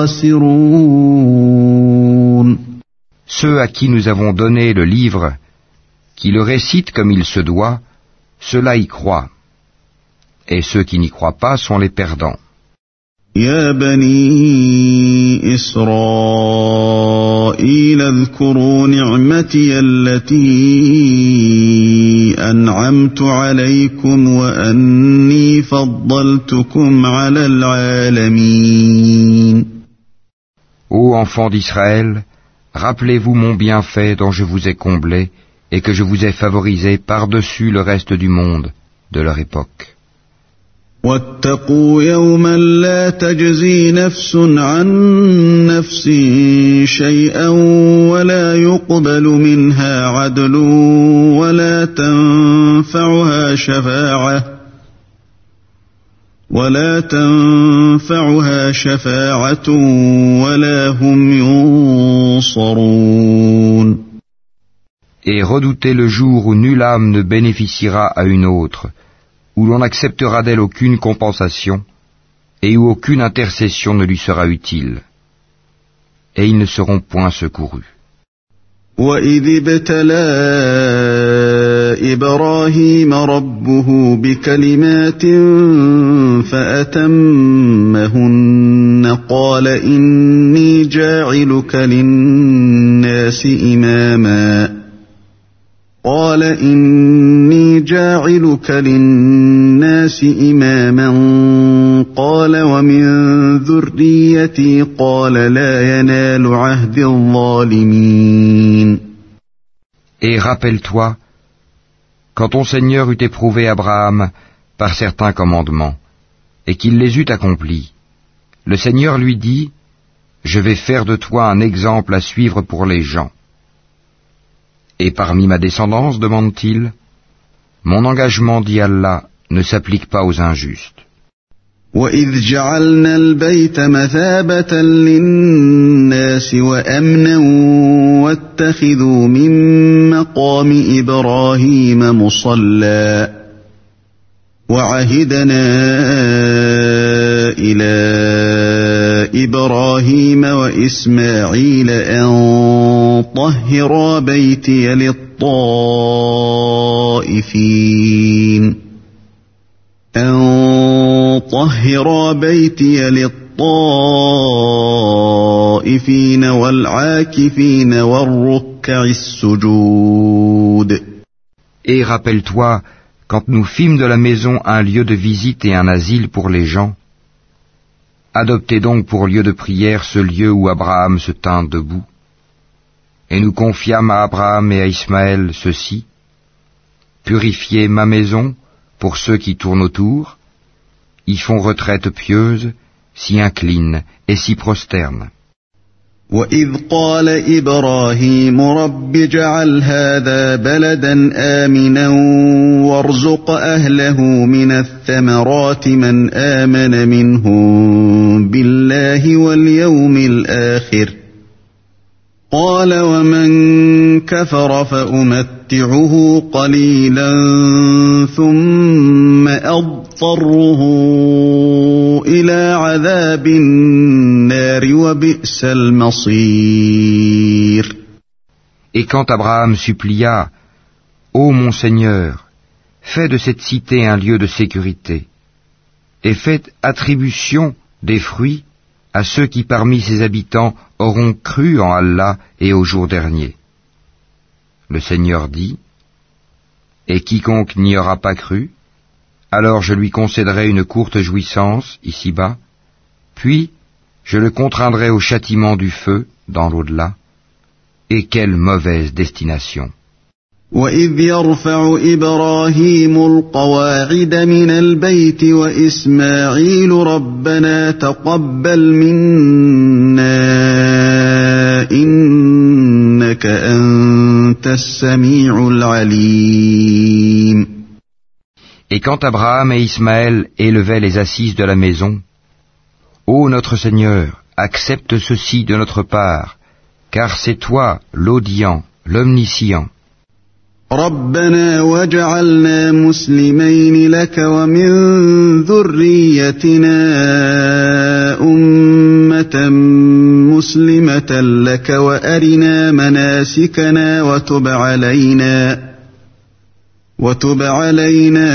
الخاسرون. Ceux à qui nous avons donné le livre, qui le récitent comme il se doit, ceux-là y croient, et ceux qui n'y croient pas sont les perdants. يا بني إسرائيل اذكروا نعمتي التي أنعمت عليكم وأني فضلتكم على العالمين. Ô enfants d'Israël, rappelez-vous mon bienfait dont je vous ai comblé et que je vous ai favorisé par-dessus le reste du monde de leur époque. واتقوا يوما لا تجزي نفس عن نفس شيئا ولا يقبل منها عدل ولا تنفعها شفاعة ولا هم ينصرون. Et redoutez le jour où nulle âme ne bénéficiera à une autre, où l'on n'acceptera d'elle aucune compensation, et où aucune intercession ne lui sera utile. Et ils ne seront point secourus. وَإِذِ ابْتَلَىٰ إِبْرَاهِيمَ رَبُّهُ بِكَلِمَاتٍ فَأَتَمَّهُنَّ قَالَ إِنِّي جَاعِلُكَ لِلنَّاسِ إِمَامًا قَالَ وَمِنْ ذُرِّيَّتِي قَالَ لَا يَنَالُ عَهْدِ الظَّالِمِينَ. Et rappelle-toi, quand ton Seigneur eut éprouvé Abraham par certains commandements, et qu'il les eut accomplis, le Seigneur lui dit, « Je vais faire de toi un exemple à suivre pour les gens. » Et parmi ma descendance, demande-t-il, mon engagement, dit Allah, ne s'applique pas aux injustes. وإذ جعلنا البيت مثابة للناس وأمنا واتخذوا من مقام إبراهيم مصلى وعهدنا إلى إبراهيم وإسماعيل أن طهرا بيتي للطائفين والعاكفين والركع السجود. Et rappelle-toi, quand nous fîmes de la maison un lieu de visite et un asile pour les gens, adoptez donc pour lieu de prière ce lieu où Abraham se tint debout. Et nous confiâmes à Abraham et à Ismaël ceci: purifiez ma maison pour ceux qui tournent autour, y font retraite pieuse, s'y inclinent et s'y prosternent. وَإِذْ قَالَ إِبْرَاهِيمُ رَبِّ اجْعَلْ هَذَا بَلَدًا آمِنًا وَارْزُقْ أَهْلَهُ مِنَ الثَّمَرَاتِ مَنْ آمَنَ مِنْهُم بِاللَّهِ وَالْيَوْمِ الْآخِرِ قَالَ وَمَنْ كَفَرَ فَأُمَتِّعُهُ قَلِيلًا ثُمَّ أَضْطَرُّهُ إِلَى عَذَابِ النَّارِ وَبِئْسَ الْمَصِيرُ. Et quand Abraham supplia: Ô mon Seigneur, fais de cette cité un lieu de sécurité, et faites attribution des fruits à ceux qui parmi ses habitants auront cru en Allah et au jour dernier. Le Seigneur dit: Et quiconque n'y aura pas cru, alors je lui concéderai une courte jouissance ici-bas, puis je le contraindrai au châtiment du feu dans l'au-delà. Et quelle mauvaise destination! وَإِذْ يَرْفَعُ إِبْرَاهِيمُ الْقَوَاعِدَ مِنَ الْبَيْتِ وَإِسْمَاعِيلُ رَبَّنَا تَقَبَّلْ مِنَّا إِنَّكَ أَنْتَ السَّمِيعُ الْعَلِيمُ. Et quand Abraham et Ismaël élevaient les assises de la maison, Ô notre Seigneur, accepte ceci de notre part, car c'est toi l'audient, l'omniscient. رَبَّنَا وَاجْعَلْنَا مُسْلِمَيْنِ لَكَ وَمِنْ ذُرِّيَّتِنَا أُمَّةً مُسْلِمَةً لَكَ وَأَرِنَا مَنَاسِكَنَا وَتُبْ عَلَيْنَا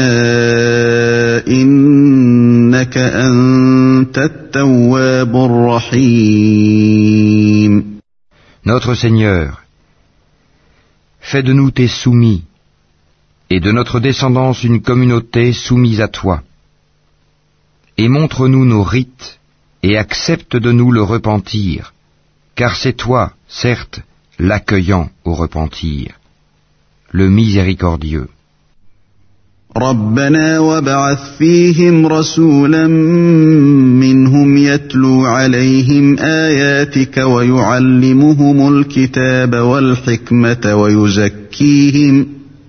إِنَّكَ أَنْتَ التَّوَّابُ الرَّحِيمُ. Notre Seigneur, fais de nous tes soumis, et de notre descendance une communauté soumise à toi. Et montre-nous nos rites, et accepte de nous le repentir, car c'est toi, certes, l'accueillant au repentir, le miséricordieux. رَبَّنَا وَابْعَثْ فِيهِمْ رَسُولًا مِّنْهُمْ يَتْلُو عَلَيْهِمْ آيَاتِكَ وَيُعَلِّمُهُمُ الْكِتَابَ وَالْحِكْمَةَ وَيُزَكِّيهِمْ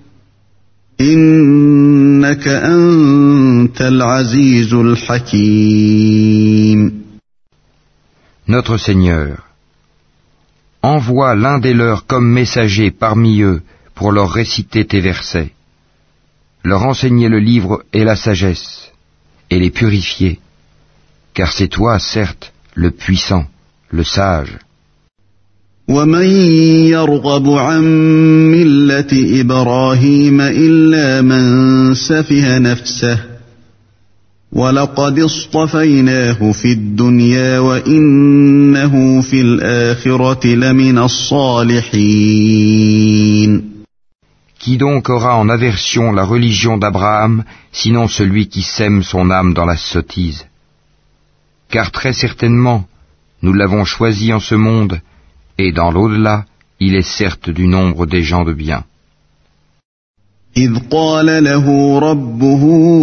إِنَّكَ أَنْتَ الْعَزِيزُ الْحَكِيمُ. Notre Seigneur, envoie l'un des leurs comme messager parmi eux pour leur réciter tes versets, leur enseigner le livre et la sagesse, et les purifier, car c'est toi, certes, le puissant, le sage. وَمَنْ يَرْغَبُ عَنْ مِلَّةِ إِبْرَاهِيمَ إِلَّا مَنْ سَفِهَ نَفْسَهُ وَلَقَدِ اصْطَفَيْنَاهُ فِي الدُّنْيَا وَإِنَّهُ فِي الْآخِرَةِ لَمِنَ الصَّالِحِينَ. Qui donc aura en aversion la religion d'Abraham, sinon celui qui sème son âme dans la sottise? Car très certainement, nous l'avons choisi en ce monde, et dans l'au-delà, il est certes du nombre des gens de bien. إِذْ قَالَ لَهُ رَبُّهُ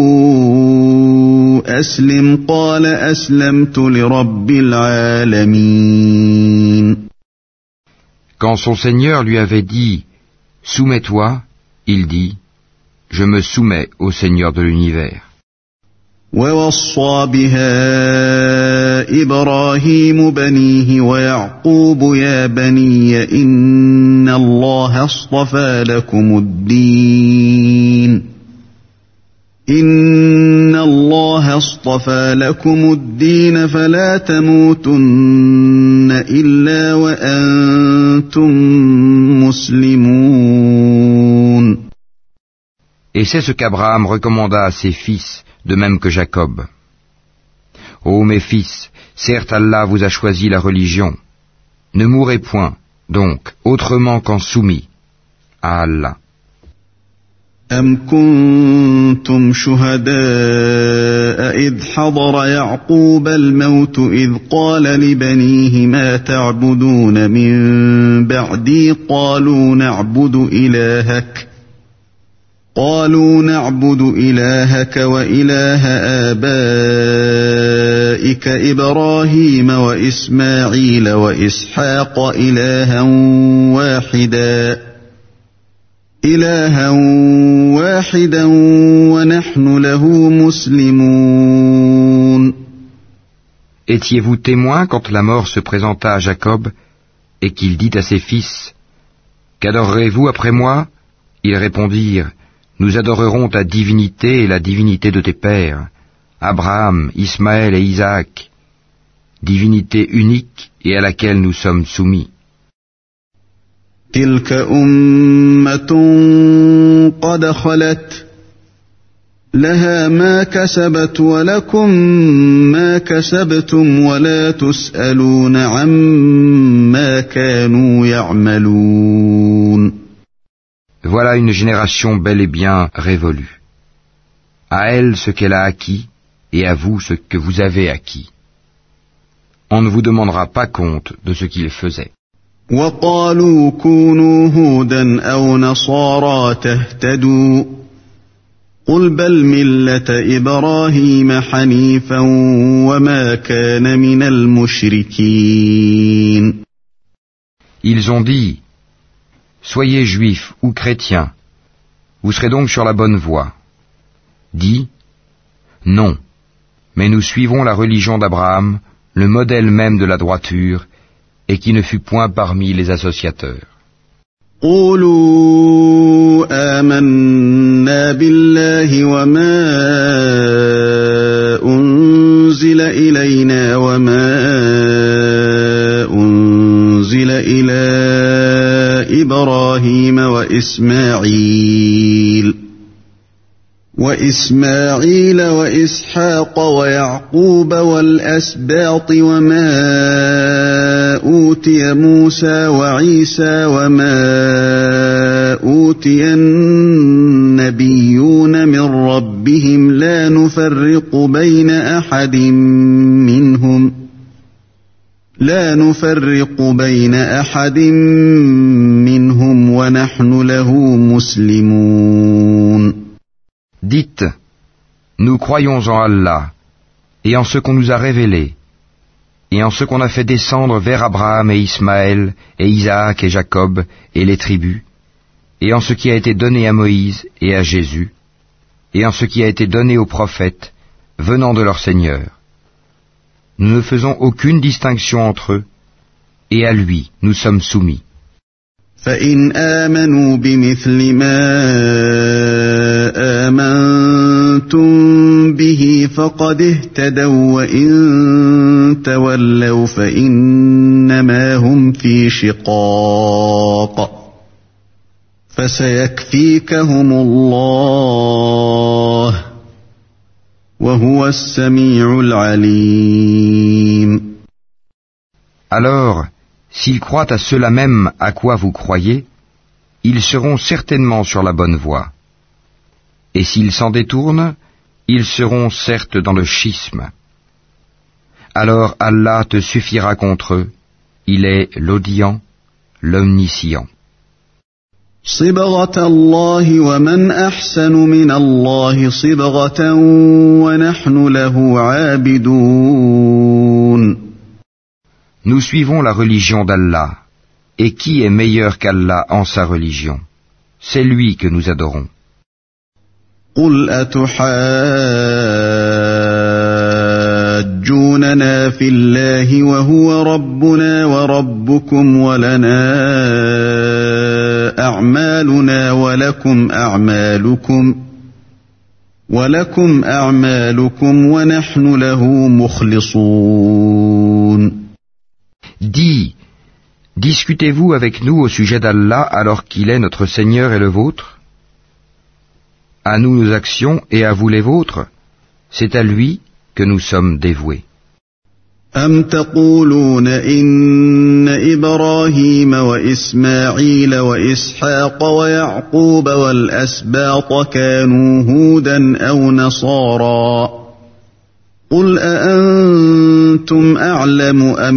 أَسْلِمْ قَالَ أَسْلَمْتُ لِرَبِّ الْعَالَمِينَ. Quand son Seigneur lui avait dit « Soumets-toi », il dit « Je me soumets au Seigneur de l'univers ». ووصى بها إبراهيم بنيه ويعقوب يا بني إن الله اصطفى لكم الدين فلا تموتن إلا وأنتم مسلمون. Et c'est ce qu'Abraham recommanda à ses fils, de même que Jacob. Ô mes fils, certes Allah vous a choisi la religion. Ne mourrez point, donc, autrement qu'en soumis à Allah. أم كنتم شهداء إذ حضر يعقوب الموت إذ قال لبنيه ما تعبدون من بعدي قالوا نعبد إلهك وإله آبائك إبراهيم وإسماعيل وإسحاق إلها واحدا ونحن له مسلمون. Étiez-vous témoins quand la mort se présenta à Jacob et qu'il dit à ses fils, « Qu'adorerez-vous après moi ?» Ils répondirent, « Nous adorerons ta divinité et la divinité de tes pères, Abraham, Ismaël et Isaac, divinité unique et à laquelle nous sommes soumis. » تلك أمة قد خلت لها ما كسبت ولكم ما كسبتم ولا تسألون عما كانوا يعملون. Voilà une génération bel et bien révolue. À elle ce qu'elle a acquis et à vous ce que vous avez acquis. On ne vous demandera pas compte de ce qu'ils faisaient. وقالوا كونوا هودا أو نصارى تهتدوا قل بل ملة إبراهيم حنيفا وما كان من المشركين. Ils ont dit, soyez juifs ou chrétiens, vous serez donc sur la bonne voie. Dis, non, mais nous suivons la religion d'Abraham, le modèle même de la droiture, et qui ne fut point parmi les associateurs. قولوا آمنا بالله وما أنزل إلينا وما أنزل إلى إبراهيم وإسماعيل وإسحاق ويعقوب والأسباط وما أوتي موسى وعيسى وما أوتي النبيون من ربهم لا نفرق بين أحد منهم ونحن له مسلمون. Dites, nous croyons en Allah, et en ce qu'on nous a révélé, et en ce qu'on a fait descendre vers Abraham et Ismaël, et Isaac et Jacob, et les tribus, et en ce qui a été donné à Moïse et à Jésus, et en ce qui a été donné aux prophètes, venant de leur Seigneur. Nous ne faisons aucune distinction entre eux, et à lui nous sommes soumis. فإن آمنوا بمثل ما آمنتم به فقد اهتدوا وإن تولوا فإنما هم في شقاق فسيكفيكهم الله وهو السميع العليم. Alors, s'ils croient à cela même à quoi vous croyez, ils seront certainement sur la bonne voie. Et s'ils s'en détournent, ils seront certes dans le schisme. Alors Allah te suffira contre eux, il est l'audient, l'omniscient. صبغة الله ومن أحسن من الله صبغة ونحن له عابدون. Nous suivons la religion d'Allah, et qui est meilleur qu'Allah en sa religion? C'est lui que nous adorons. قل أتحاجوننا في الله وهو ربنا وربكم ولنا أعمالنا ولكم أعمالكم ونحن له مخلصون. Dis, discutez-vous avec nous au sujet d'Allah alors qu'il est notre Seigneur et le vôtre? À nous nos actions et à vous les vôtres, c'est à lui que nous sommes dévoués. أم تقولون إن إبراهيم وإسماعيل وإسحاق ويعقوب والأسباط كانوا هودا أو نصارى قل أأنتم أعلم أم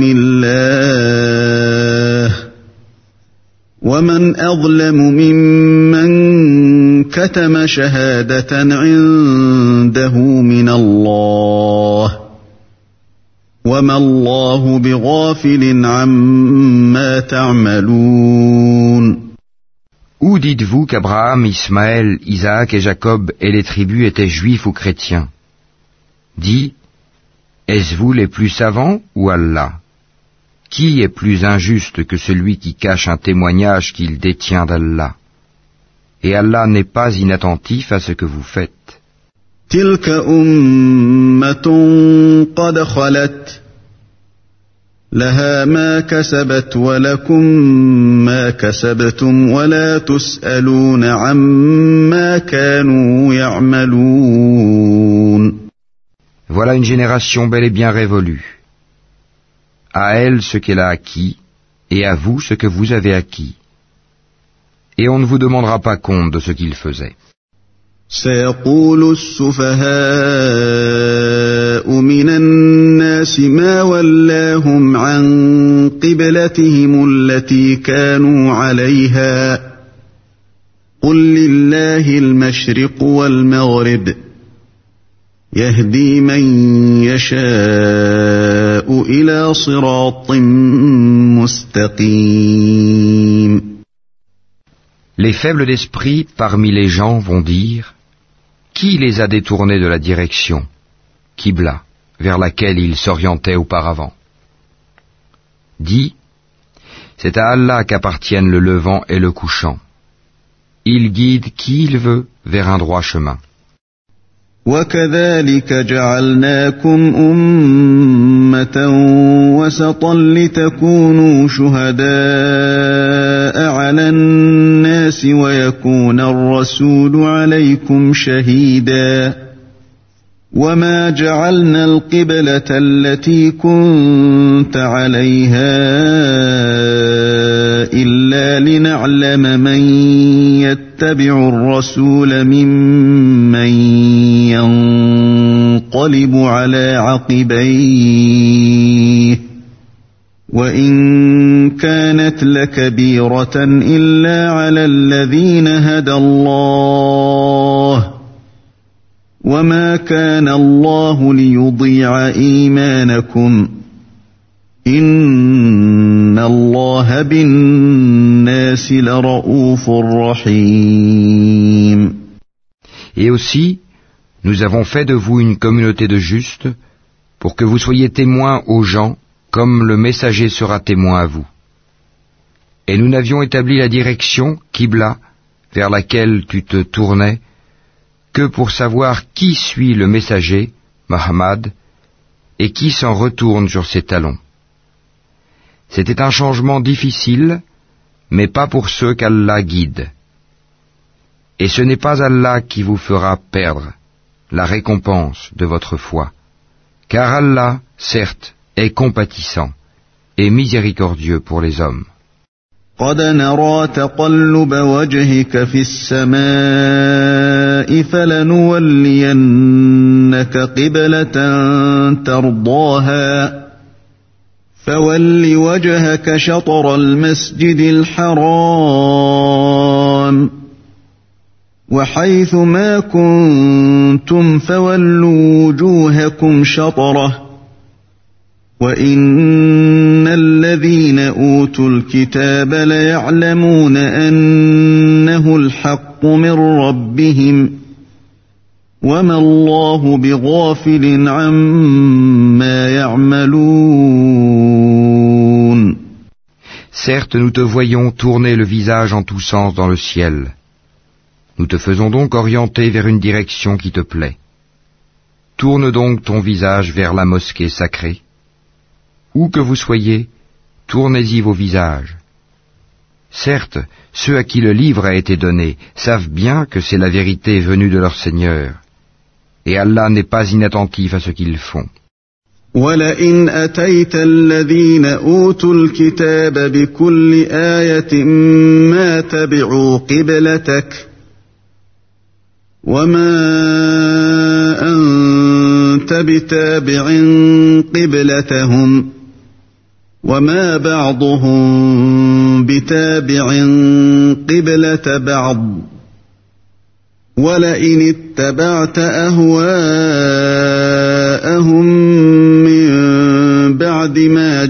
الله ومن أظلم ممن كتم شهادة عنده من الله وما الله بغافل عما تعملون. Ou dites-vous qu'Abraham, Ismaël, Isaac et Jacob et les tribus étaient juifs ou chrétiens? Dis, est-ce vous les plus savants ou Allah? Qui est plus injuste que celui qui cache un témoignage qu'il détient d'Allah? Et Allah n'est pas inattentif à ce que vous faites. تلك أمة قد خلت لها ما كسبت ولكم ما كسبتم ولا تسألون عما كانوا يعملون. Voilà une génération bel et bien révolue. À elle ce qu'elle a acquis, et à vous ce que vous avez acquis. Et on ne vous demandera pas compte de ce qu'ils faisaient. سيقول السفهاء من الناس ما ولاهم عن قبلتهم التي كانوا عليها قل لله المشرق والمغرب يهدي من يشاء إلى صراط مستقيم. Les faibles d'esprit parmi les gens vont dire: qui les a détournés de la direction, Qibla, vers laquelle ils s'orientaient auparavant? Dis, c'est à Allah qu'appartiennent le levant et le couchant. Il guide qui il veut vers un droit chemin. وَكَذَلِكَ جَعَلْنَاكُمْ أُمَّةً وَسَطًا لِتَكُونُوا شُهَدَاءَ عَلَى النَّاسِ وَيَكُونَ الرَّسُولُ عَلَيْكُمْ شَهِيدًا وَمَا جَعَلْنَا الْقِبْلَةَ الَّتِي كُنْتَ عَلَيْهَا إِلَّا لِنَعْلَمَ مَنْ يَتَّبِعُ الرَّسُولَ مِمَّنْ ينقلب على عقبيه وإن كانت لكبيرة إلا على الذين هدى الله وما كان الله ليضيع إيمانكم إن الله بالناس لرؤوف رحيم. Et aussi, nous avons fait de vous une communauté de justes, pour que vous soyez témoins aux gens, comme le messager sera témoin à vous. Et nous n'avions établi la direction, Qibla, vers laquelle tu te tournais, que pour savoir qui suit le messager, Muhammad, et qui s'en retourne sur ses talons. C'était un changement difficile, mais pas pour ceux qu'Allah guide. Et ce n'est pas Allah qui vous fera perdre la récompense de votre foi, car Allah, certes, est compatissant et miséricordieux pour les hommes. قد نرى تقلب وجهك في السماء فلنولينك قبلة ترضاها فول وجهك شطر المسجد الحرام وحيث ما كنتم فولوا وجوهكم شطره وإن الذين أوتوا الكتاب ليعلمون أنه الحق من ربهم وما الله بغافل عما يعملون. Certes, nous te voyons tourner le visage en tous sens dans le ciel. Nous te faisons donc orienter vers une direction qui te plaît. Tourne donc ton visage vers la mosquée sacrée. Où que vous soyez, tournez-y vos visages. Certes, ceux à qui le livre a été donné savent bien que c'est la vérité venue de leur Seigneur, et Allah n'est pas inattentif à ce qu'ils font. وَلَئِنْ أَتَيْتَ الَّذِينَ أُوتُوا الْكِتَابَ بِكُلِّ آيَةٍ مَا تَبِعُوا قِبْلَتَكَ وَمَا أَنْتَ بِتَابِعٍ قِبْلَتَهُمْ وَمَا بَعْضُهُمْ بِتَابِعٍ قِبْلَةَ بَعْضٍ وَلَئِنِ اتَّبَعْتَ أَهْوَاءَهُمْ مِنْ بَعْدِ مَا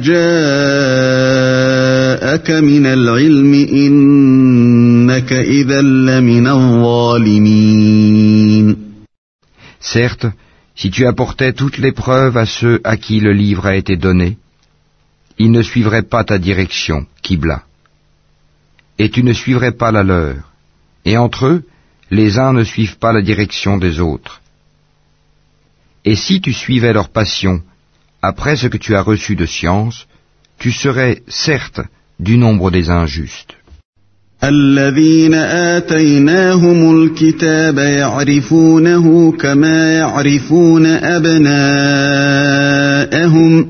جَاءَكَ مِنَ الْعِلْمِ إِنَّكَ إِذًا لَمِنَ الظَّالِمِينَ. Certes, si tu apportais toutes les preuves à ceux à qui le livre a été donné, ils ne suivraient pas ta direction, Qibla, et tu ne suivrais pas la leur, et entre eux, les uns ne suivent pas la direction des autres. Et si tu suivais leur passion, après ce que tu as reçu de science, tu serais, certes, du nombre des injustes. الذين آتيناهم الكتاب يعرفونه كما يعرفون أبناءهم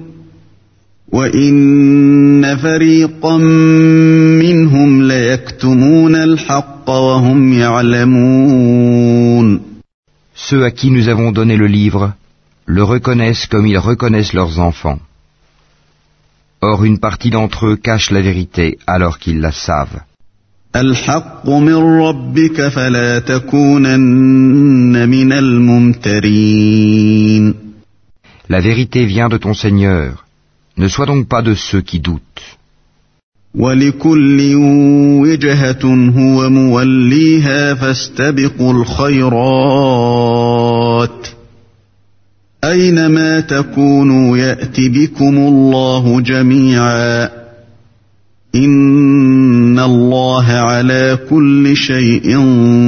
وإن فريقا منهم ليكتمون الحق وهم يعلمون. Ceux à qui nous avons donné le livre le reconnaissent comme ils reconnaissent leurs enfants. Or une partie d'entre eux cache la vérité alors qu'ils la savent. الحق من ربك فلا تكونن من الممترين. La vérité vient de ton Seigneur. Ne sois donc pas de ceux qui doutent. ولكل وجهة هو موليها فاستبقوا الخيرات أينما تكونوا يأت بكم الله جميعا إن الله على كل شيء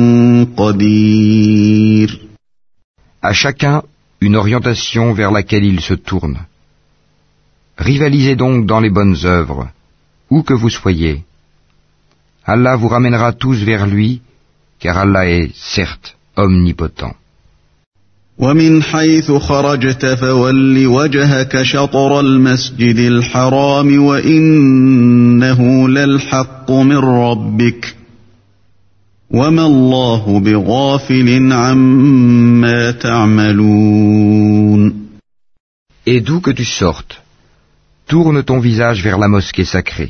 قدير. À chacun une orientation vers laquelle il se tourne. Rivalisez donc dans les bonnes œuvres, où que vous soyez. Allah vous ramènera tous vers lui, car Allah est, certes, omnipotent. ومن حيث خرجت فول وجهك شطر المسجد الحرام وإنه للحق من ربك وما الله بغافل عما تعملون. Et d'où que tu sortes, tourne ton visage vers la mosquée sacrée.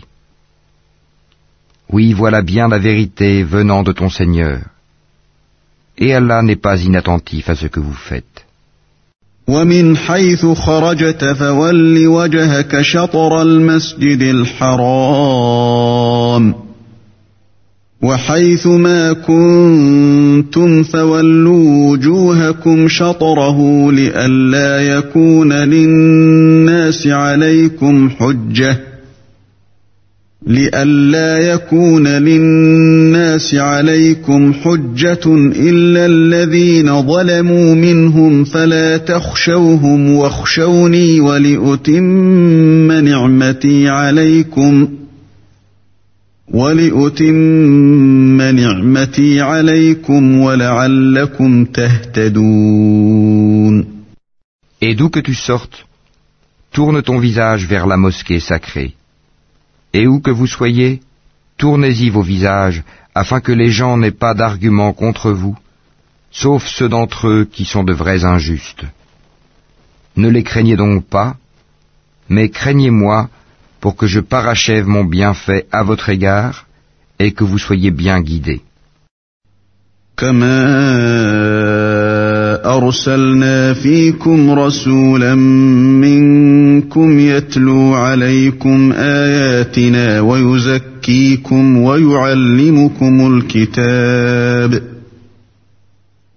Oui, voilà bien la vérité venant de ton Seigneur. Et Allah n'est pas inattentif à ce que vous faites. ومن حيث خرجت فول وجهك شطر المسجد الحرام وحيث ما كنتم فولوا وجوهكم شطره لئلا يكون للناس عليكم حجة إلا الذين ظلموا منهم فلا تخشوهم واخشوني ولأتم نعمتي عليكم ولعلكم تهتدون. Et d'où que tu sortes, tourne ton visage vers la mosquée sacrée. Et où que vous soyez, tournez-y vos visages, afin que les gens n'aient pas d'arguments contre vous, sauf ceux d'entre eux qui sont de vrais injustes. Ne les craignez donc pas, mais craignez-moi pour que je parachève mon bienfait à votre égard et que vous soyez bien guidés. أرسلنا فيكم رسولا منكم يتلو عليكم آياتنا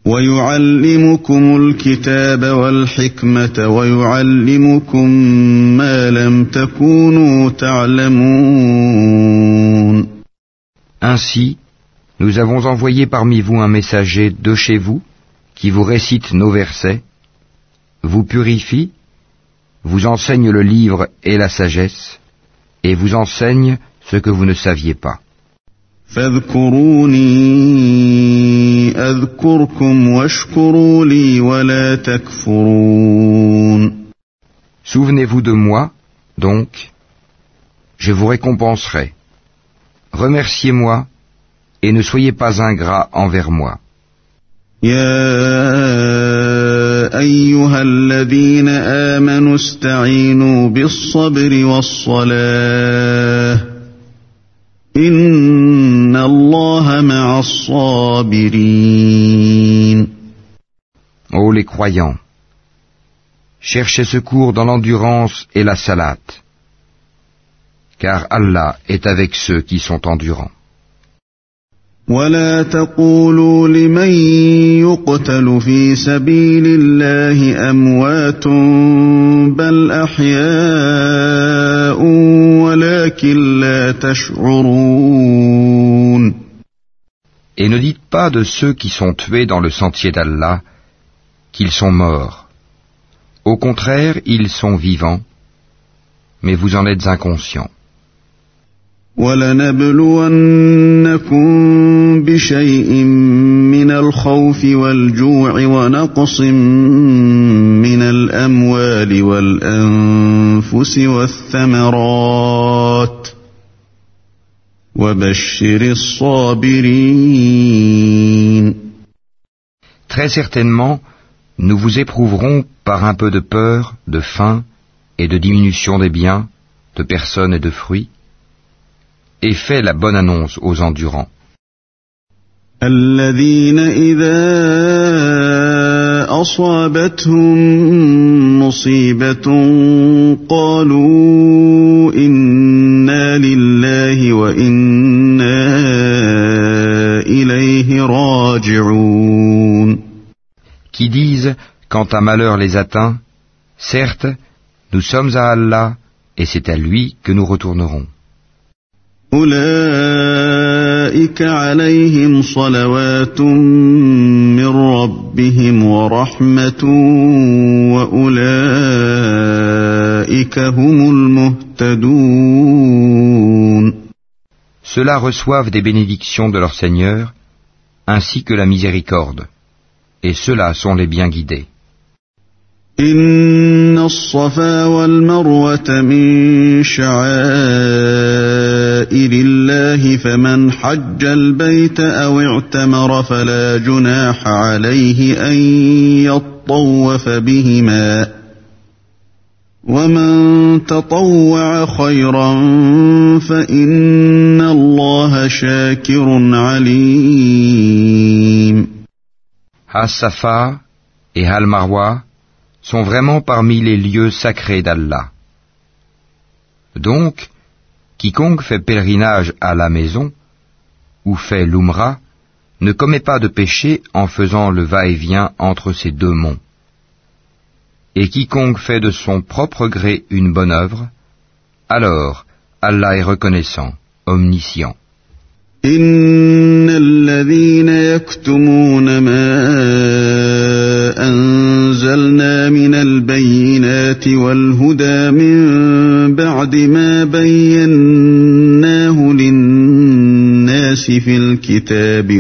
ويعلمكم الكتاب والحكمة ويعلمكم ما لم تكونوا تعلمون. Ainsi, nous avons envoyé parmi vous un messager de chez vous qui vous récite nos versets, vous purifie, vous enseigne le livre et la sagesse, et vous enseigne ce que vous ne saviez pas. فاذكروني أذكركم واشكروا لي ولا تكفرون. Souvenez-vous de moi, donc, je vous récompenserai. Remerciez-moi et ne soyez pas ingrats envers moi. يا أيها الذين آمنوا استعينوا بالصبر والصلاة إن الله مع الصابرين. Ô les croyants, cherchez secours dans l'endurance et la salate, car Allah est avec ceux qui sont endurants. ولا تقولوا لمن يقتل في سبيل الله أموات بل أحياء ولكن لا تشعرون. Et ne dites pas de ceux qui sont tués dans le sentier d'Allah qu'ils sont morts. Au contraire, ils sont vivants, mais vous en êtes inconscients. وَلَنَبْلُوَنَّكُمْ بِشَيْءٍ مِّنَ الْخَوْفِ وَالْجُوعِ وَنَقْصٍ مِّنَ الْأَمْوَالِ وَالْأَنفُسِ وَالثَّمَرَاتِ وَبَشِّرِ الصَّابِرِينَ. Très certainement, nous vous éprouverons par un peu de peur, de faim et de diminution des biens, de personnes et de fruits, et fais la bonne annonce aux endurants. الذين إذا أصابتهم مصيبة قالوا إنا لله وإنا إليه راجعون. Qui disent, quand un malheur les atteint, certes, nous sommes à Allah et c'est à lui que nous retournerons. أولئك عليهم صلوات من ربهم ورحمة وأولئك هم المهتدون. Ceux-là reçoivent des bénédictions de leur Seigneur, ainsi que la miséricorde, et ceux-là sont les bien guidés. إن الصفا والمروة من شعائر الله فمن حج البيت أو اعتمر فلا جناح عليه أن يطوف بهما ومن تطوع خيرا فإن الله شاكر عليم. As-Safa et Al-Marwa sont vraiment parmi les lieux sacrés d'Allah. Donc, quiconque fait pèlerinage à la maison, ou fait l'Umrah, ne commet pas de péché en faisant le va-et-vient entre ces deux monts. Et quiconque fait de son propre gré une bonne œuvre, alors Allah est reconnaissant, omniscient. إن الذين يكتمون ما أنزلنا من البينات والهدى من بعد ما بيناه للناس في الكتاب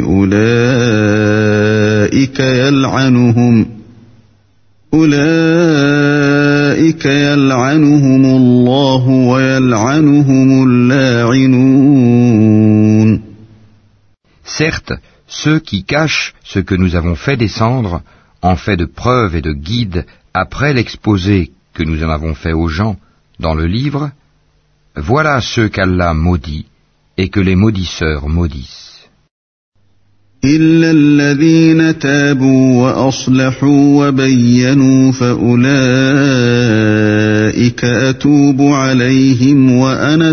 أولئك يلعنهم الله ويلعنهم اللاعنون. Certes, ceux qui cachent ce que nous avons fait descendre en fait de preuves et de guides après l'exposé que nous en avons fait aux gens dans le livre, voilà ceux qu'Allah maudit et que les maudisseurs maudissent. إلا الذين تابوا وأصلحوا وبينوا فأولئك أتوب عليهم وأنا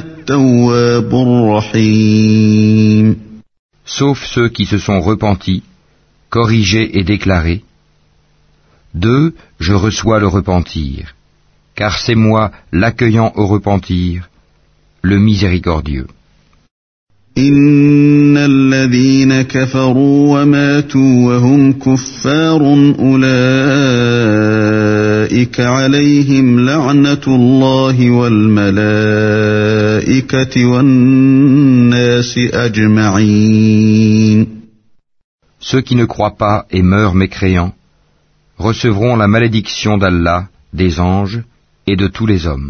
التواب الرحيم. Sauf ceux qui se sont repentis, corriger et déclarer. 2. Je reçois le repentir, car c'est moi l'accueillant au repentir, le miséricordieux. إن الذين كفروا وماتوا وهم كفار أولئك عليهم لعنة الله والملائكة والناس أجمعين. Ceux qui ne croient pas et meurent mécréants recevront la malédiction d'Allah, des anges et de tous les hommes.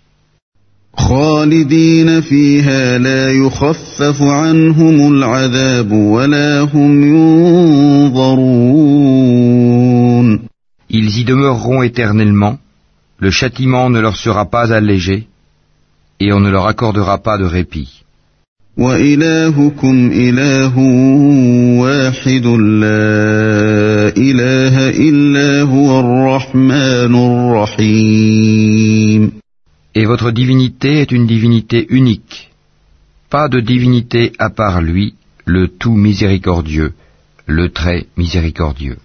خالدين فيها لا يخفف عنهم العذاب ولا هم ينظرون. Ils y demeureront éternellement, le châtiment ne leur sera pas allégé, et on ne leur accordera pas de répit. وإلهكم إله واحد لا إله إلا هو الرحمن الرحيم. Et votre divinité est une divinité unique, pas de divinité à part lui, le tout miséricordieux, le très miséricordieux.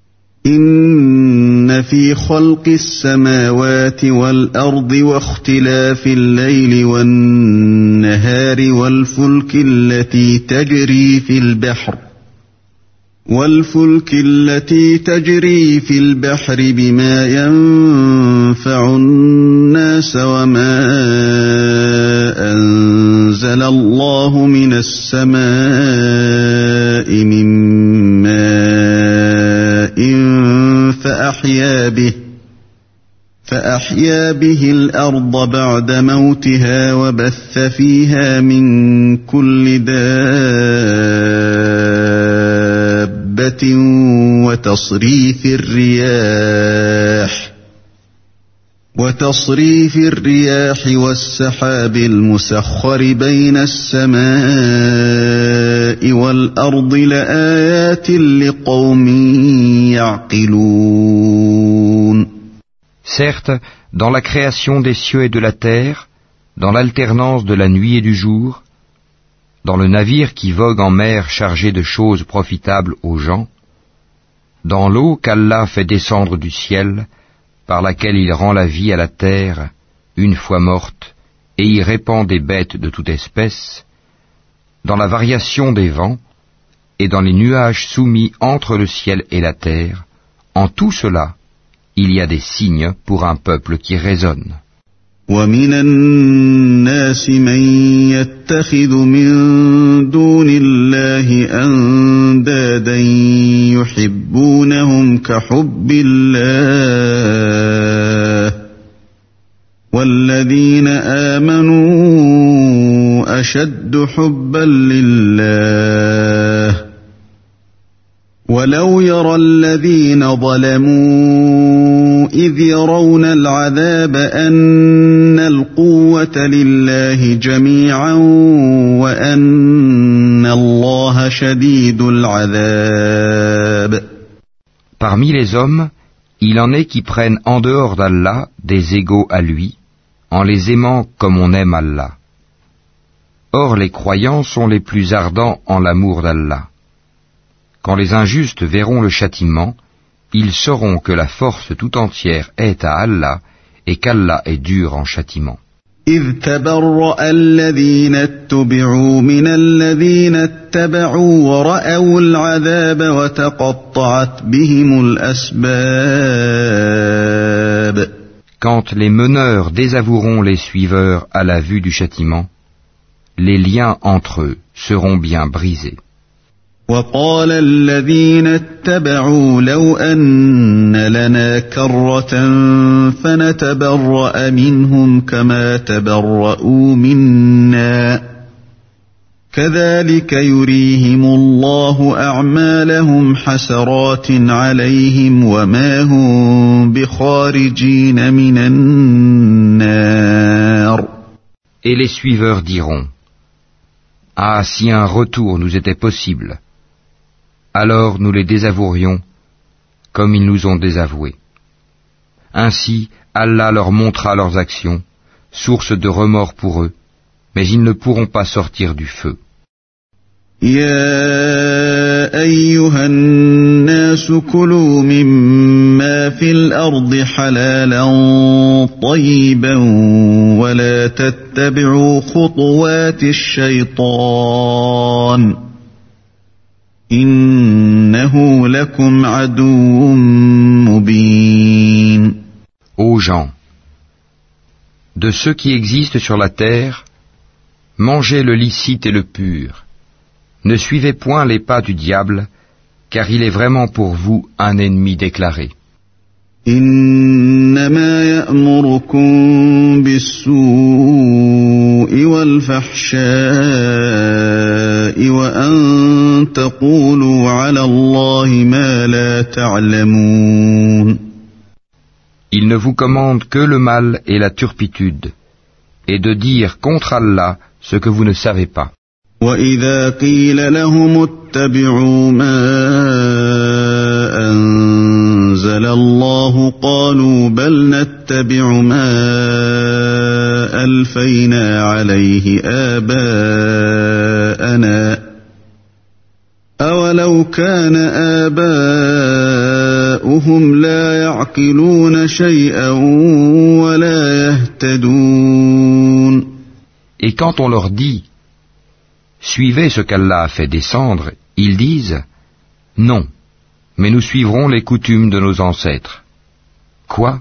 إن في خلق السماوات والأرض واختلاف الليل والنهار والفلك التي تجري في البحر بما ينفع الناس وما أنزل الله من السماء من ماء فأحيا به الأرض بعد موتها وبث فيها من كل دابة وتصريف الرياح والسحاب المسخر بين السماء والأرض لآيات لقوم يعقلون. Certes, dans la création des cieux et de la terre, dans l'alternance de la nuit et du jour, dans le navire qui vogue en mer chargé de choses profitables aux gens, dans l'eau qu'Allah fait descendre du ciel, par laquelle il rend la vie à la terre, une fois morte, et y répand des bêtes de toute espèce, dans la variation des vents, et dans les nuages soumis entre le ciel et la terre, en tout cela, il y a des signes pour un peuple qui raisonne. ومن الناس من يتخذ من دون الله أندادا يحبونهم كحب الله والذين آمنوا أشد حبا لله ولو يرى الذين ظلموا إذ يرون العذاب أن القوة لله جميعا وأن الله شديد العذاب. Parmi les hommes, il en est qui prennent en dehors d'Allah des égaux à lui, en les aimant comme on aime Allah. Or les croyants sont les plus ardents en l'amour d'Allah. Quand les injustes verront le châtiment, ils sauront que la force tout entière est à Allah et qu'Allah est dur en châtiment. إذ تبرأ الذين اتبعوا من الذين اتبعوا ورأوا العذاب وتقطعت بهم الأسباب. Quand les meneurs désavoueront les suiveurs à la vue du châtiment, les liens entre eux seront bien brisés. وقال الذين اتبعوا لو أن لنا كرة فنتبرأ منهم كما تبرؤوا منا كذلك يريهم الله أعمالهم حسرات عليهم وما هم بخارجين من النار. Et les suiveurs diront: Ah, si un retour nous était possible, alors nous les désavouerions comme ils nous ont désavoués. Ainsi, Allah leur montrera leurs actions, source de remords pour eux, mais ils ne pourront pas sortir du feu. يا أيها الناس كلوا مما في الأرض حلالا طيبا ولا تتبعوا خطوات الشيطان إنه لكم عدو مبين. Ô gens, de ceux qui existent sur la terre, mangez le licite et le pur. Ne suivez point les pas du diable, car il est vraiment pour vous un ennemi déclaré. إنما يأمركم بالسوء والفحشاء وأن تقولوا على الله ما لا تعلمون. Il ne vous commande que le mal et la turpitude, et de dire contre Allah ce que vous ne savez pas. وَإِذَا قِيلَ لَهُمُ اتَّبِعُوا مَا أَنزَلَ اللَّهُ قَالُوا بَلْ نَتَّبِعُ مَا أَلْفَيْنَا عَلَيْهِ آبَاءَنَا أَوَلَوْ كَانَ آبَاؤُهُمْ لَا يَعْقِلُونَ شَيْئًا وَلَا يَهْتَدُونَ. Et quand on leur dit « Suivez ce qu'Allah a fait descendre », ils disent « Non, mais nous suivrons les coutumes de nos ancêtres. » Quoi ?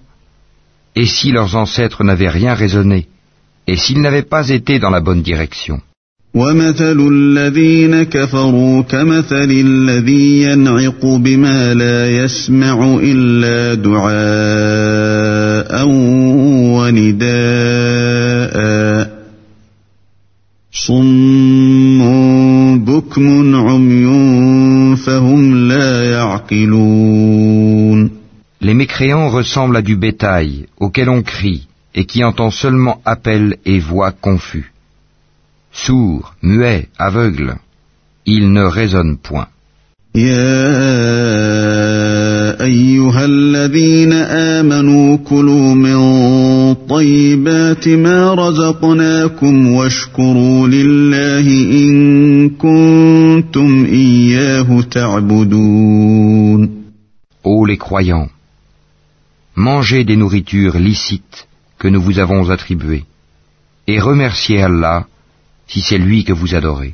Et si leurs ancêtres n'avaient rien raisonné, et s'ils n'avaient pas été dans la bonne direction ? وَمَثَلُ الَّذِينَ كَفَرُوا كَمَثَلِ الَّذِي يَنْعِقُ بِمَا لَا يَسْمَعُ إِلَّا دُعَاءً وَنِدَاءً صُمٌّ بُكْمٌ عُمْيٌ فَهُمْ لَا يَعْقِلُونَ. Les mécréants ressemblent à du bétail auquel on crie et qui entend seulement appel et voix confus. Sourds, muets, aveugles, ils ne raisonnent point. يا أيها الذين آمنوا كلوا من طيبات ما رزقناكم واشكروا لله إن كنتم إياه تعبدون. Ô les croyants, mangez des nourritures licites que nous vous avons attribuées et remerciez Allah si c'est lui que vous adorez.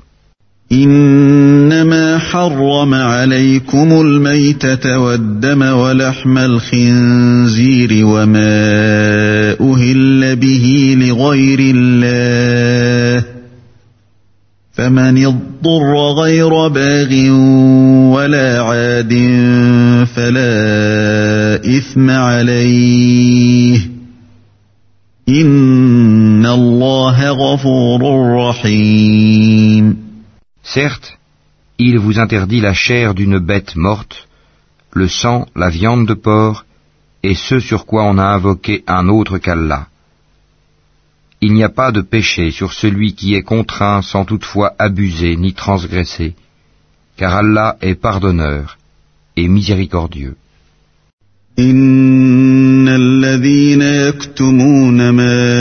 إنما حرم عليكم الميتة والدم ولحم الخنزير وما أهل به لغير الله فمن اضطر غير باغ ولا عاد فلا إثم عليه إن الله غفور رحيم. Certes, il vous interdit la chair d'une bête morte, le sang, la viande de porc, et ce sur quoi on a invoqué un autre qu'Allah. Il n'y a pas de péché sur celui qui est contraint sans toutefois abuser ni transgresser, car Allah est pardonneur et miséricordieux. إن الذين يكتمون ما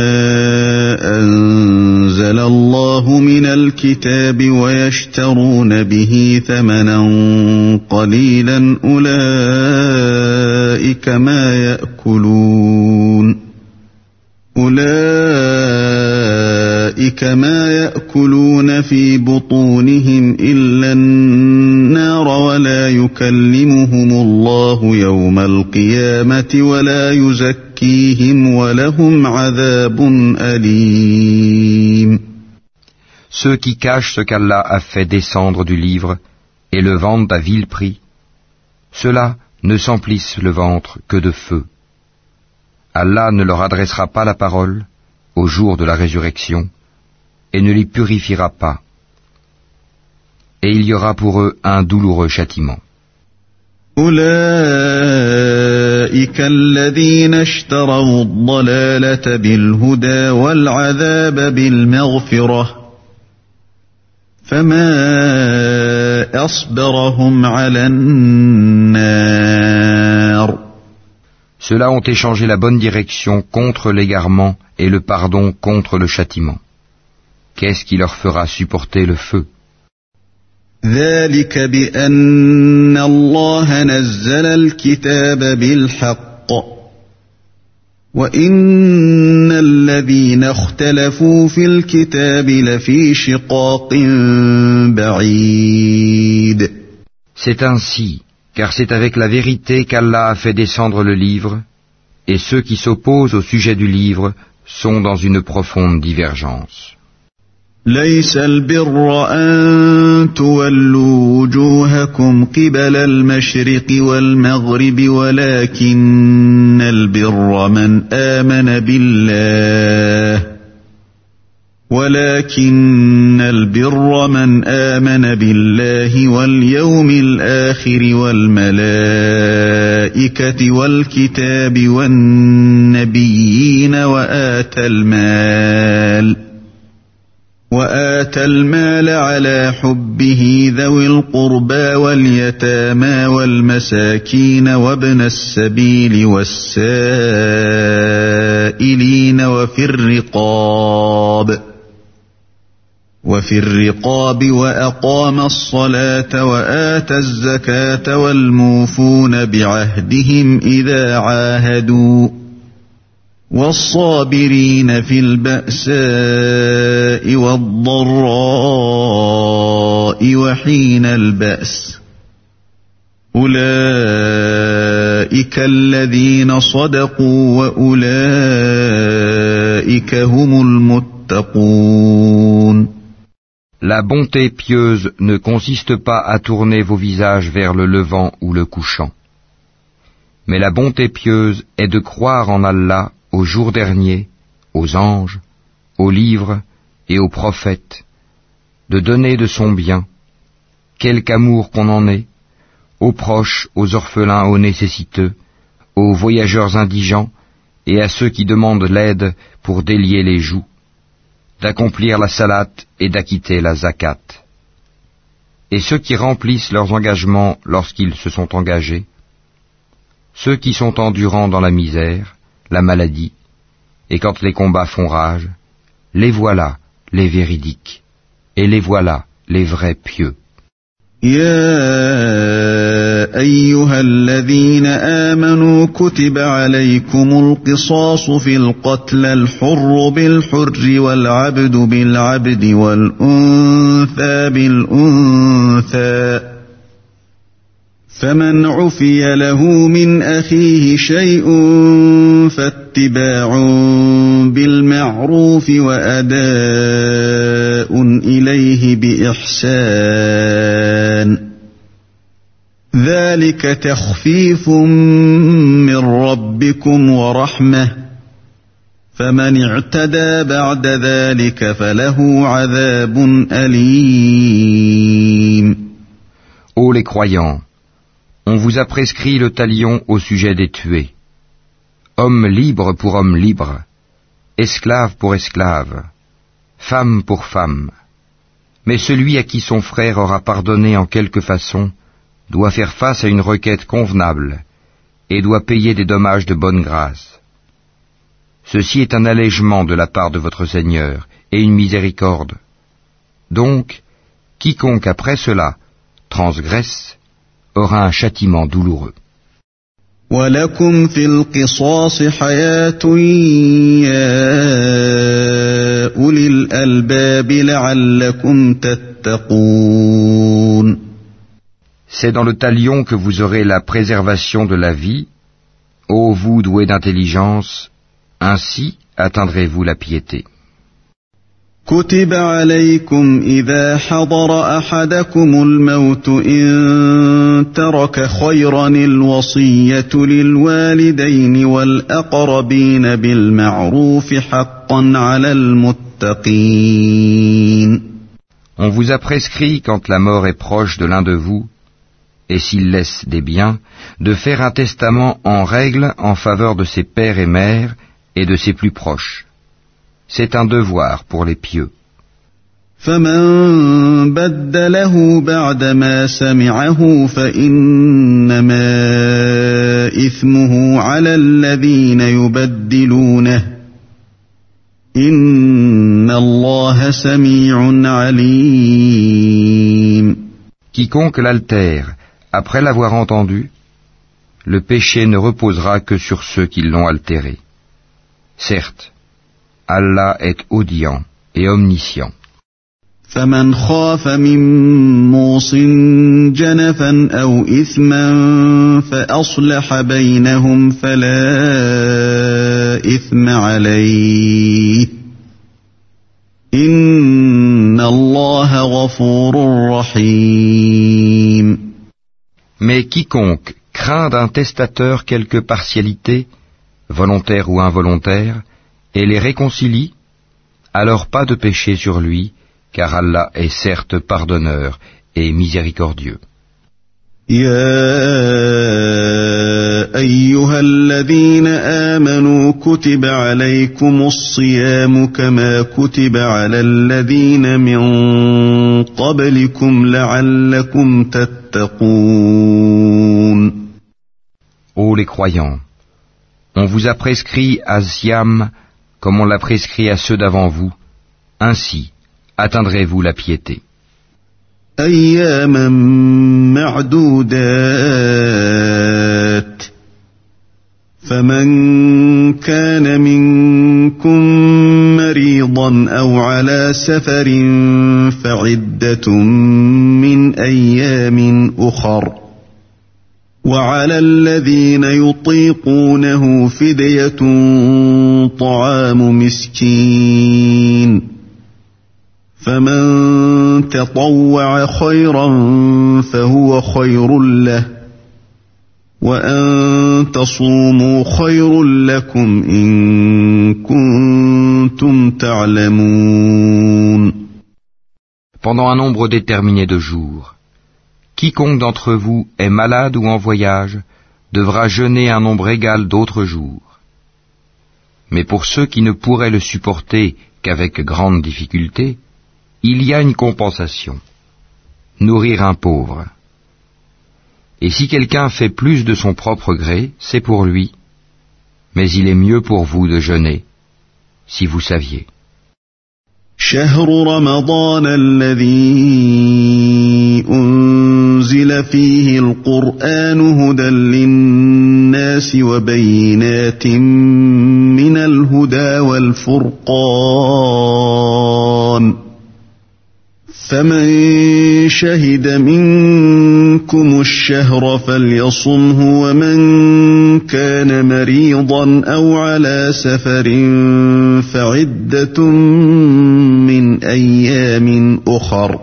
أنزل الله من الكتاب ويشترون به ثمنا قليلا أولئك ما يأكلون في بطونهم إلا النار ولا يكلمهم الله يوم القيامة ولا يزكيهم ولهم عذاب أليم. Ceux qui cachent ce qu'Allah a fait descendre du livre et le vendent à vil prix, ceux-là ne s'emplissent le ventre que de feu. Allah ne leur adressera pas la parole au jour de la résurrection et ne les purifiera pas. Et il y aura pour eux un douloureux châtiment. أولئك الذين اشتروا الضلالة بالهدى والعذاب بالمغفرة فما أصبرهم على النار. Ceux-là ont échangé la bonne direction contre l'égarement et le pardon contre le châtiment. Qu'est-ce qui leur fera supporter le feu ? ذلك بأن الله نزل الكتاب بالحق وإن الذين اختلفوا في الكتاب لفي شقاق بعيد. C'est ainsi, car c'est avec la vérité qu'Allah a fait descendre le livre, et ceux qui s'opposent au sujet du livre sont dans une profonde divergence. ليس البر أن تولوا وجوهكم قبل المشرق والمغرب ولكن البر من آمن بالله واليوم الآخر والملائكة والكتاب والنبيين وآتى المال على حبه ذوي القربى واليتامى والمساكين وابن السبيل والسائلين وفي الرقاب وأقام الصلاة وآتى الزكاة والموفون بعهدهم إذا عاهدوا والصابرين في البأساء والضراء وحين البأس أولئك الذين صدقوا وأولئك هم المتقون. La bonté pieuse ne consiste pas à tourner vos visages vers le levant ou le couchant. Mais la bonté pieuse est de croire en Allah, au jour dernier, aux anges, aux livres et aux prophètes, de donner de son bien, quelque amour qu'on en ait, aux proches, aux orphelins, aux nécessiteux, aux voyageurs indigents et à ceux qui demandent l'aide pour délier les joues, d'accomplir la salate et d'acquitter la zakat. Et ceux qui remplissent leurs engagements lorsqu'ils se sont engagés, ceux qui sont endurants dans la misère, la maladie, et quand les combats font rage, les voilà les véridiques, et les voilà les vrais pieux. يا أيها الذين آمنوا كتب عليكم القصاص في القتلى الحر بالحر والعبد بالعبد والأنثى بالأنثى فمن عفي له من أخيه شيء فاتباع بالمعروف وأداء إليه بإحسان ذلك تخفيف من ربكم ورحمة فمن اعتدى بعد ذلك فله عذاب أليم. Ô les croyants, on vous a prescrit le talion au sujet des tués. Homme libre pour homme libre, esclave pour esclave, femme pour femme. Mais celui à qui son frère aura pardonné en quelque façon doit faire face à une requête convenable et doit payer des dommages de bonne grâce. Ceci est un allègement de la part de votre Seigneur et une miséricorde. Donc, quiconque après cela transgresse aura un châtiment douloureux. وَلَكُمْ فِي الْقِصَاصِ حَيَاةٌ يَا أُولِي الْأَلْبَابِ لَعَلَّكُمْ تَتَّقُونَ. C'est dans le talion que vous aurez la préservation de la vie, ô vous doués d'intelligence, ainsi atteindrez-vous la piété. كتب عليكم إذا حضر أحدكم الموت إن ترك خيرا الوصية للوالدين والأقربين بالمعروف حقا على المتقين. On vous a prescrit, quand la mort est proche de l'un de vous, et s'il laisse des biens, de faire un testament en règle en faveur de ses pères et mères et de ses plus proches. C'est un devoir pour les pieux. فمن بدله بعدما سمعه فإنما إثمه على الذين يبدلونه إن الله سميع عليم. Quiconque l'altère après l'avoir entendu, le péché ne reposera que sur ceux qui l'ont altéré. Certes, Allah est audient et omniscient. فمن خاف من موص جنفا أو إثما فأصلح بينهم فلا إثم عليه إن الله غفور رحيم. Mais quiconque craint d'un testateur quelque partialité, volontaire ou involontaire, et les réconcilie, alors pas de péché sur lui, car Allah est certes pardonneur et miséricordieux. يا أيها الذين آمنوا كتب عليكم الصيام كما كتب على الذين من قبلكم لعلكم تتقون. Ô les croyants, on vous a prescrit à Siam comme on l'a prescrit à ceux d'avant vous, ainsi atteindrez-vous la piété. أياما معدودات فمن كان منكم مريضا أو على سفر فعدة من أيام أخر وعلى الذين يطيقونه فدية طعام مسكين فمن تطوع خيرا فهو خير له وأن تصوموا خير لكم إن كنتم تعلمون. Pendant un nombre déterminé de jours, quiconque d'entre vous est malade ou en voyage devra jeûner un nombre égal d'autres jours. Mais pour ceux qui ne pourraient le supporter qu'avec grande difficulté, il y a une compensation, nourrir un pauvre. Et si quelqu'un fait plus de son propre gré, c'est pour lui, mais il est mieux pour vous de jeûner, si vous saviez. شهر رمضان الذي أنزل فيه القرآن هدى للناس وبينات من الهدى والفرقان فمن شهد منكم الشهر فليصمه ومن كان مريضا أو على سفر فعدة من أيام أخر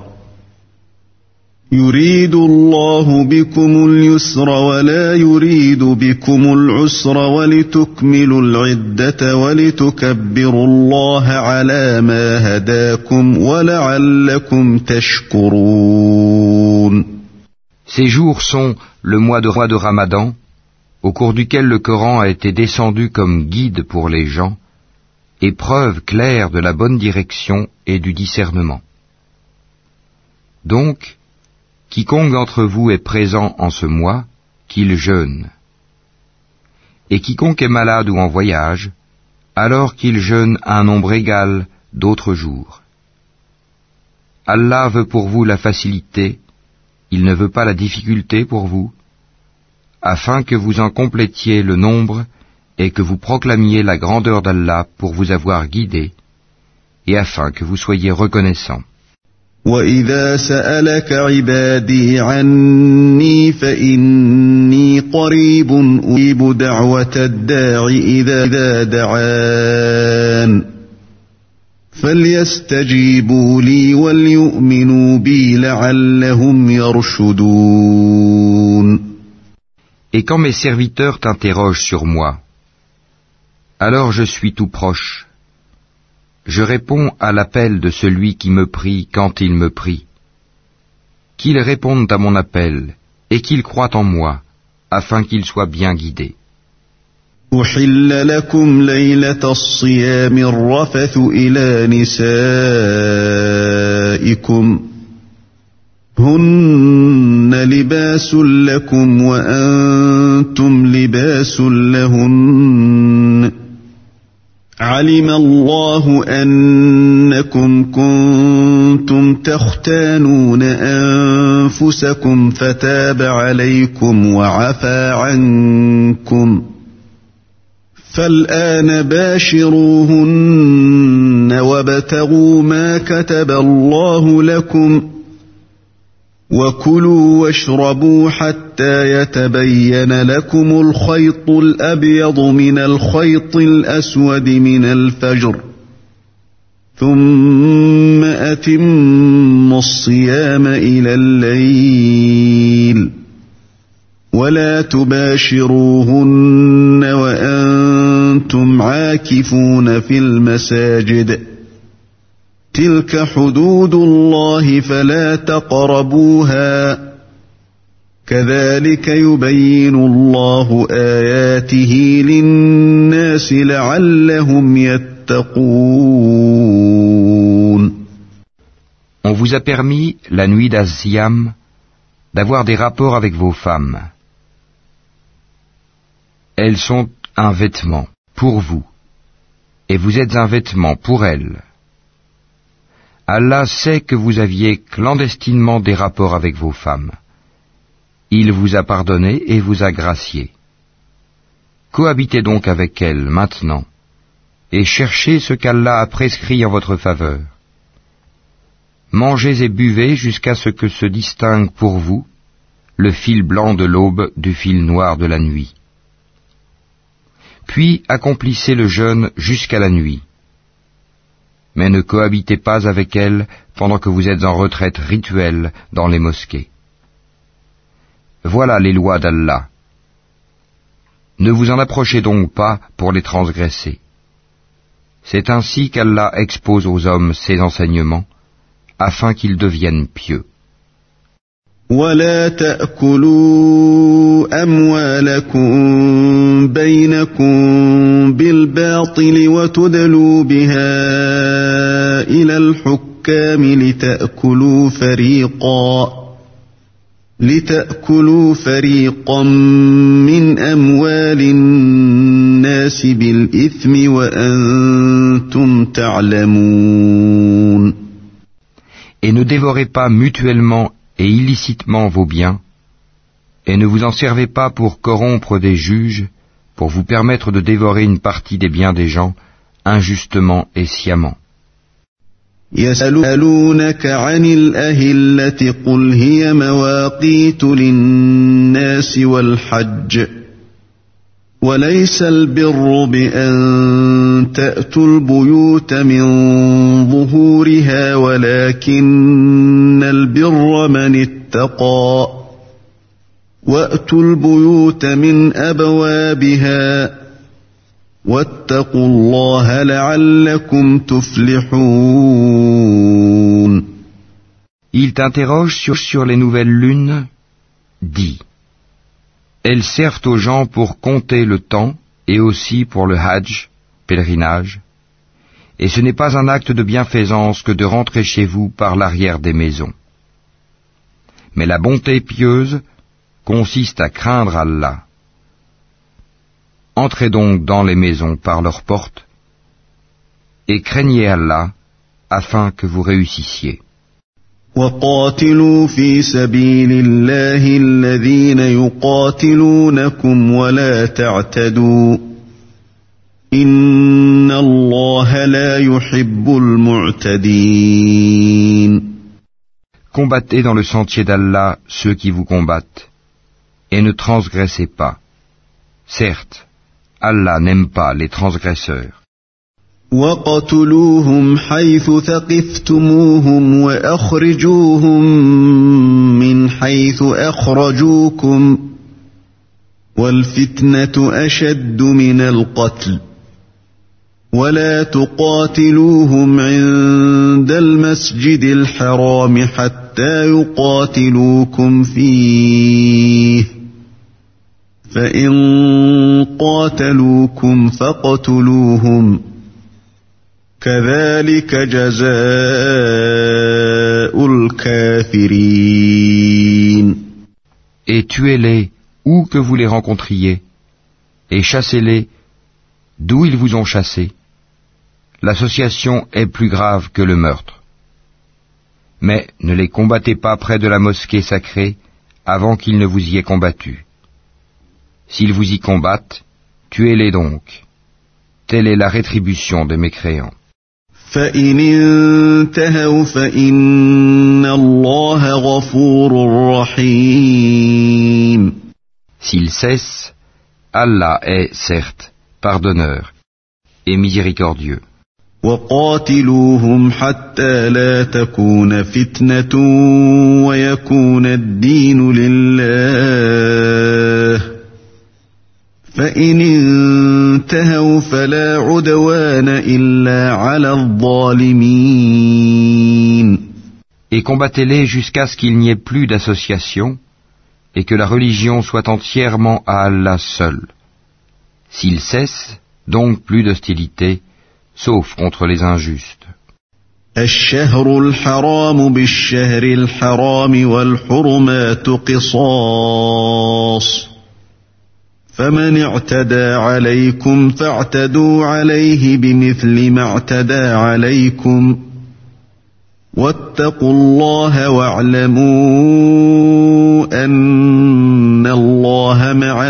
يريد الله بكم اليسر ولا يريد بكم العسر ولتكملوا العدة ولتكبروا الله على ما هداكم ولعلكم تشكرون. Ces jours sont le mois de Ramadan, au cours duquel le Coran a été descendu comme guide pour les gens, et preuve claire de la bonne direction et du discernement. Donc, quiconque d'entre vous est présent en ce mois, qu'il jeûne. Et quiconque est malade ou en voyage, alors qu'il jeûne un nombre égal d'autres jours. Allah veut pour vous la facilité, il ne veut pas la difficulté pour vous, afin que vous en complétiez le nombre et que vous proclamiez la grandeur d'Allah pour vous avoir guidé, et afin que vous soyez reconnaissants. وَإِذَا سَأَلَكَ عِبَادِي عَنِّي فَإِنِّي قَرِيبٌ أُجِيبُ دَعْوَةَ الدَّاعِ إِذَا دَعَانِ فَلْيَسْتَجِيبُوا لِي وَلْيُؤْمِنُوا بِي لَعَلَّهُمْ يَرْشُدُونَ. Et quand mes serviteurs t'interrogent sur moi, alors je suis tout proche. Je réponds à l'appel de celui qui me prie quand il me prie. Qu'ils répondent à mon appel et qu'ils croient en moi, afin qu'ils soient bien guidés. أُحِلَّ لَكُمْ لَيْلَةَ الصِّيَامِ الرَّفَثُ إِلَى نِسَائِكُمْ هُنَّ لِبَاسٌ لَكُمْ وَأَنْتُمْ لِبَاسٌ لَهُنَّ علم الله أنكم كنتم تختانون أنفسكم فتاب عليكم وعفى عنكم فالآن باشروهن وابتغوا ما كتب الله لكم وكلوا واشربوا حتى يتبين لكم الخيط الأبيض من الخيط الأسود من الفجر ثم أتموا الصيام إلى الليل ولا تباشروهن وأنتم عاكفون في المساجد تلك حدود الله فلا تقربوها كذلك يبين الله آياته للناس لعلهم يتقون. On vous a permis, la nuit d'Az-Siyam, d'avoir des rapports avec vos femmes. Elles sont un vêtement pour vous, et vous êtes un vêtement pour elles. Allah sait que vous aviez clandestinement des rapports avec vos femmes. Il vous a pardonné et vous a gracié. Cohabitez donc avec elles maintenant, et cherchez ce qu'Allah a prescrit en votre faveur. Mangez et buvez jusqu'à ce que se distingue pour vous le fil blanc de l'aube du fil noir de la nuit. Puis accomplissez le jeûne jusqu'à la nuit. Mais ne cohabitez pas avec elles pendant que vous êtes en retraite rituelle dans les mosquées. Voilà les lois d'Allah. Ne vous en approchez donc pas pour les transgresser. C'est ainsi qu'Allah expose aux hommes ses enseignements, afin qu'ils deviennent pieux. ولا تأكلوا أموالكم بينكم بالباطل وتدلوا بها إلى الحكام لتأكلوا فريقا من أموال الناس بالإثم وأنتم تعلمون. Et ne dévorez pas mutuellement et illicitement vos biens, et ne vous en servez pas pour corrompre des juges, pour vous permettre de dévorer une partie des biens des gens, injustement et sciemment. يسألونك عن الأهلة قل هي مواقيت للناس والحج وليس البر بأن تأتوا البيوت من ظهورها ولكن البر من اتقى وأتوا البيوت من أبوابها واتقوا الله لعلكم تفلحون. Ils t'interrogent sur les nouvelles lunes. Dis. Elles servent aux gens pour compter le temps et aussi pour le hajj, pèlerinage, et ce n'est pas un acte de bienfaisance que de rentrer chez vous par l'arrière des maisons. Mais la bonté pieuse consiste à craindre Allah. Entrez donc dans les maisons par leurs portes et craignez Allah afin que vous réussissiez. وقاتلوا في سبيل الله الذين يقاتلونكم ولا تعتدوا إن الله لا يحب المعتدين. Combattez dans le sentier d'Allah ceux qui vous combattent et ne transgressez pas. Certes, Allah n'aime pas les transgresseurs. وَاقْتُلُوهُمْ حَيْثُ ثَقِفْتُمُوهُمْ وَأَخْرِجُوهُمْ مِنْ حَيْثُ أَخْرَجُوكُمْ وَالْفِتْنَةُ أَشَدُّ مِنَ الْقَتْلِ وَلَا تُقَاتِلُوهُمْ عِندَ الْمَسْجِدِ الْحَرَامِ حَتَّى يُقَاتِلُوكُمْ فِيهِ فَإِنْ قَاتَلُوكُمْ فَاقْتُلُوهُمْ كذلك جزاء الكافرين. Et tuez-les où que vous les rencontriez, et chassez-les d'où ils vous ont chassés, l'association est plus grave que le meurtre. Mais ne les combattez pas près de la mosquée sacrée avant qu'ils ne vous y aient combattu. S'ils vous y combattent, tuez-les donc. Telle est la rétribution des mécréants. فإن انتهوا فإن الله غفور رحيم. S'ils cessent, Allah est, certes, pardonneur et miséricordieux. وقاتلوهم حتى لا تكون فتنة ويكون الدين لله فإن انتهوا فلا عدوان إلا على الظالمين. Et combattez-les jusqu'à ce qu'il n'y ait plus d'association et que la religion soit entièrement à Allah seul. S'ils cessent, donc plus d'hostilité, sauf contre les injustes. الشهر الحرام بالشهر الحرام والحرمات قصاص فمن اعتدى عليكم فاعتدوا عليه بمثل ما اعتدى عليكم واتقوا الله واعلموا أن الله مع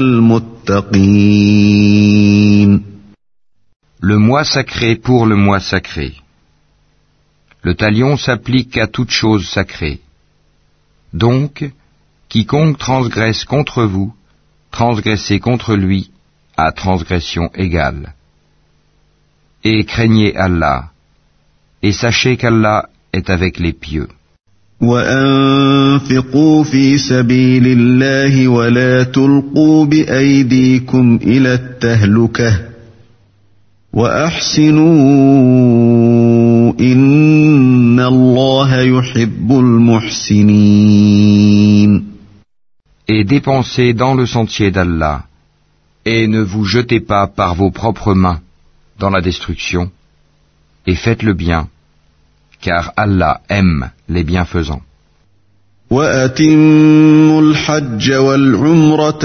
المتقين. Le mois sacré pour le mois sacré. Le talion s'applique à toute chose sacrée. Donc, quiconque transgresse contre vous, transgressez contre lui à transgression égale. Et craignez Allah, et sachez qu'Allah est avec les pieux. وأنفقوا في سبيل الله ولا تلقوا بأيديكم إلى التهلكة وأحسنوا إن الله يحب المحسنين. Et dépensez dans le sentier d'Allah, et ne vous jetez pas par vos propres mains dans la destruction, et faites le bien, car Allah aime les bienfaisants. وأتموا الحج والعمرة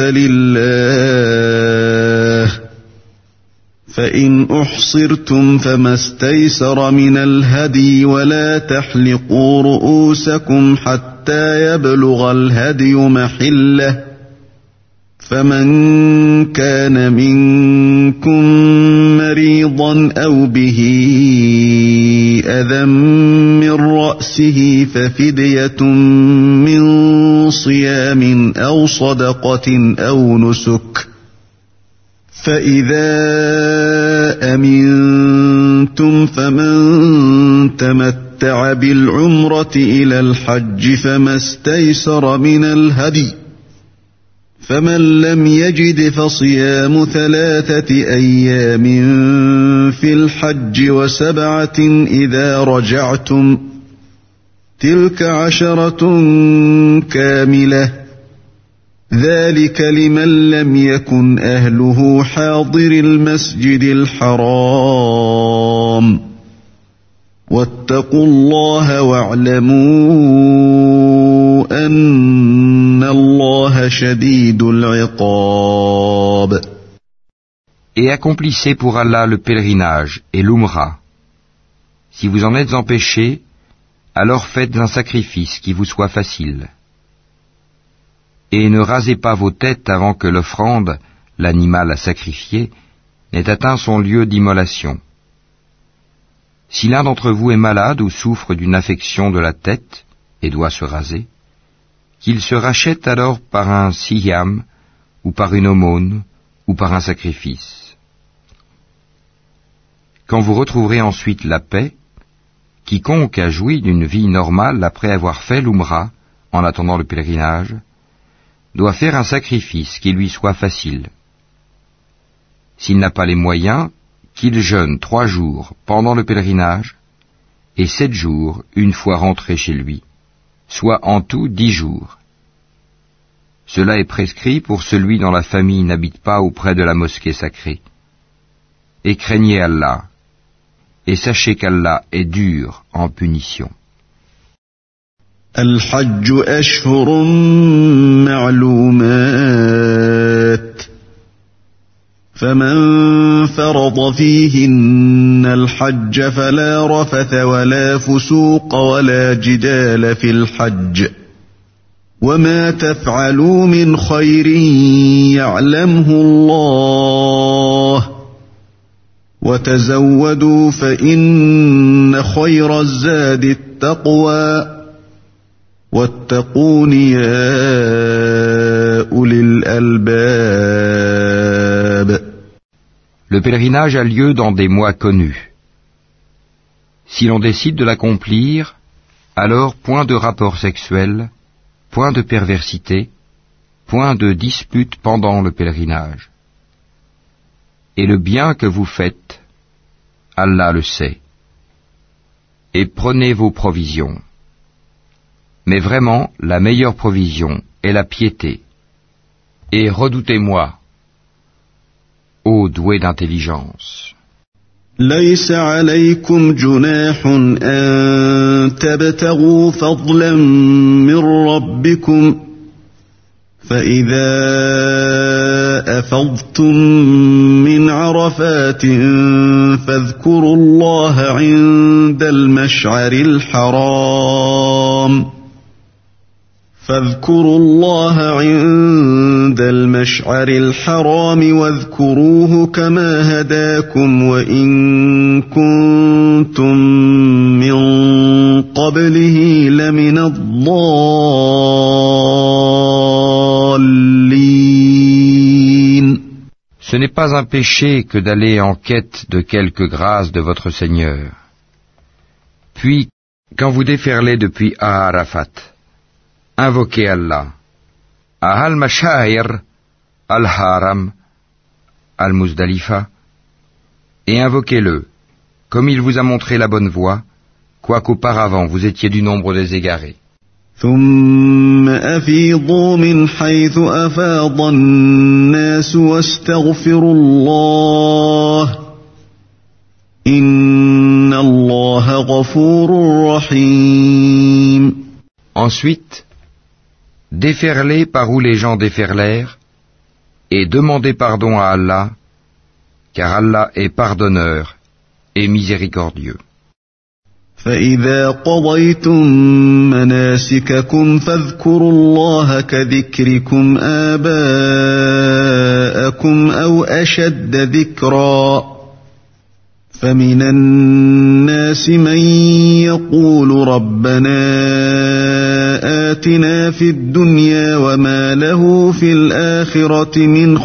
لله فإن أحصرتم فما استيسر من الهدي ولا تحلقوا رؤوسكم حتى يبلغ الهدي محله فمن كان منكم مريضا أو به أذى من رأسه ففدية من صيام أو صدقة أو نسك فإذا أمنتم فمن تمتع بالعمرة إلى الحج فما استيسر من الهدي فمن لم يجد فصيام 3 أيام في الحج و7 إذا رجعتم تلك 10 كاملة ذلك لمن لم يكن أهله حاضر المسجد الحرام واتقوا الله واعلموا أن الله شديد العقاب. Et accomplissez pour Allah le pèlerinage et l'Umrah. Si vous en êtes empêchés, alors faites un sacrifice qui vous soit facile. Et ne rasez pas vos têtes avant que l'offrande, l'animal à sacrifier, n'ait atteint son lieu d'immolation. Si l'un d'entre vous est malade ou souffre d'une affection de la tête et doit se raser, qu'il se rachète alors par un siyam, ou par une aumône, ou par un sacrifice. Quand vous retrouverez ensuite la paix, quiconque a joui d'une vie normale après avoir fait l'Umrah, en attendant le pèlerinage, doit faire un sacrifice qui lui soit facile. S'il n'a pas les moyens, qu'il jeûne 3 jours pendant le pèlerinage, et 7 jours une fois rentré chez lui, soit en tout 10 jours. Cela est prescrit pour celui dont la famille n'habite pas auprès de la mosquée sacrée. Et craignez Allah, et sachez qu'Allah est dur en punition. الحج أشهر معلومات فمن فرض فيهن الحج فلا رفث ولا فسوق ولا جدال في الحج وما تفعلوا من خير يعلمه الله وتزودوا فإن خير الزاد التقوى واتقون يا أولي الألباب. Le pèlerinage a lieu dans des mois connus. Si l'on décide de l'accomplir, alors point de rapport sexuel, point de perversité, point de dispute pendant le pèlerinage. Et le bien que vous faites, Allah le sait. Et prenez vos provisions. Mais vraiment, la meilleure provision est la piété. Et redoutez-moi, ô doués d'intelligence. ليس عليكم جناح أن تبتغوا فضلا من ربكم فإذا أفضتم من عرفات فاذكروا الله عند المشعر الحرام واذكروه كما هداكم وإن كنتم من قبله لمن الضالين. Ce n'est pas un péché que d'aller en quête de quelque grâce de votre Seigneur. Puis, quand vous déferlez depuis Arafat, invoquez Allah, à Al-Mashair, Al-Haram, Al-Muzdalifa, et invoquez-le, comme il vous a montré la bonne voie, quoiqu'auparavant vous étiez du nombre des égarés. ثم أفيضوا من حيث أفاض الناس واستغفروا الله إن الله غفور رحيم. Ensuite, déferlez par où les gens déferlèrent, et demandez pardon à Allah, car Allah est pardonneur et miséricordieux. فإذا قضيتم مناسككم فاذكروا الله كذكركم آباءكم أو أشد ذكرا فمن الناس من يقول ربنا آتنا في الدنيا وما له في الآخرة من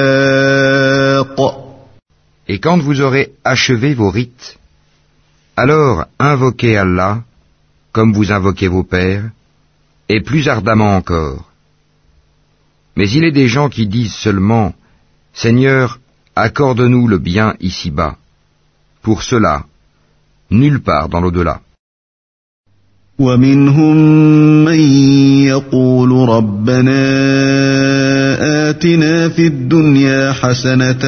خلاق. Et quand vous aurez achevé vos rites, alors invoquez Allah, comme vous invoquez vos pères, et plus ardemment encore. Mais il est des gens qui disent seulement, Seigneur, accorde-nous le bien ici-bas. Pour cela, nulle part dans l'au-delà. ومنهم من يقول ربنا آتنا في الدنيا حسنة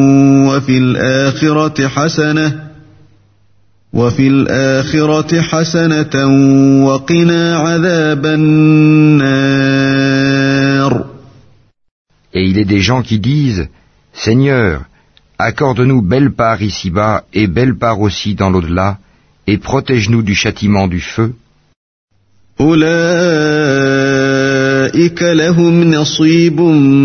وفي الآخرة حسنة وقنا عذاب النار. Et il est des gens qui disent, Seigneur, accorde-nous belle part ici-bas et belle part aussi dans l'au-delà, et protège-nous du châtiment du feu. أولئك لهم نصيب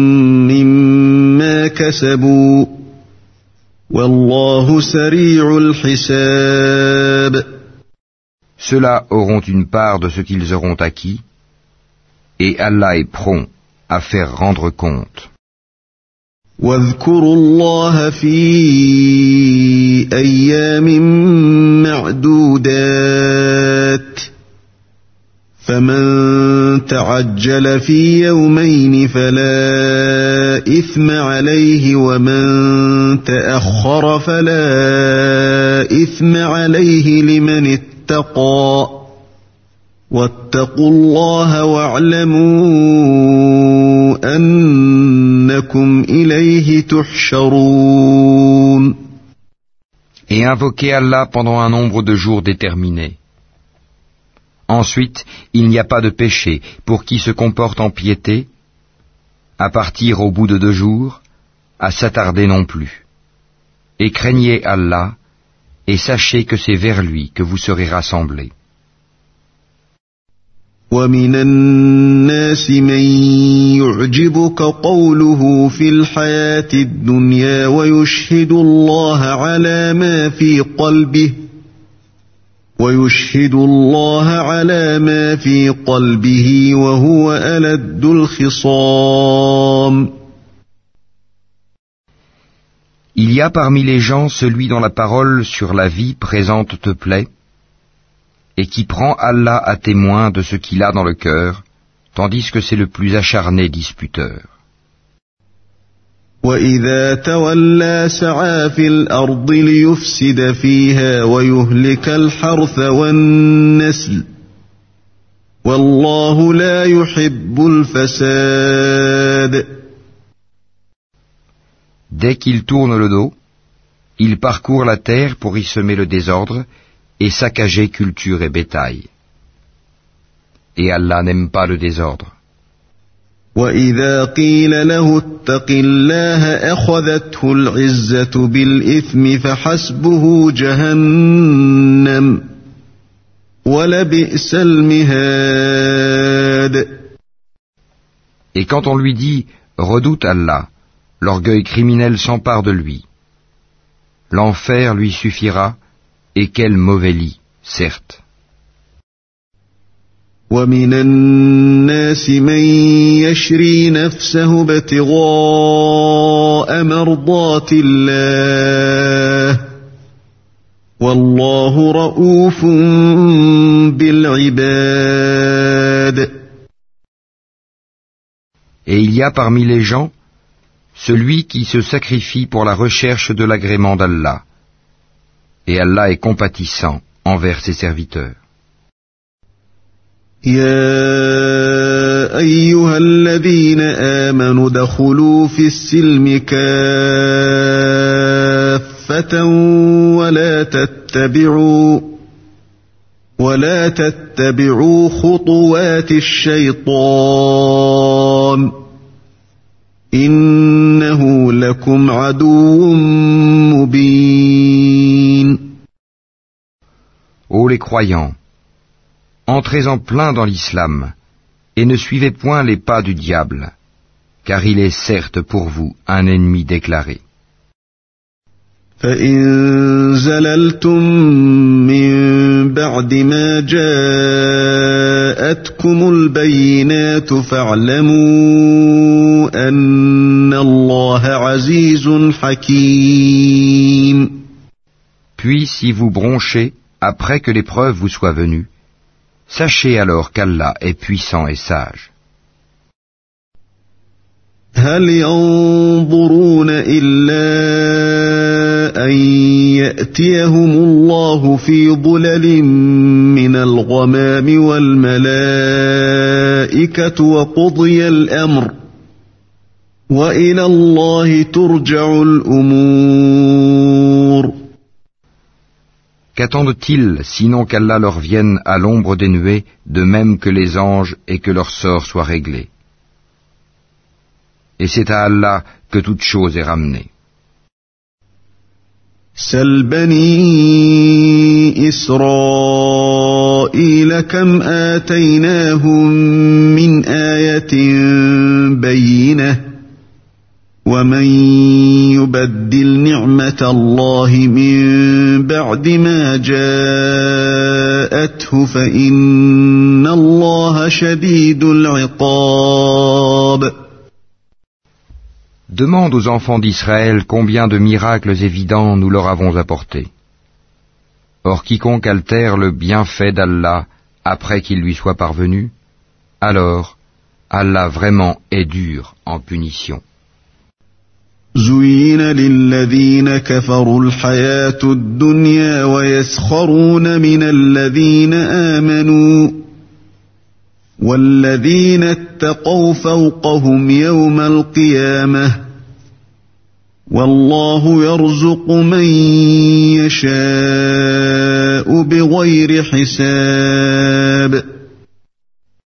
مما كسبوا والله سريع الحساب. Ceux-là auront une part de ce qu'ils auront acquis, et Allah est prompt à faire rendre compte. واذكروا الله في أيام معدودات فمن تعجل في يومين فلا إثم عليه ومن تأخر فلا إثم عليه لمن اتقى واتقوا الله واعلموا أنكم إليه تحشرون. Et invoquez Allah pendant un nombre de jours déterminé. Ensuite, il n'y a pas de péché pour qui se comporte en piété, à partir au bout de 2 jours, à s'attarder non plus. Et craignez Allah, et sachez que c'est vers lui que vous serez rassemblés. ومن الناس من يعجبك قوله في الحياة الدنيا ويشهد الله على ما في قلبه وهو ألد الخصام. Il y a parmi les gens celui dont la parole sur la vie présente te plaît, et qui prend Allah à témoin de ce qu'il a dans le cœur, tandis que c'est le plus acharné disputeur. وَإِذَا تَوَلَّى سَعَى فِي الْأَرْضِ لِيُفْسِدَ فِيهَا وَيُهْلِكَ الْحَرْثَ وَالنَّسْلَ وَاللَّهُ لَا يُحِبُّ الْفَسَادَ. Dès qu'il tourne le dos, il parcourt la terre pour y semer le désordre et saccager culture et bétail. Et Allah n'aime pas le désordre. وَإِذَا قِيلَ لَهُ اتَّقِ اللَّهَ أَخَذَتْهُ الْعِزَّةُ بِالْإِثْمِ فَحَسْبُهُ جَهَنَّمُ وَلَبِئْسَ الْمِهَادُ. Et quand on lui dit « Redoute Allah », l'orgueil criminel s'empare de lui. L'enfer lui suffira, et quel mauvais lit, certes. وَمِنَ النَّاسِ مَن يَشْرِي نَفْسَهُ ابْتِغَاءَ مَرْضَاتِ اللَّهِ وَاللَّهُ رَءُوفٌ بِالْعِبَادِ. Et il y a parmi les gens celui qui se sacrifie pour la recherche de l'agrément d'Allah. Et Allah est compatissant envers ses serviteurs. يا أيها الذين آمنوا ادخلوا في السلم كافة ولا تتبعوا خطوات الشيطان إنه لكم عدو مبين. Ô les croyants, entrez en plein dans l'islam, et ne suivez point les pas du diable, car il est certes pour vous un ennemi déclaré. فَإِن زَلَلْتُم مِّن بَعْدِ مَا جَاءَتْكُمُ الْبَيِّنَاتُ فَاعْلَمُوا أَنَّ اللَّهَ عَزِيزٌ حَكِيمٌ. Puis si vous bronchez, après que l'épreuve vous soit venue, sachez alors qu'Allah est puissant et sage. هل ينظرون إلا أن يأتيهم الله في ظلل من الغمام والملائكة وقضي الأمر وإلى الله ترجع الأمور. Qu'attendent-ils sinon qu'Allah leur vienne à l'ombre des nuées, de même que les anges, et que leur sort soit réglé? Et c'est à Allah que toute chose est ramenée. سل بني إسرائيل كم آتيناهم من آية بينة ومن يبدل نعمة الله من بعد ما جاءته فإن الله شديد العقاب. Demande aux enfants d'Israël combien de miracles évidents nous leur avons apportés. Or quiconque altère le bienfait d'Allah après qu'il lui soit parvenu, alors Allah vraiment est dur en punition. زين للذين كفروا الحياة الدنيا ويسخرون من الذين آمنوا والذين اتقوا فوقهم يوم القيامة والله يرزق من يشاء بغير حساب.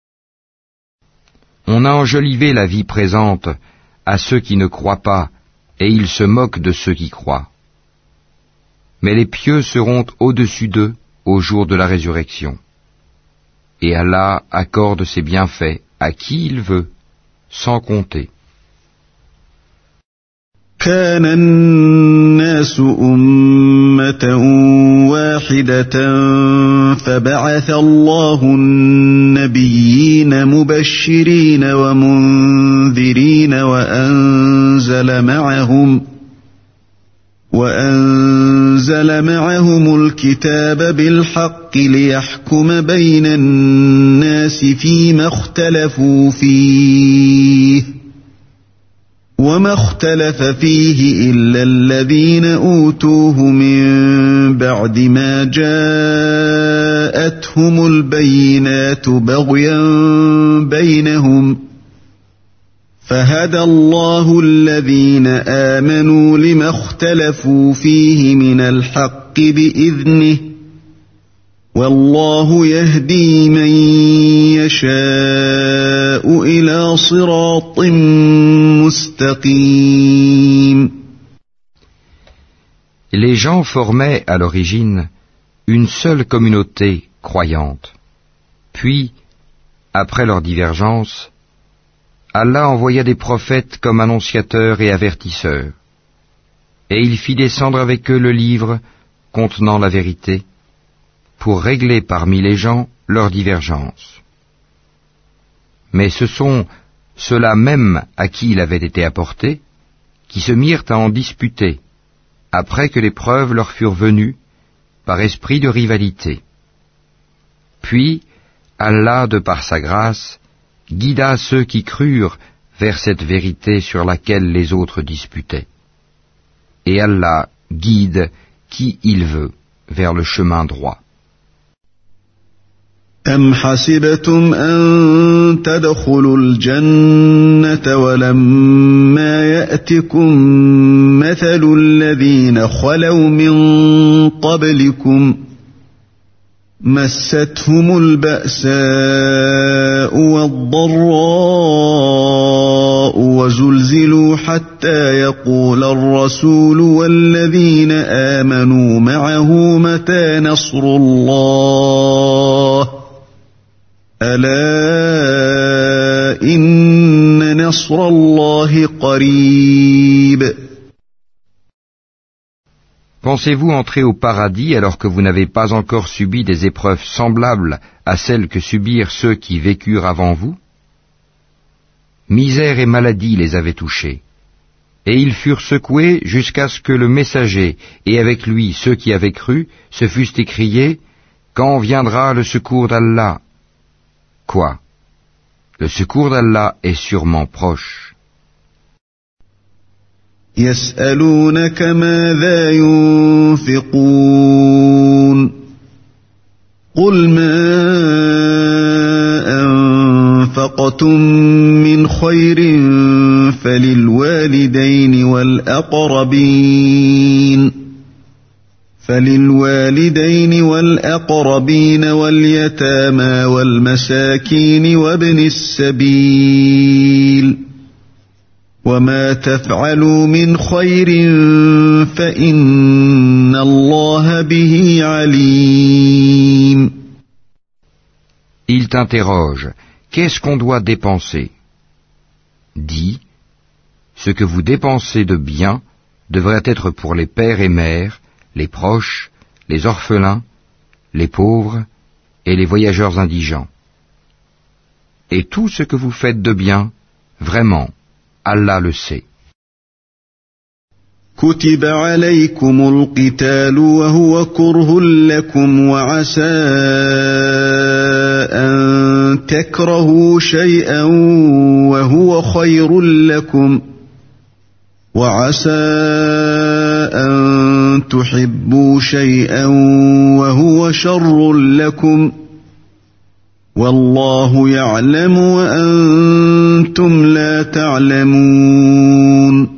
On a enjolivé la vie présente à ceux qui ne croient pas et ils se moquent de ceux qui croient. Mais les pieux seront au-dessus d'eux au jour de la résurrection. Et Allah accorde ses bienfaits à qui il veut, sans compter. كان الناس أمة واحدة فبعث الله النبيين مبشرين ومنذرين وأنزل معهم الكتاب بالحق ليحكم بين الناس فيما اختلفوا فيه وما اختلف فيه إلا الذين أوتوه من بعد ما جاءتهم البينات بغيا بينهم فهدى الله الذين آمنوا لما اختلفوا فيه من الحق بإذنه والله يهدي من يشاء إلى صراط مستقيم. Les gens formaient à l'origine une seule communauté croyante. Puis, après leur divergence, Allah envoya des prophètes comme annonciateurs et avertisseurs, et il fit descendre avec eux le livre contenant la vérité, pour régler parmi les gens leurs divergences. Mais ce sont ceux-là même à qui il avait été apporté, qui se mirent à en disputer, après que les preuves leur furent venues, par esprit de rivalité. Puis, Allah, de par sa grâce, guida ceux qui crurent vers cette vérité sur laquelle les autres disputaient. Et Allah guide qui il veut vers le chemin droit. أم حسبتم أن تدخلوا الجنة ولما يأتكم مثل الذين خلوا من قبلكم مستهم البأساء والضراء وزلزلوا حتى يقول الرسول والذين آمنوا معه متى نصر الله ألا إن نصر الله قريب. Pensez-vous entrer au paradis alors que vous n'avez pas encore subi des épreuves semblables à celles que subirent ceux qui vécurent avant vous? Misère et maladie les avaient touchés, et ils furent secoués jusqu'à ce que le messager et avec lui ceux qui avaient cru se fussent écriés: Quand viendra le secours d'Allah? Quoi? Le secours d'Allah est sûrement proche. يسألونك ماذا ينفقون قل ما أنفقتم من خير فللوالدين والأقربين واليتامى والمساكين وابن السبيل وما تفعلوا من خير فإن الله به عليم. Il t'interroge, qu'est-ce qu'on doit dépenser? Dis, ce que vous dépensez de bien devrait être pour les pères et mères, les proches, les orphelins, les pauvres et les voyageurs indigents. Et tout ce que vous faites de bien, vraiment, Allah le sait. كتب عليكم القتال وهو كره لكم وعسى أن تكرهوا شيئا وهو خير لكم وعسى أن تحبوا شيئا وهو شر لكم والله يعلم وأنتم لا تعلمون.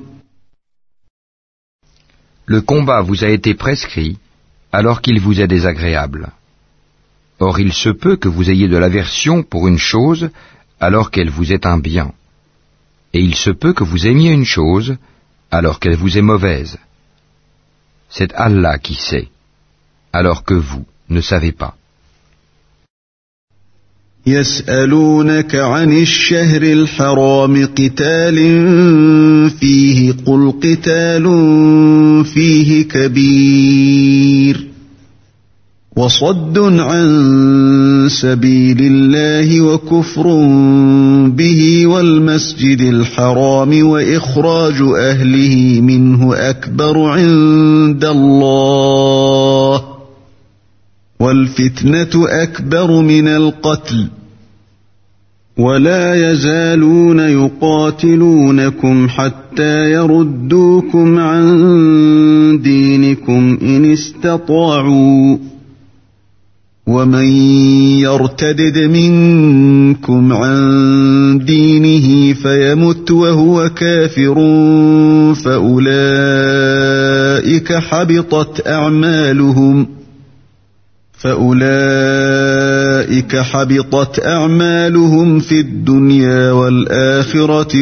Le combat vous a été prescrit alors qu'il vous est désagréable. Or il se peut que vous ayez de l'aversion pour une chose alors qu'elle vous est un bien. Et il se peut que vous aimiez une chose alors qu'elle vous est mauvaise. C'est Allah qui sait, alors que vous ne savez pas. يسألونك عن الشهر الحرام قتال فيه قل قتال فيه كبير وصد عن سبيل الله وكفر به والمسجد الحرام وإخراج أهله منه أكبر عند الله والفتنة أكبر من القتل ولا يزالون يقاتلونكم حتى يردوكم عن دينكم إن استطاعوا ومن يرتدد منكم عن دينه فيمت وهو كافر فأولئك حبطت أعمالهم في الدنيا والآخرة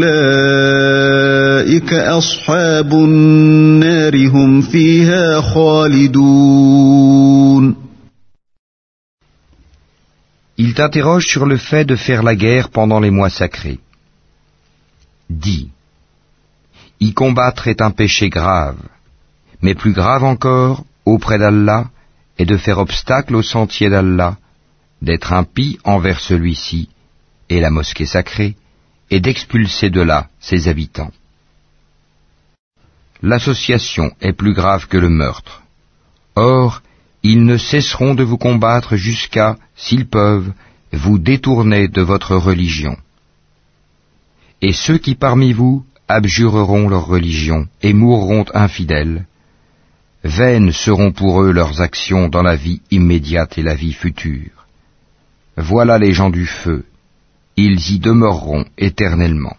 وأولئك أصحاب النار هم فيها خالدون. Il t'interroge sur le fait de faire la guerre pendant les mois sacrés. Dis, y combattre est un péché grave, mais plus grave encore, auprès d'Allah, est de faire obstacle au sentier d'Allah, d'être impie envers celui-ci et la mosquée sacrée, et d'expulser de là ses habitants. L'association est plus grave que le meurtre. Or, ils ne cesseront de vous combattre jusqu'à, s'ils peuvent, vous détourner de votre religion. Et ceux qui parmi vous abjureront leur religion et mourront infidèles, vaines seront pour eux leurs actions dans la vie immédiate et la vie future. Voilà les gens du feu, ils y demeureront éternellement.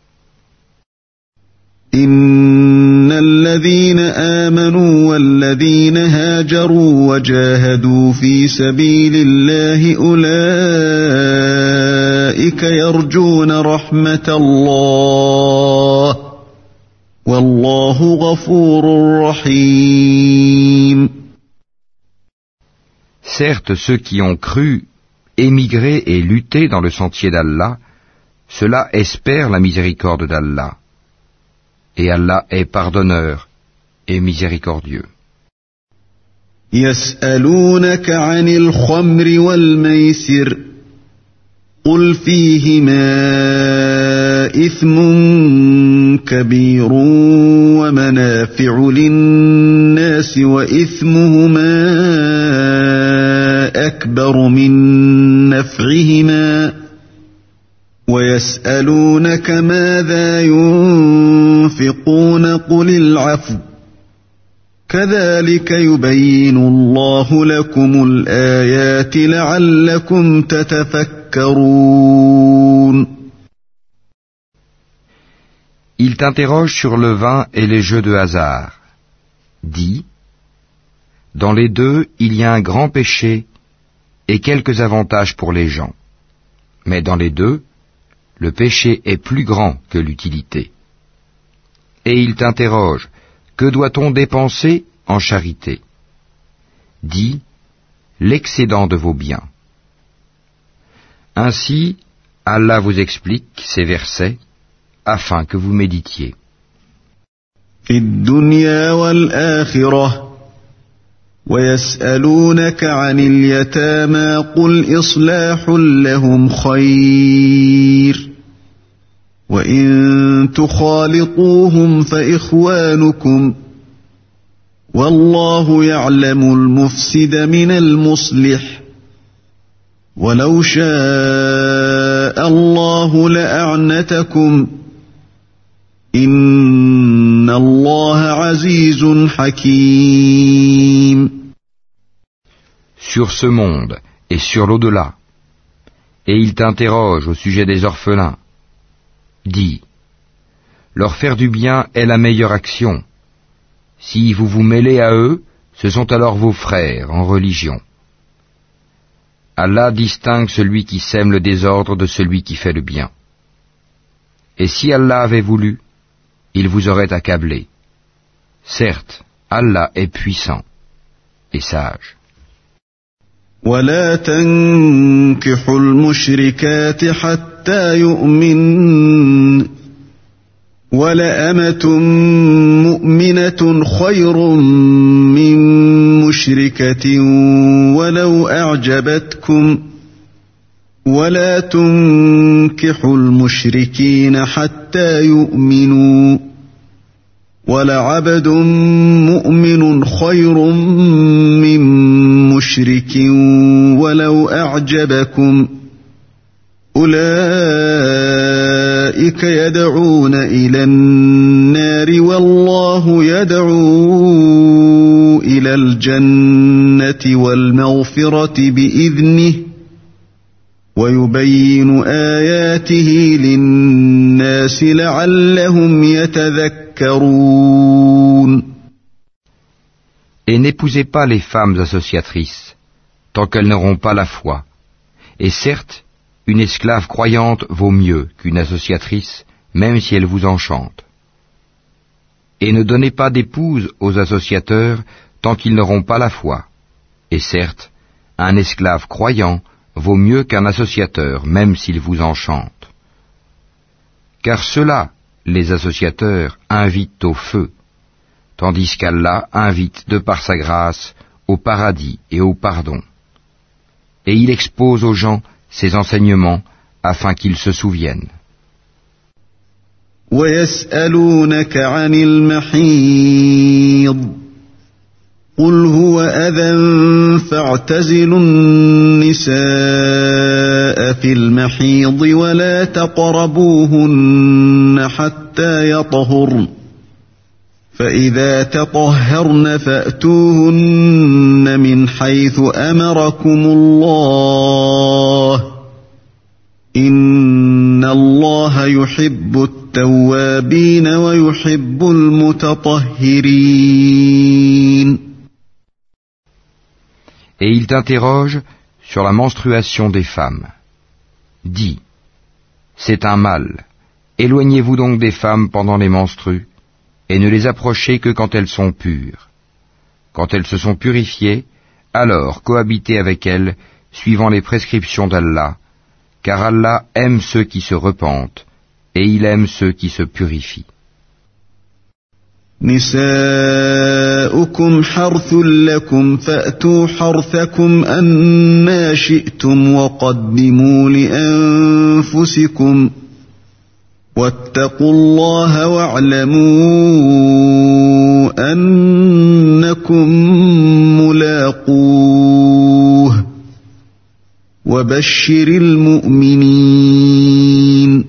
إن الذين آمنوا والذين هاجروا وجاهدوا في سبيل الله أولئك يرجون رحمة الله والله غفور رحيم. Certes, ceux qui ont cru, émigré et lutté dans le sentier d'Allah, ceux-là espèrent la miséricorde d'Allah. Et Allah est pardonneur et miséricordieux. يسألونك عن الخمر والميسر قل فيهما إثم كبير ومنافع للناس وإثمهما أكبر من نفعهما ويسألونك ماذا ينفقون قل العفو كذلك يبين الله لكم الآيات لعلكم تتفكرون. Il t'interroge sur le vin et les jeux de hasard. Dis, dans les deux, il y a un grand péché et quelques avantages pour les gens. Mais dans les deux, le péché est plus grand que l'utilité. Et il t'interroge, que doit-on dépenser en charité? Dis, l'excédent de vos biens. Ainsi, Allah vous explique ces versets afin que vous méditiez. في الدنيا والآخرة ويسألونك عن اليتامى قل إصلاح لهم خير وإن تخالطوهم فإخوانكم والله يعلم المفسد من المصلح ولو شاء الله لأعنتكم إن الله عزيز حكيم. Sur ce monde et sur l'au-delà, et il t'interroge au sujet des orphelins. Dis, leur faire du bien est la meilleure action. Si vous vous mêlez à eux, ce sont alors vos frères en religion. Allah distingue celui qui sème le désordre de celui qui fait le bien. Et si Allah avait voulu, il vous aurait accablé. Certes, Allah est puissant et sage. ولا تنكحوا المشركات حتى يؤمن ولأمة مؤمنة خير من مشركة ولو أعجبتكم ولا تنكحوا المشركين حتى يؤمنوا ولعبد مؤمن خير من مشرك ولو أعجبكم أولئك يدعون إلى النار والله يدعو إلى الجنة والمغفرة بإذنه ويبين آياته للناس لعلهم يتذكرون. Et n'épousez pas les femmes associatrices, tant qu'elles n'auront pas la foi. Et certes, une esclave croyante vaut mieux qu'une associatrice, même si elle vous enchante. Et ne donnez pas d'épouse aux associateurs tant qu'ils n'auront pas la foi. Et certes, un esclave croyant vaut mieux qu'un associateur, même s'il vous enchante. Car ceux-là, les associateurs, invitent au feu, tandis qu'Allah invite de par sa grâce au paradis et au pardon. Et il expose aux gens ses enseignements afin qu'ils se souviennent. وَيَسْأَلُونَكَ عَنِ الْمَحِيضِ قُلْ هُوَ أَذًى فَاعْتَزِلُوا النِّسَاءَ فِي الْمَحِيضِ وَلَا تَقْرَبُوهُنَّ حَتَّى يَطْهُرْنَ فَإِذَا تَطَهَّرْنَ فَأْتُوهُنَّ مِنْ حَيْثُ أَمَرَكُمُ اللَّهُ إِنَّ اللَّهَ يُحِبُّ التَّوَّابِينَ وَيُحِبُّ الْمُتَطَهِّرِينَ. Et il t'interroge sur la menstruation des femmes. Dis, c'est un mal. Éloignez-vous donc des femmes pendant les menstrues, et ne les approchez que quand elles sont pures. Quand elles se sont purifiées, alors cohabitez avec elles, suivant les prescriptions d'Allah, car Allah aime ceux qui se repentent, et il aime ceux qui se purifient. نساؤكم حرث لكم فأتوا حرثكم أنى شئتم وقدموا لأنفسكم واتقوا الله واعلموا أنكم ملاقوه وبشر المؤمنين.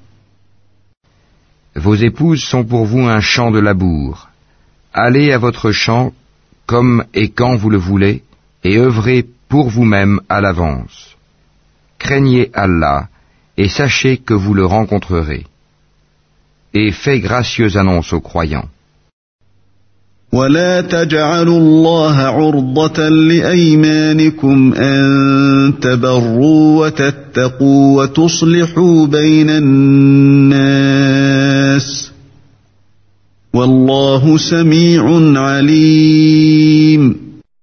Vos épouses sont pour vous un champ de labour. Allez à votre champ comme et quand vous le voulez, et œuvrez pour vous-même à l'avance. Craignez Allah, et sachez que vous le rencontrerez. Et faites gracieuse annonce aux croyants. ولا تجعلوا الله عرضة لأيمانكم أن تبروا وتتقوا وتصلحوا بين الناس والله سميع عليم.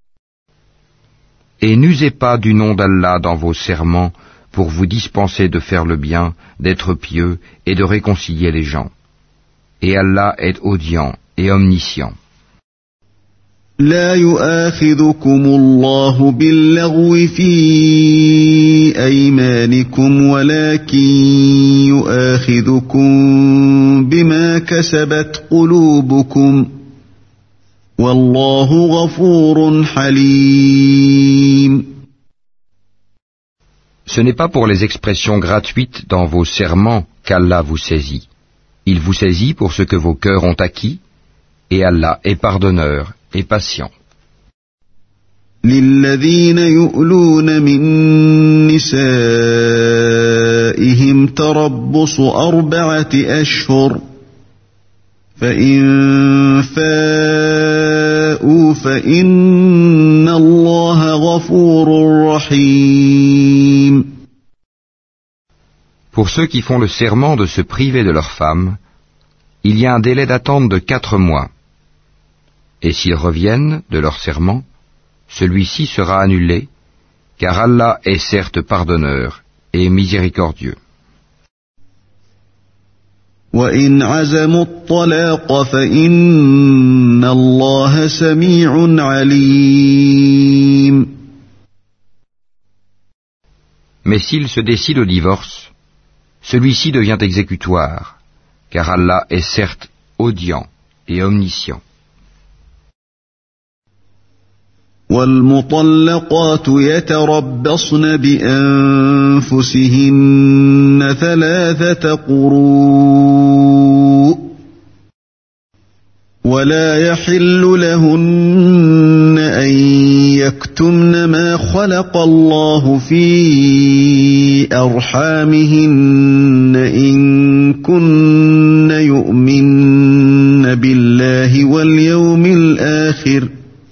Et n'usez pas du nom d'Allah dans vos serments pour vous dispenser de faire le bien, d'être pieux et de réconcilier les gens. Et Allah est audient et omniscient. لا يؤاخذكم الله باللغو في أيمانكم ولكن يؤاخذكم بما كسبت قلوبكم والله غفور حليم. Ce n'est pas pour les expressions gratuites dans vos serments qu'Allah vous saisit. Il vous saisit pour ce que vos cœurs ont acquis, et Allah est pardonneur et patient. للذين يؤلون من نسائهم تربص 4 أشهر فإن فاءوا فإن الله غفور رحيم. Pour ceux qui font le serment de se priver de leurs femmes, il y a un délai d'attente de 4 mois. Et s'ils reviennent de leur serment, celui-ci sera annulé, car Allah est certes pardonneur et miséricordieux. وَإِنْ عَزَمُوا الطَّلَاقَ فَإِنَّ اللَّهَ سَمِيعٌ عَلِيمٌ. Mais s'il se décide au divorce, celui-ci devient exécutoire, car Allah est certes audient et omniscient. وَالْمُطَلَّقَاتُ يَتَرَبَّصْنَ بِأَنفُسِهِنَّ 3 قُرُوءٍ وَلَا يَحِلُّ لَهُنَّ أَن يَكْتُمْنَ مَا خَلَقَ اللَّهُ فِي أَرْحَامِهِنَّ إِن كُنَّ يُؤْمِنَّ بِاللَّهِ وَالْيَوْمِ الْآخِرِ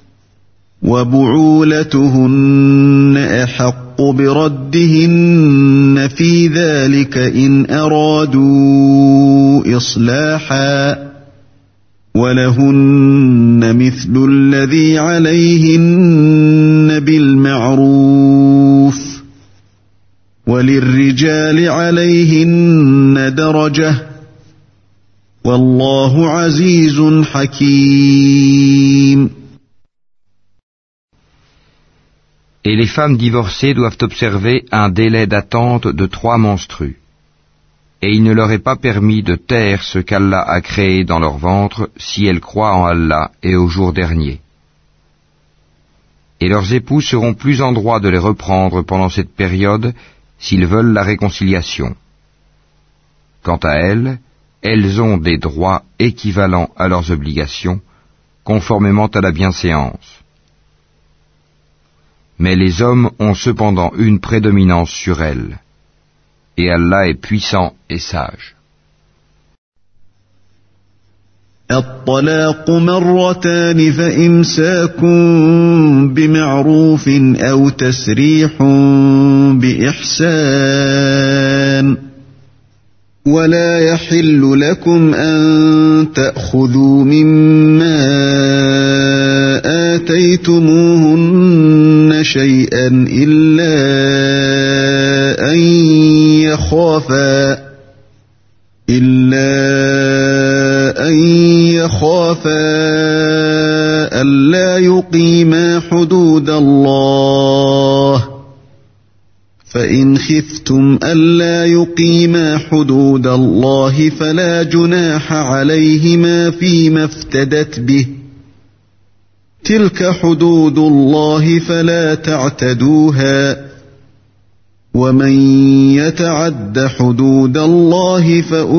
وَبُعُولَتُهُنَّ أَحَقُّ بِرَدِّهِنَّ فِي ذَلِكَ إِنْ أَرَادُوا إِصْلَاحًا وَلَهُنَّ مِثْلُ الَّذِي عَلَيْهِنَّ بِالْمَعْرُوفِ وَلِلرِّجَالِ عَلَيْهِنَّ دَرَجَةٌ وَاللَّهُ عَزِيزٌ حَكِيمٌ. Et les femmes divorcées doivent observer un délai d'attente de 3 menstrues. Et il ne leur est pas permis de taire ce qu'Allah a créé dans leur ventre si elles croient en Allah et au jour dernier. Et leurs époux seront plus en droit de les reprendre pendant cette période s'ils veulent la réconciliation. Quant à elles, elles ont des droits équivalents à leurs obligations, conformément à la bienséance. Mais les hommes ont cependant une prédominance sur elles, et Allah est puissant et sage. الطلاق مرتان فإمساك بمعروف أو تسريح بإحسان ولا يحل لكم أن تأخذوا مما آتيتموهن شيئا إلا أن يخافا ألا يقيما حدود الله فإن خفتم ألا يقيما حدود الله فلا جناح عليهما فيما افتدت به تلك حدود الله فلا تعتدوها ومن يتعد حدود الله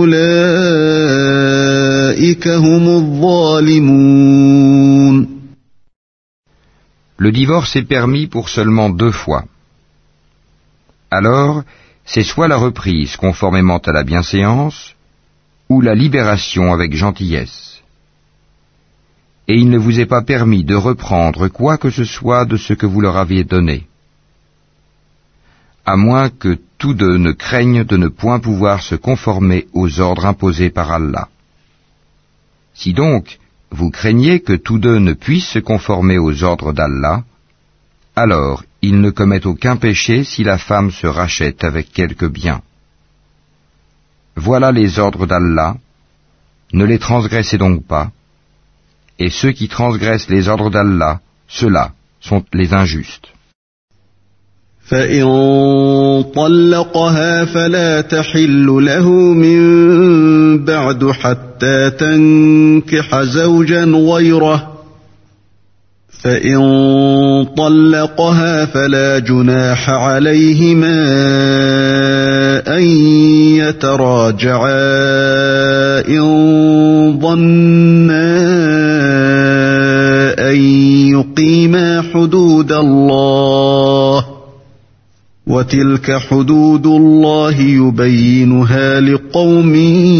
فأولئك هم الظالمون. Le divorce est permis pour seulement 2 fois. Alors, c'est soit la reprise conformément à la bienséance, ou la libération avec gentillesse. Et il ne vous est pas permis de reprendre quoi que ce soit de ce que vous leur aviez donné, à moins que tous deux ne craignent de ne point pouvoir se conformer aux ordres imposés par Allah. Si donc vous craignez que tous deux ne puissent se conformer aux ordres d'Allah, alors ils ne commettent aucun péché si la femme se rachète avec quelque bien. Voilà les ordres d'Allah, ne les transgressez donc pas, et ceux qui transgressent les ordres d'Allah, ceux-là sont les injustes. فإن طلقها فلا تحل له من بعد حتى تنكح زوجا غيره فإن طلقها فلا جناح عليهما أن يتراجعا إن ظنا أن يقيما حدود الله وَتِلْكَ حُدُودُ اللَّهِ يُبَيِّنُهَا لِقَوْمٍ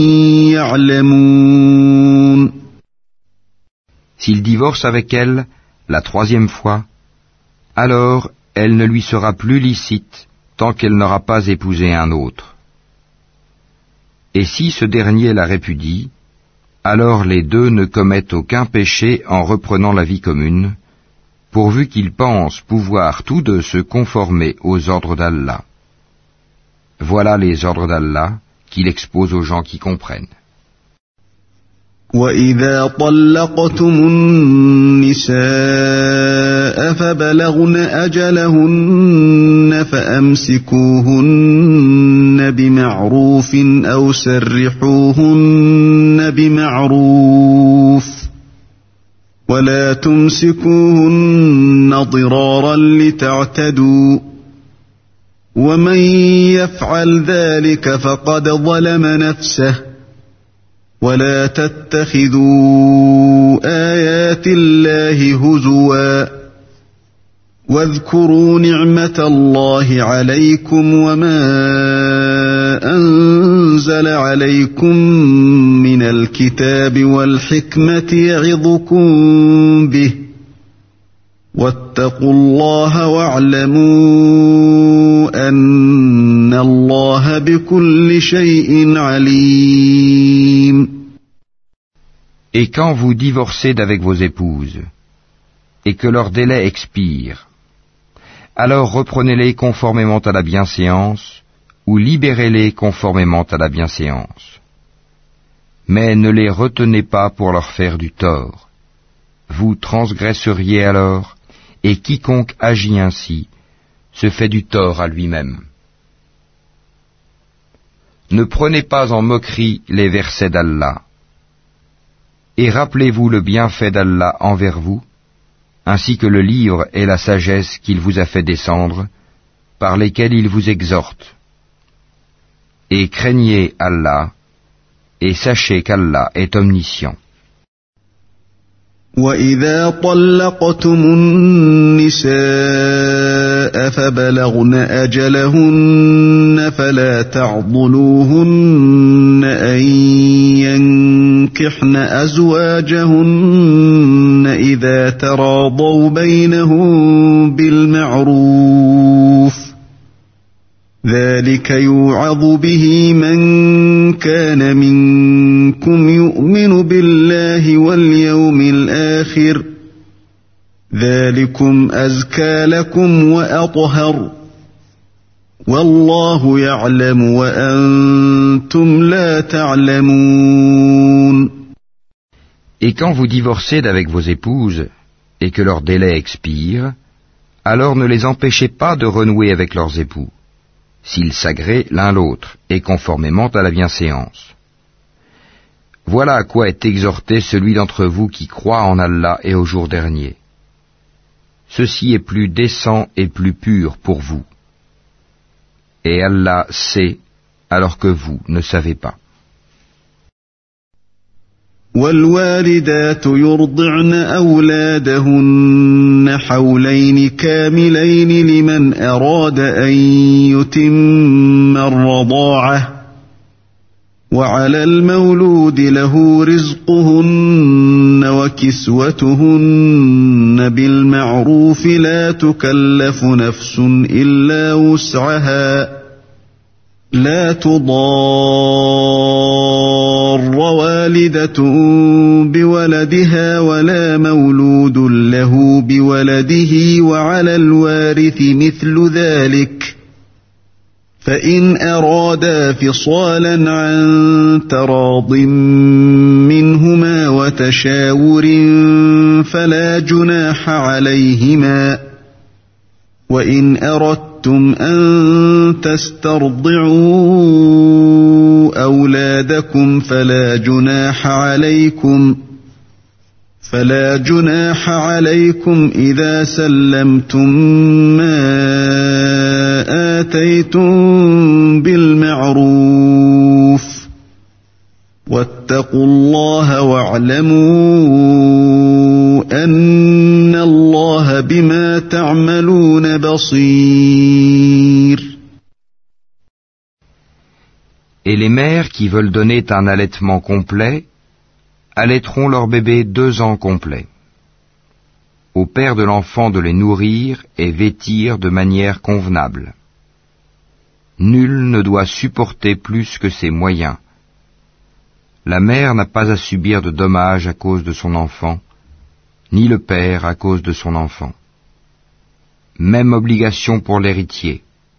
يَعْلَمُونَ. S'il divorce avec elle la 3e fois, alors elle ne lui sera plus licite tant qu'elle n'aura pas épousé un autre. Et si ce dernier la répudie, alors les deux ne commettent aucun péché en reprenant la vie commune, pourvu qu'ils pensent pouvoir tous deux se conformer aux ordres d'Allah. Voilà les ordres d'Allah qu'il expose aux gens qui comprennent. وَإِذَا طَلَّقْتُمُ النِّسَاءَ فَبَلَغْنَ أَجَلَهُنَّ فَأَمْسِكُوهُنَّ بِمَعْرُوفٍ أَوْ سَرِّحُوهُنَّ بِمَعْرُوفٍ وَلَا تُمْسِكُوهُنَّ ضِرَارًا لِتَعْتَدُوا وَمَنْ يَفْعَلْ ذَلِكَ فَقَدْ ظَلَمَ نَفْسَهُ ولا تتخذوا آيات الله هزوا واذكروا نعمة الله عليكم وما أنزل عليكم من الكتاب والحكمة يعظكم به واتقوا الله واعلموا أن الله بكل شيء عليم. Et quand vous divorcez d'avec vos épouses, et que leur délai expire, alors reprenez-les conformément à la bienséance, ou libérez-les conformément à la bienséance. Mais ne les retenez pas pour leur faire du tort. Vous transgresseriez alors, et quiconque agit ainsi se fait du tort à lui-même. Ne prenez pas en moquerie les versets d'Allah. Et rappelez-vous le bienfait d'Allah envers vous, ainsi que le livre et la sagesse qu'il vous a fait descendre, par lesquels il vous exhorte. Et craignez Allah, et sachez qu'Allah est omniscient. وَإِذَا طَلَّقْتُمُ النِّسَاءَ فَبَلَغْنَ أَجَلَهُنَّ فَلَا تَعْضُلُوهُنَّ أَن يَنكِحْنَ أَزْوَاجَهُنَّ إِذَا تَرَاضَوْا بَيْنَهُم بِالْمَعْرُوفِ ذَلِكَ يُوعَظُ بِهِ مَن كَانَ مِنكُمْ يُؤْمِنُ بِاللَّهِ وَالْيَوْمِ الْآخِرِ ذَلِكُمْ أَزْكَى لَكُمْ وَأَطْهَرُ وَاللَّهُ يَعْلَمُ وَأَنْتُمْ لَا تَعْلَمُونَ. Et quand vous divorcez d'avec vos épouses, et que leur délai expire, alors ne les empêchez pas de renouer avec leurs époux, s'ils s'agréent l'un l'autre, et conformément à la bienséance. Voilà à quoi est exhorté celui d'entre vous qui croit en Allah et au jour dernier. Ceci est plus décent et plus pur pour vous. Et Allah sait, alors que vous ne savez pas. والوالدات يرضعن أولادهن حولين كاملين لمن أراد أن يتم الرضاعة وعلى المولود له رزقهن وكسوتهن بالمعروف لا تكلف نفس إلا وسعها لا تضار والدة بولدها ولا مولود له بولده وعلى الوارث مثل ذلك فإن أرادا فصالا عن تراض منهما وتشاور فلا جناح عليهما وإن أردتم أن تسترضعوا أولادكم فلا جناح عليكم إذا سلمتم ما آتيتم بالمعروف واتقوا الله واعلموا أن الله بما تعملون بصير. Et les mères qui veulent donner un allaitement complet allaiteront leur bébé 2 ans complets. Au père de l'enfant de les nourrir et vêtir de manière convenable. Nul ne doit supporter plus que ses moyens. La mère n'a pas à subir de dommages à cause de son enfant, ni le père à cause de son enfant. Même obligation pour l'héritier.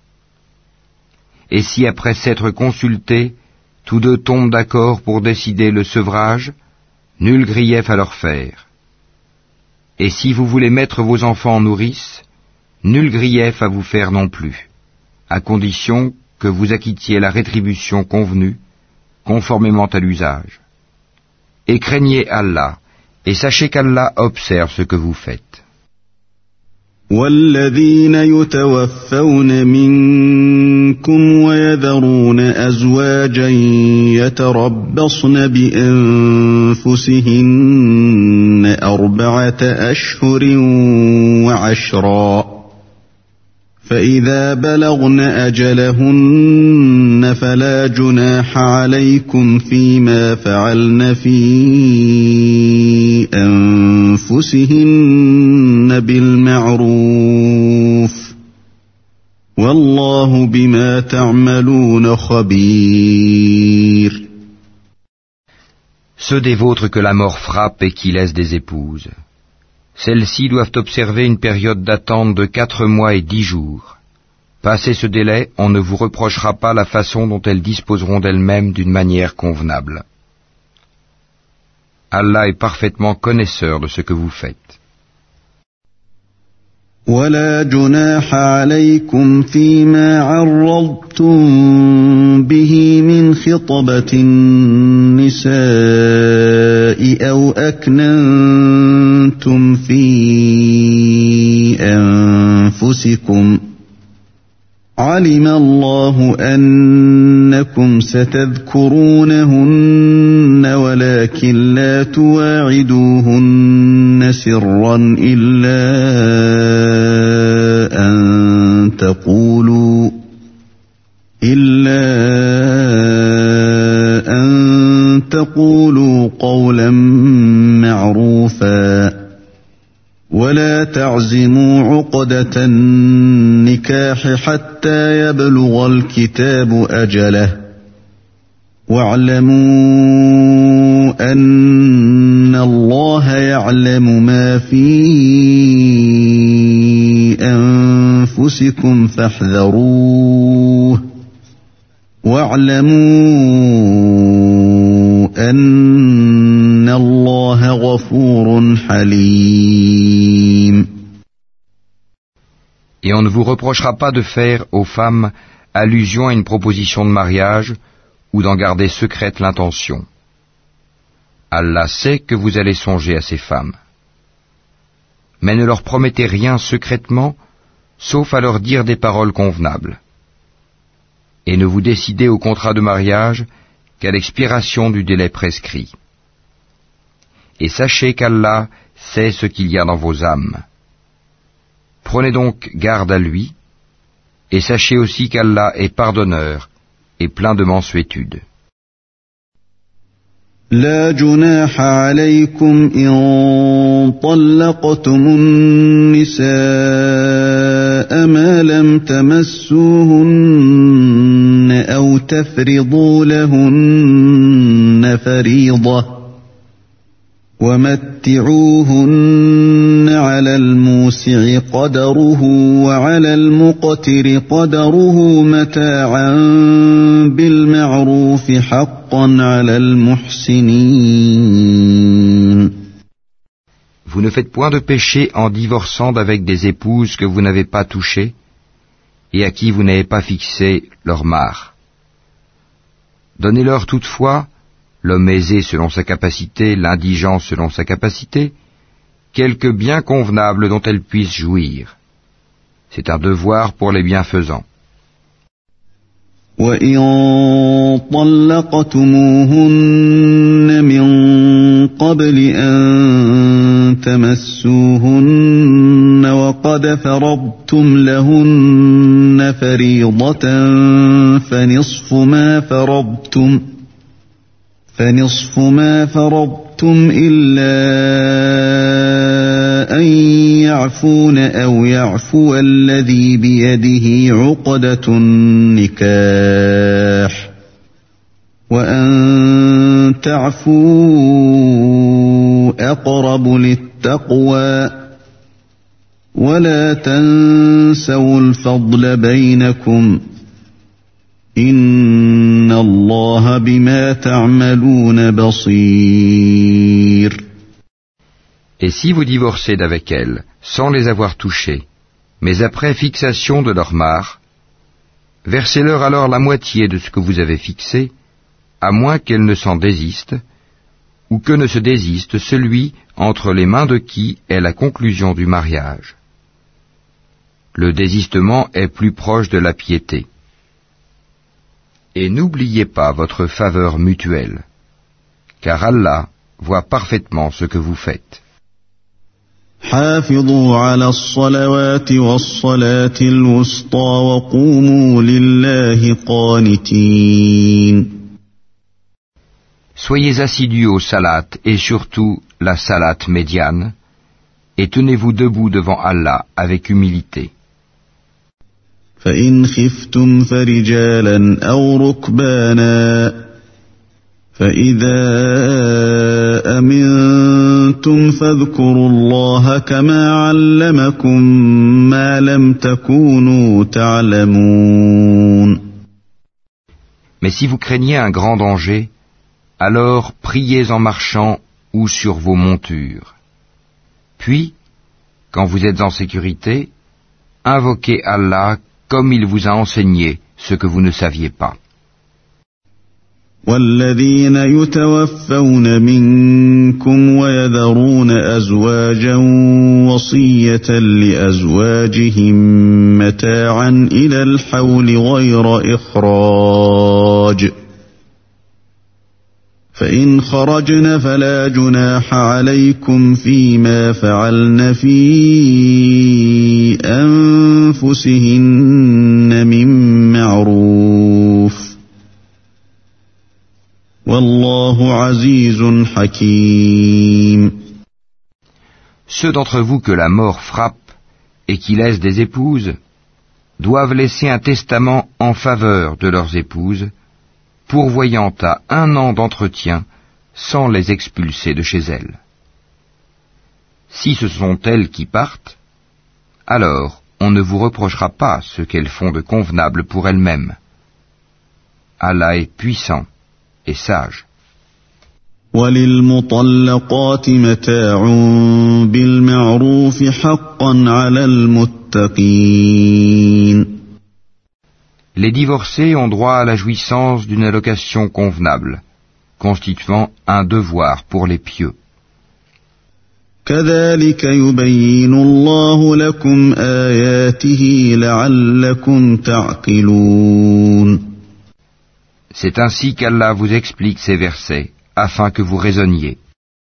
Et si après s'être consultés, tous deux tombent d'accord pour décider le sevrage, nul grief à leur faire. Et si vous voulez mettre vos enfants en nourrice, nul grief à vous faire non plus, à condition que vous acquittiez la rétribution convenue, conformément à l'usage. Et craignez Allah, et sachez qu'Allah observe ce que vous faites. والذين يتوفون منكم ويذرون أزواجا يتربصن بأنفسهن 4 أشهر وعشرا فإذا بلغن أجلهن فلا جناح عليكم فيما فعلن في أنفسهن بالمعروف والله بما تعملون خبير. Ceux des vôtres que la mort frappe et qui laissent des épouses, celles-ci doivent observer une période d'attente de 4 mois et 10 jours. Passé ce délai, on ne vous reprochera pas la façon dont elles disposeront d'elles-mêmes d'une manière convenable. Allah est parfaitement connaisseur de ce que vous faites. ولا جناح عليكم فيما عرضتم به من خطبة النساء أو أكننتم في أنفسكم علم الله أنكم ستذكرونهن ولكن لا تواعدوهن سرا إلا أن تقولوا قولا معروفا ولا تعزموا عقدة النكاح حتى يبلغ الكتاب أجله واعلموا أن الله يعلم ما في أنفسكم فاحذروه واعلموا أن الله غفور حليم. Et on ne vous reprochera pas de faire aux femmes allusion à une proposition de mariage ou d'en garder secrète l'intention. Allah sait que vous allez songer à ces femmes. Mais ne leur promettez rien secrètement, sauf à leur dire des paroles convenables. Et ne vous décidez au contrat de mariage qu'à l'expiration du délai prescrit. Et sachez qu'Allah sait ce qu'il y a dans vos âmes. Prenez donc garde à lui, et sachez aussi qu'Allah est pardonneur et plein de mansuétude. لا جناح عليكم إن طلقتم النساء ما لم تمسوهن أو تفرضوا لهن فريضة ومتعوهن على الموسع قدره وعلى المقتر قدره متاعا بالمعروف حقا على المحسنين. Vous ne faites point de péché en divorçant d'avec des épouses que vous n'avez pas touchées et à qui vous n'avez pas fixé leur mare. Donnez-leur toutefois, l'homme aisé selon sa capacité, l'indigent selon sa capacité, quelque bien convenable dont elles puissent jouir. C'est un devoir pour les bienfaisants. وَإِن طَلَّقْتُمُوهُنَّ مِن قَبْلِ أَن تَمَسُّوهُنَّ وَقَدْ فَرَضْتُمْ لَهُنَّ فَرِيضَةً فنصف ما فرضتم إلا أن يعفون أو يعفو الذي بيده عقدة النكاح وأن تعفوا وتعفوا أقرب للتقوى ولا تنسوا الفضل بينكم إن الله بما تعملون بصير. Et si vous divorcez d'avec elles, sans les avoir touchées, mais après fixation de leur mare, versez-leur alors la moitié de ce que vous avez fixé, à moins qu'elles ne s'en désistent, ou que ne se désiste celui entre les mains de qui est la conclusion du mariage. Le désistement est plus proche de la piété. Et n'oubliez pas votre faveur mutuelle, car Allah voit parfaitement ce que vous faites. حافظوا على الصلوات والصلاة الوسطى وقوموا لله قانتين. Soyez assidus au salat et surtout la salat médiane, et tenez-vous debout devant Allah avec humilité. فإن خفتم فرجالا أو ركبانا فإذا أمنتم فاذكروا الله كما علمكم ما لم تكونوا تعلمون. Mais si vous craignez un grand danger, alors priez en marchant ou sur vos montures. Puis, quand vous êtes en sécurité, invoquez Allah comme il vous a enseigné ce que vous ne saviez pas. والذين يتوفون منكم ويذرون أزواجا وصية لأزواجهم متاعا إلى الحول غير إخراج فإن خرجن فلا جناح عليكم فيما فعلن في أنفسهن من معروف والله عزيز حكيم. Ceux d'entre vous que la mort frappe et qui laissent des épouses doivent laisser un testament en faveur de leurs épouses, pourvoyant à 1 an d'entretien sans les expulser de chez elles. Si ce sont elles qui partent, alors on ne vous reprochera pas ce qu'elles font de convenable pour elles-mêmes. Allah est puissant et sage. وَلِلْمُطَلَّقَاتِ مَتَاعٌ بِالْمَعْرُوفِ حَقًّا عَلَى الْمُتَّقِينَ. Les divorcés ont droit à la jouissance d'une allocation convenable, constituant un devoir pour les pieux. كَذَلِكَ يُبَيِّنُ اللَّهُ لَكُمْ آيَاتِهِ لَعَلَّكُمْ تَعْقِلُونَ. C'est ainsi qu'Allah vous explique ces versets, afin que vous raisonniez.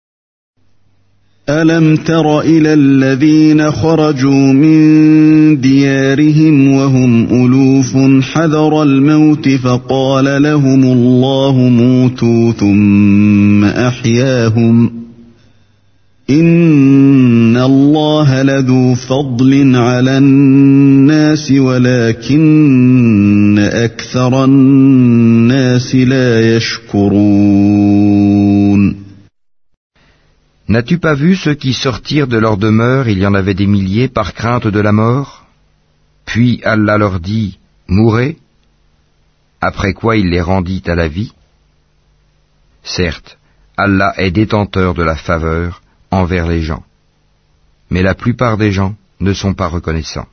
أَلَمْ تَرَ إِلَى الَّذِينَ خَرَجُوا مِنْ دِيَارِهِمْ وَهُمْ أُلُوفٌ حَذَرَ الموت فقال لهم الله موتوا ثم أحياهم إن الله لذو فضل على الناس ولكن أكثر الناس لا يشكرون. N'as-tu pas vu ceux qui sortirent de leur demeure, il y en avait des milliers, par crainte de la mort? Puis Allah leur dit, mourez, après quoi il les rendit à la vie. Certes, Allah est détenteur de la faveur envers les gens, mais la plupart des gens ne sont pas reconnaissants.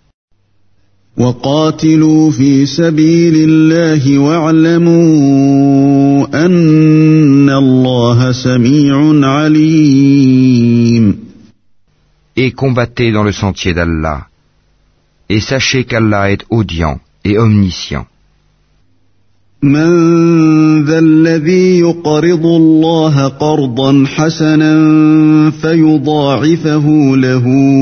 وَقَاتِلُوا فِي سَبِيلِ اللَّهِ وَاعْلَمُوا أَنَّ اللَّهَ سَمِيعٌ عَلِيمٌ. Et combattez dans le sentier d'Allah, et sachez qu'Allah est audient et omniscient. مَنْ ذَا الَّذِي يُقْرِضُ اللَّهَ قَرْضًا حَسَنًا فَيُضَاعِفَهُ لَهُ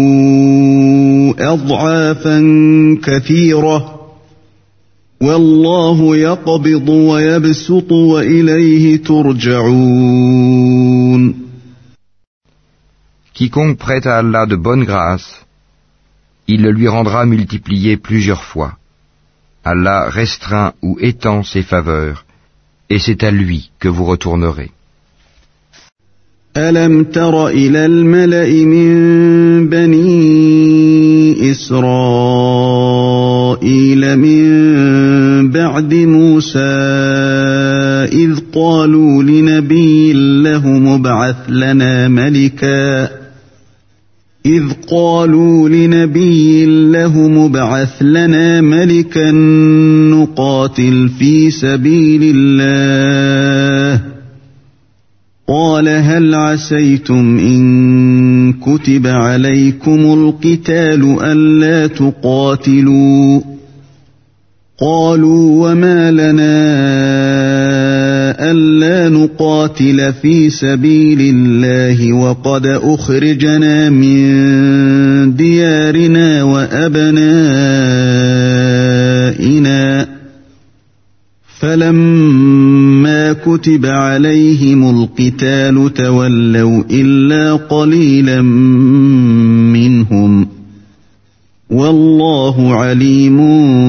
أَضْعَافًا كَثِيرَةً وَاللَّهُ يَقْبِضُ وَيَبْسُطُ وَإِلَيْهِ تُرْجَعُونَ. Quiconque prête à Allah de bonne grâce, il le lui rendra multiplié plusieurs fois. Allah restreint ou étend ses faveurs, et c'est à lui que vous retournerez. ألم تر إلى الملأ من بني إسرائيل من بعد موسى إذ قالوا لنبي له مبعث لنا ملكا نقاتل في سبيل الله قال هل عسيتم إن كتب عليكم القتال ألا تقاتلوا قالوا وما لنا ألا نقاتل في سبيل الله وقد أخرجنا من ديارنا وأبنائنا فلما كتب عليهم القتال تولوا إلا قليلا منهم والله عليم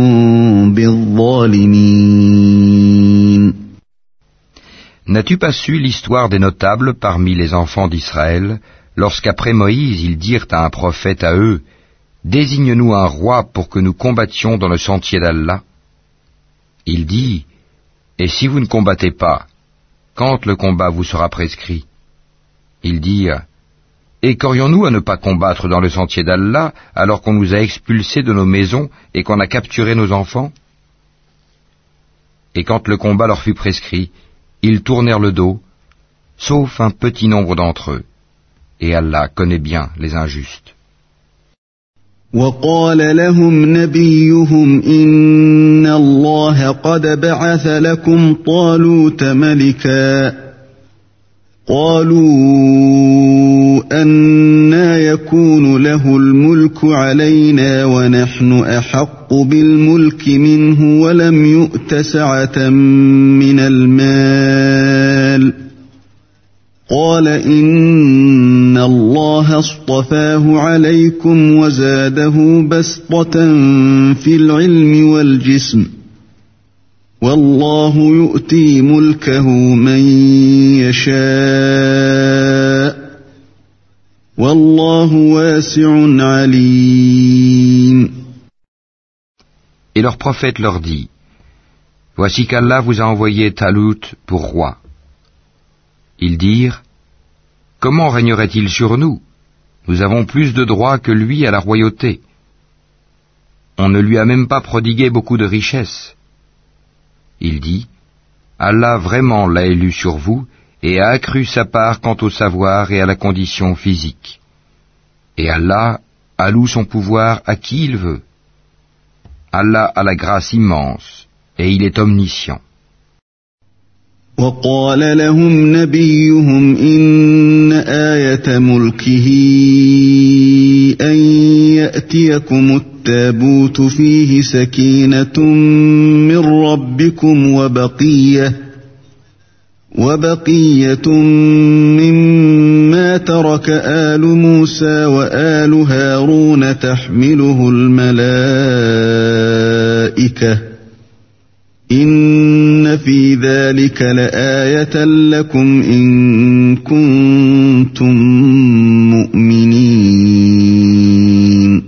بالظالمين. N'as-tu pas su l'histoire des notables parmi les enfants d'Israël, lorsqu'après Moïse ils dirent à un prophète à eux, « Désigne-nous un roi pour que nous combattions dans le sentier d'Allah » Il dit, « Et si vous ne combattez pas, quand le combat vous sera prescrit ?» Ils dirent, « Et qu'aurions-nous à ne pas combattre dans le sentier d'Allah alors qu'on nous a expulsés de nos maisons et qu'on a capturé nos enfants ?» Et quand le combat leur fut prescrit, ils tournèrent le dos, sauf un petit nombre d'entre eux. Et Allah connaît bien les injustes. وقال لهم نبيهم إن الله قد بعث لكم طالوت ملكا قالوا أنى يكون له الملك علينا ونحن أحق بالملك منه ولم يؤت سعة من المال قال إن الله اصطفاه عليكم وزاده بسطة في العلم والجسم والله يؤتي ملكه من يشاء والله واسع عليم. Et leur prophète leur dit, « Voici qu'Allah vous a envoyé Talout pour roi. » Ils dirent, « Comment régnerait-il sur nous? Nous avons plus de droits que lui à la royauté. On ne lui a même pas prodigué beaucoup de richesses. » Il dit, « Allah vraiment l'a élu sur vous et a accru sa part quant au savoir et à la condition physique. Et Allah alloue son pouvoir à qui il veut. Allah a la grâce immense et il est omniscient. » وقال لهم نبيهم إن آية ملكه أن يأتيكم التابوت فيه سكينة من ربكم وبقية مما ترك آل موسى وآل هارون تحمله الملائكة إن في ذلك لآية لكم إن كنتم مؤمنين.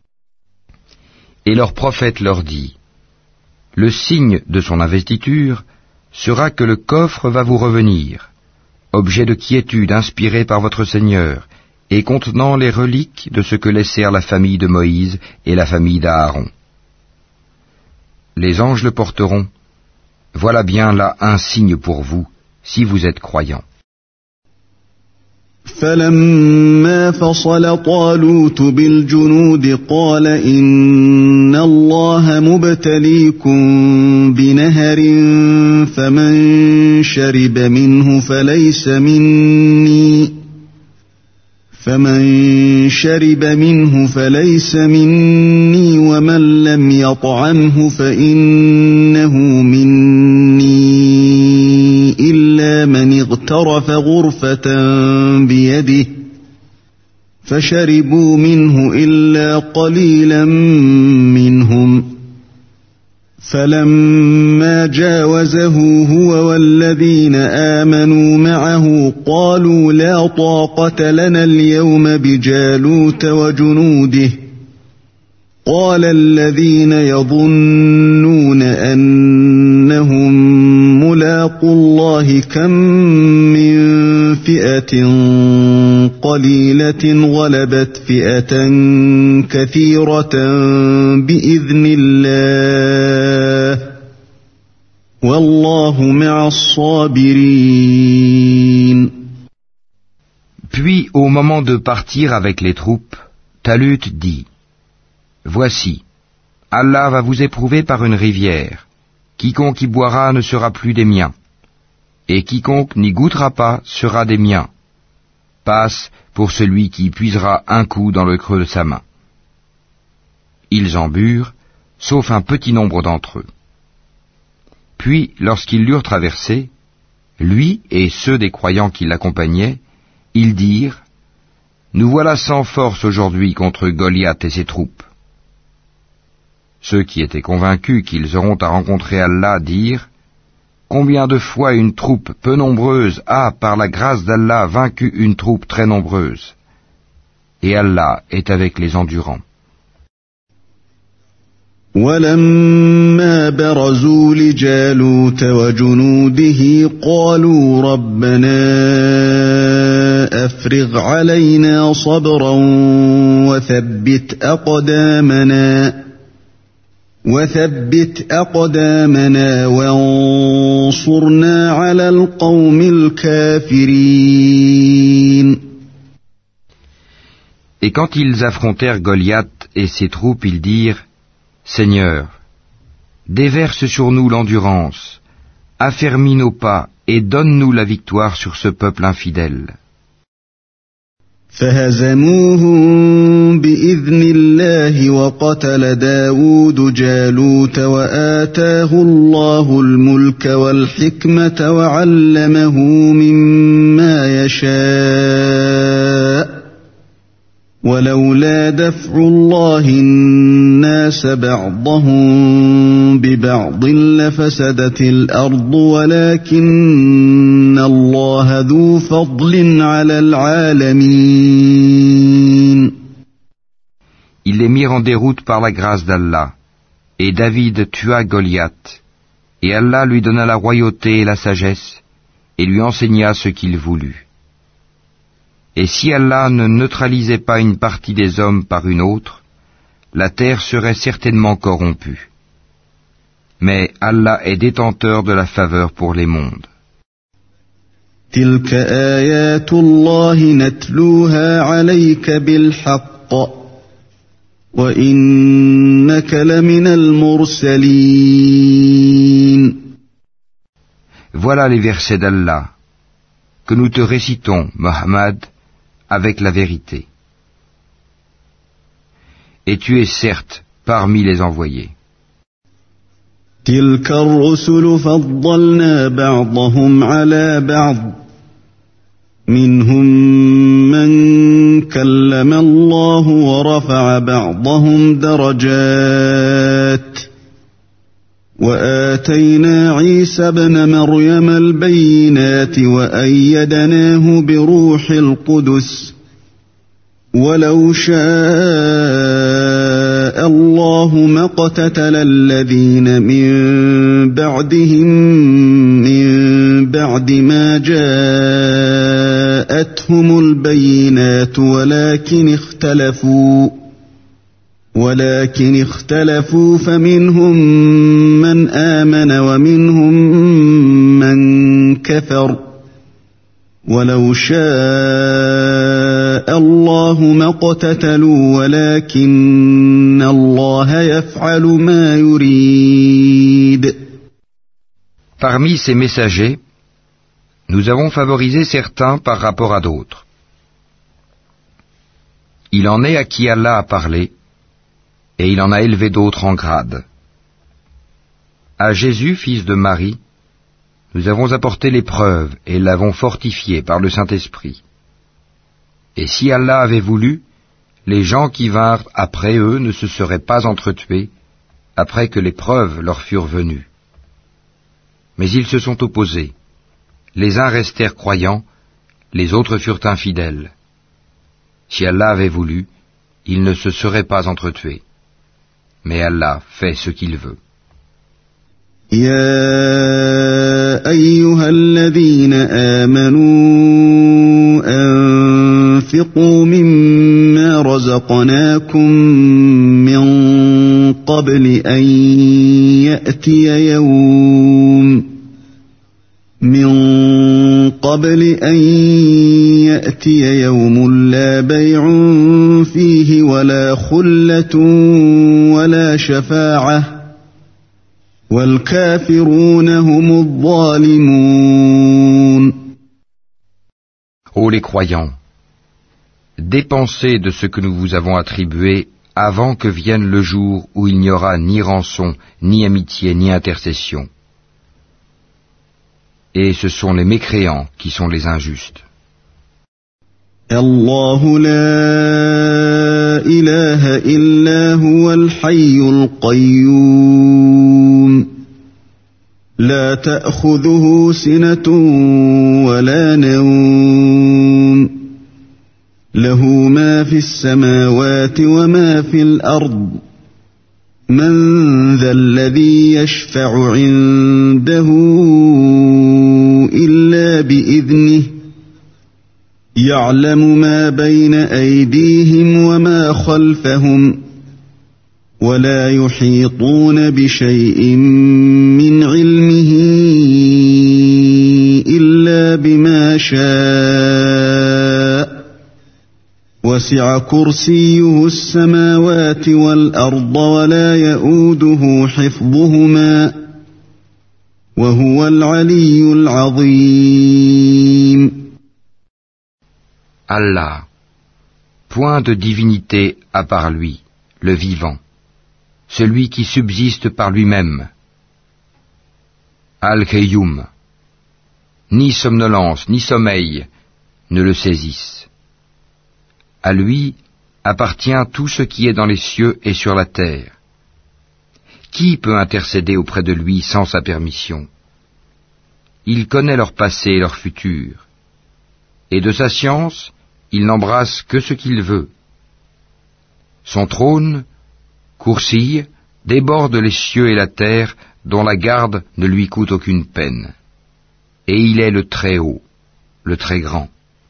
Et leur prophète leur dit, le signe de son investiture sera que le coffre va vous revenir, objet de quiétude inspiré par votre Seigneur, et contenant les reliques de ce que laissèrent la famille de Moïse et la famille d'Aaron. Les anges le porteront. Voilà bien là un signe pour vous, si vous êtes croyants. فلما فصل طالوت بالجنود قال إن الله مبتليكم بنهر فمن شرب منه فليس مني ومن لم يطعمه فإنه مني إلا من اغترف غرفة بيده فشربوا منه إلا قليلا منهم فلما جاوزه هو والذين آمنوا معه قالوا لا طاقة لنا اليوم بجالوت وجنوده قال الذين يظنون أنهم ملاقو الله كم من فئة قليلة غلبت فئة كثيرة بإذن الله والله مع الصابرين. Puis au moment de partir avec les troupes, Talut dit: Voici, Allah va vous éprouver par une rivière. Quiconque y boira ne sera plus des miens, et quiconque n'y goûtera pas sera des miens. Passe pour celui qui puisera un coup dans le creux de sa main. Ils en burent, sauf un petit nombre d'entre eux. Puis, lorsqu'ils l'eurent traversé, lui et ceux des croyants qui l'accompagnaient, ils dirent: Nous voilà sans force aujourd'hui contre Goliath et ses troupes. Ceux qui étaient convaincus qu'ils auront à rencontrer Allah dirent: Combien de fois une troupe peu nombreuse a, par la grâce d'Allah, vaincu une troupe très nombreuse? Et Allah est avec les endurants. ولما برزوا لجالوت وجنوده قالوا ربنا أفرغ علينا صبرا وثبت أقدامنا وانصرنا على القوم الكافرين. Et quand ils affrontèrent Goliath et ses troupes, ils dirent: Seigneur, déverse sur nous l'endurance, affermis nos pas et donne-nous la victoire sur ce peuple infidèle. فهزموهم بإذن الله وقتل داود جالوت وآتاه الله الملك والحكمة وعلمه مما يشاء ولولا دفع الله الناس بعضهم ببعض لفسدت الأرض ولكن الله ذو فضل على العالمين. Ils les mirent en déroute par la grâce d'Allah, et David tua Goliath, et Allah lui donna la royauté et la sagesse, et lui enseigna ce qu'il voulut. Et si Allah ne neutralisait pas une partie des hommes par une autre, la terre serait certainement corrompue. Mais Allah est détenteur de la faveur pour les mondes. تلك آيات الله نتلوها عليك بالحق وإنك لمن المرسلين. Voilà les versets d'Allah que nous te récitons, Mohammed, avec la vérité. Et tu es certes parmi les envoyés. تلك الرسل فضلنا بعضهم على بعض منهم من كلم الله ورفع بعضهم درجات وآتينا عيسى ابن مريم البينات وأيدناه بروح القدس ولو شاء الله ما اقتتل الذين من بعدهم من بعد ما جاءتهم البينات ولكن اختلفوا فمنهم من آمن ومنهم من كفر ولو شاء الله ما اقتتلوا ولكن الله يفعل ما يريد. Parmi ces messagers, nous avons favorisé certains par rapport à d'autres. Il en est à qui Allah a parlé, et il en a élevé d'autres en grade. À Jésus, fils de Marie, nous avons apporté l'épreuve et l'avons fortifié par le Saint-Esprit. Et si Allah avait voulu, les gens qui vinrent après eux ne se seraient pas entretués, après que les preuves leur furent venues. Mais ils se sont opposés. Les uns restèrent croyants, les autres furent infidèles. Si Allah avait voulu, ils ne se seraient pas entretués. Mais Allah fait ce qu'il veut. يا أيها الذين آمنوا أنفقوا مما رزقناكم من قبل أن يأتي يوم لا بيع فيه ولا خلة ولا شفاعة والكافرون هم الظالمون. Ô les croyants, dépensez de ce que nous vous avons attribué avant que vienne le jour où il n'y aura ni rançon, ni amitié, ni intercession. Et ce sont les mécréants qui sont les injustes. الله لا إله إلا هو الحي القيوم لا تأخذه سنة ولا نوم له ما في السماوات وما في الأرض من ذا الذي يشفع عنده إلا بإذنه يعلم ما بين أيديهم وما خلفهم ولا يحيطون بشيء من علمه إلا بما شاء وسع كرسيه السماوات والأرض ولا يئوده حفظهما وهو العلي العظيم. Allah, point de divinité à part lui, le vivant, celui qui subsiste par lui-même. Al-Qayyum, ni somnolence, ni sommeil ne le saisissent. À lui appartient tout ce qui est dans les cieux et sur la terre. Qui peut intercéder auprès de lui sans sa permission? Il connaît leur passé et leur futur. Et de sa science, il n'embrasse que ce qu'il veut. Son trône, Kursi, déborde les cieux et la terre, dont la garde ne lui coûte aucune peine. Et il est le très haut, le très grand.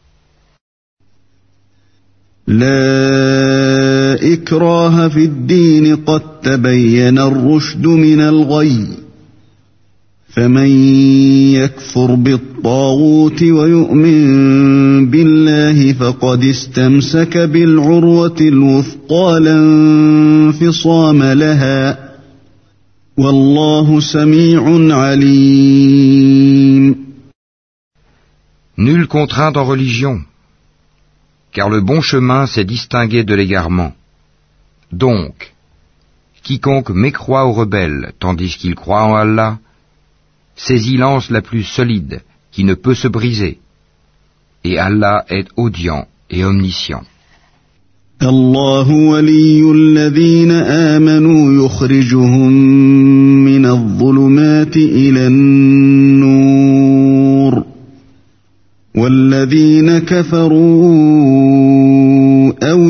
لا إكراه في الدين قد تبين الرشد من الغي فمن يكفر بالطاغوت ويؤمن بالله فقد استمسك بالعروة الوثقى لا انفصام لها والله سميع عليم. Nul contraint en religion, car le bon chemin s'est distingué de l'égarement. Donc, quiconque mécroit ou rebelle, tandis qu'il croit en Allah, saisit l'anse la plus solide, qui ne peut se briser. Et Allah est audient et omniscient. الله ولي الذين آمنوا يخرجهم من الظلمات إلى النور والذين كفروا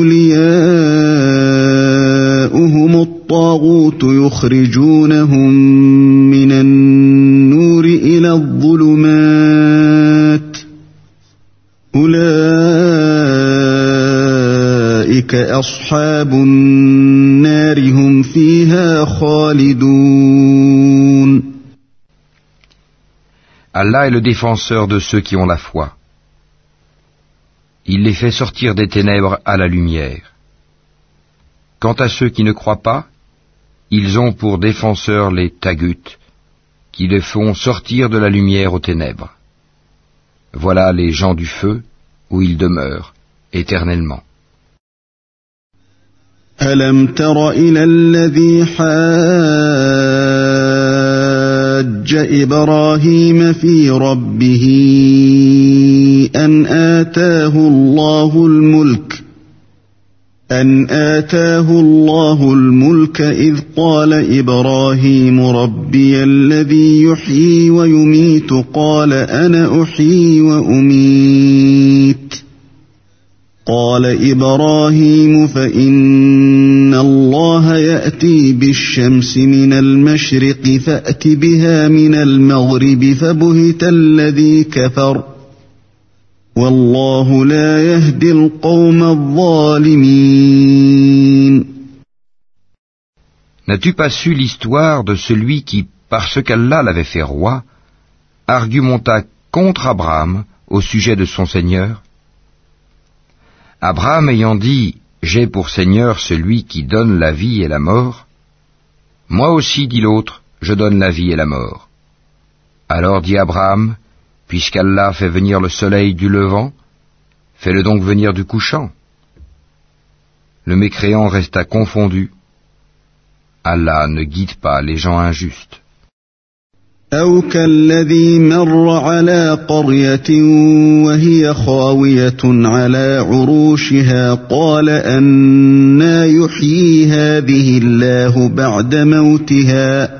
أولياؤهم الطاغوت يخرجونهم من النور إلى الظلمات أولئك أصحاب النار هم فيها خالدون. Allah est le défenseur de ceux qui ont la foi. Il les fait sortir des ténèbres à la lumière. Quant à ceux qui ne croient pas, ils ont pour défenseurs les taghut, qui les font sortir de la lumière aux ténèbres. Voilà les gens du feu, où ils demeurent, éternellement. ألم تر إلى الذي حاج إبراهيم في ربه أن آتاه الله الملك أن آتاه الله الملك إذ قال إبراهيم ربي الذي يحيي ويميت قال أنا أحيي وأميت قال إبراهيم فإن الله يأتي بالشمس من المشرق فأت بها من المغرب فبهت الذي كفر والله لا يهدي القوم الظالمين. N'as-tu pas su l'histoire de celui qui, parce qu'Allah l'avait fait roi, argumenta contre Abraham au sujet de son Seigneur? Abraham ayant dit « J'ai pour Seigneur celui qui donne la vie et la mort », moi aussi, dit l'autre, je donne la vie et la mort. Alors dit Abraham, puisqu'Allah fait venir le soleil du levant, fais-le donc venir du couchant. Le mécréant resta confondu. Allah ne guide pas les gens injustes. أو كالذي مر على قرية وهي خاوية على عروشها قال أنى يحيي هذه الله بعد موتها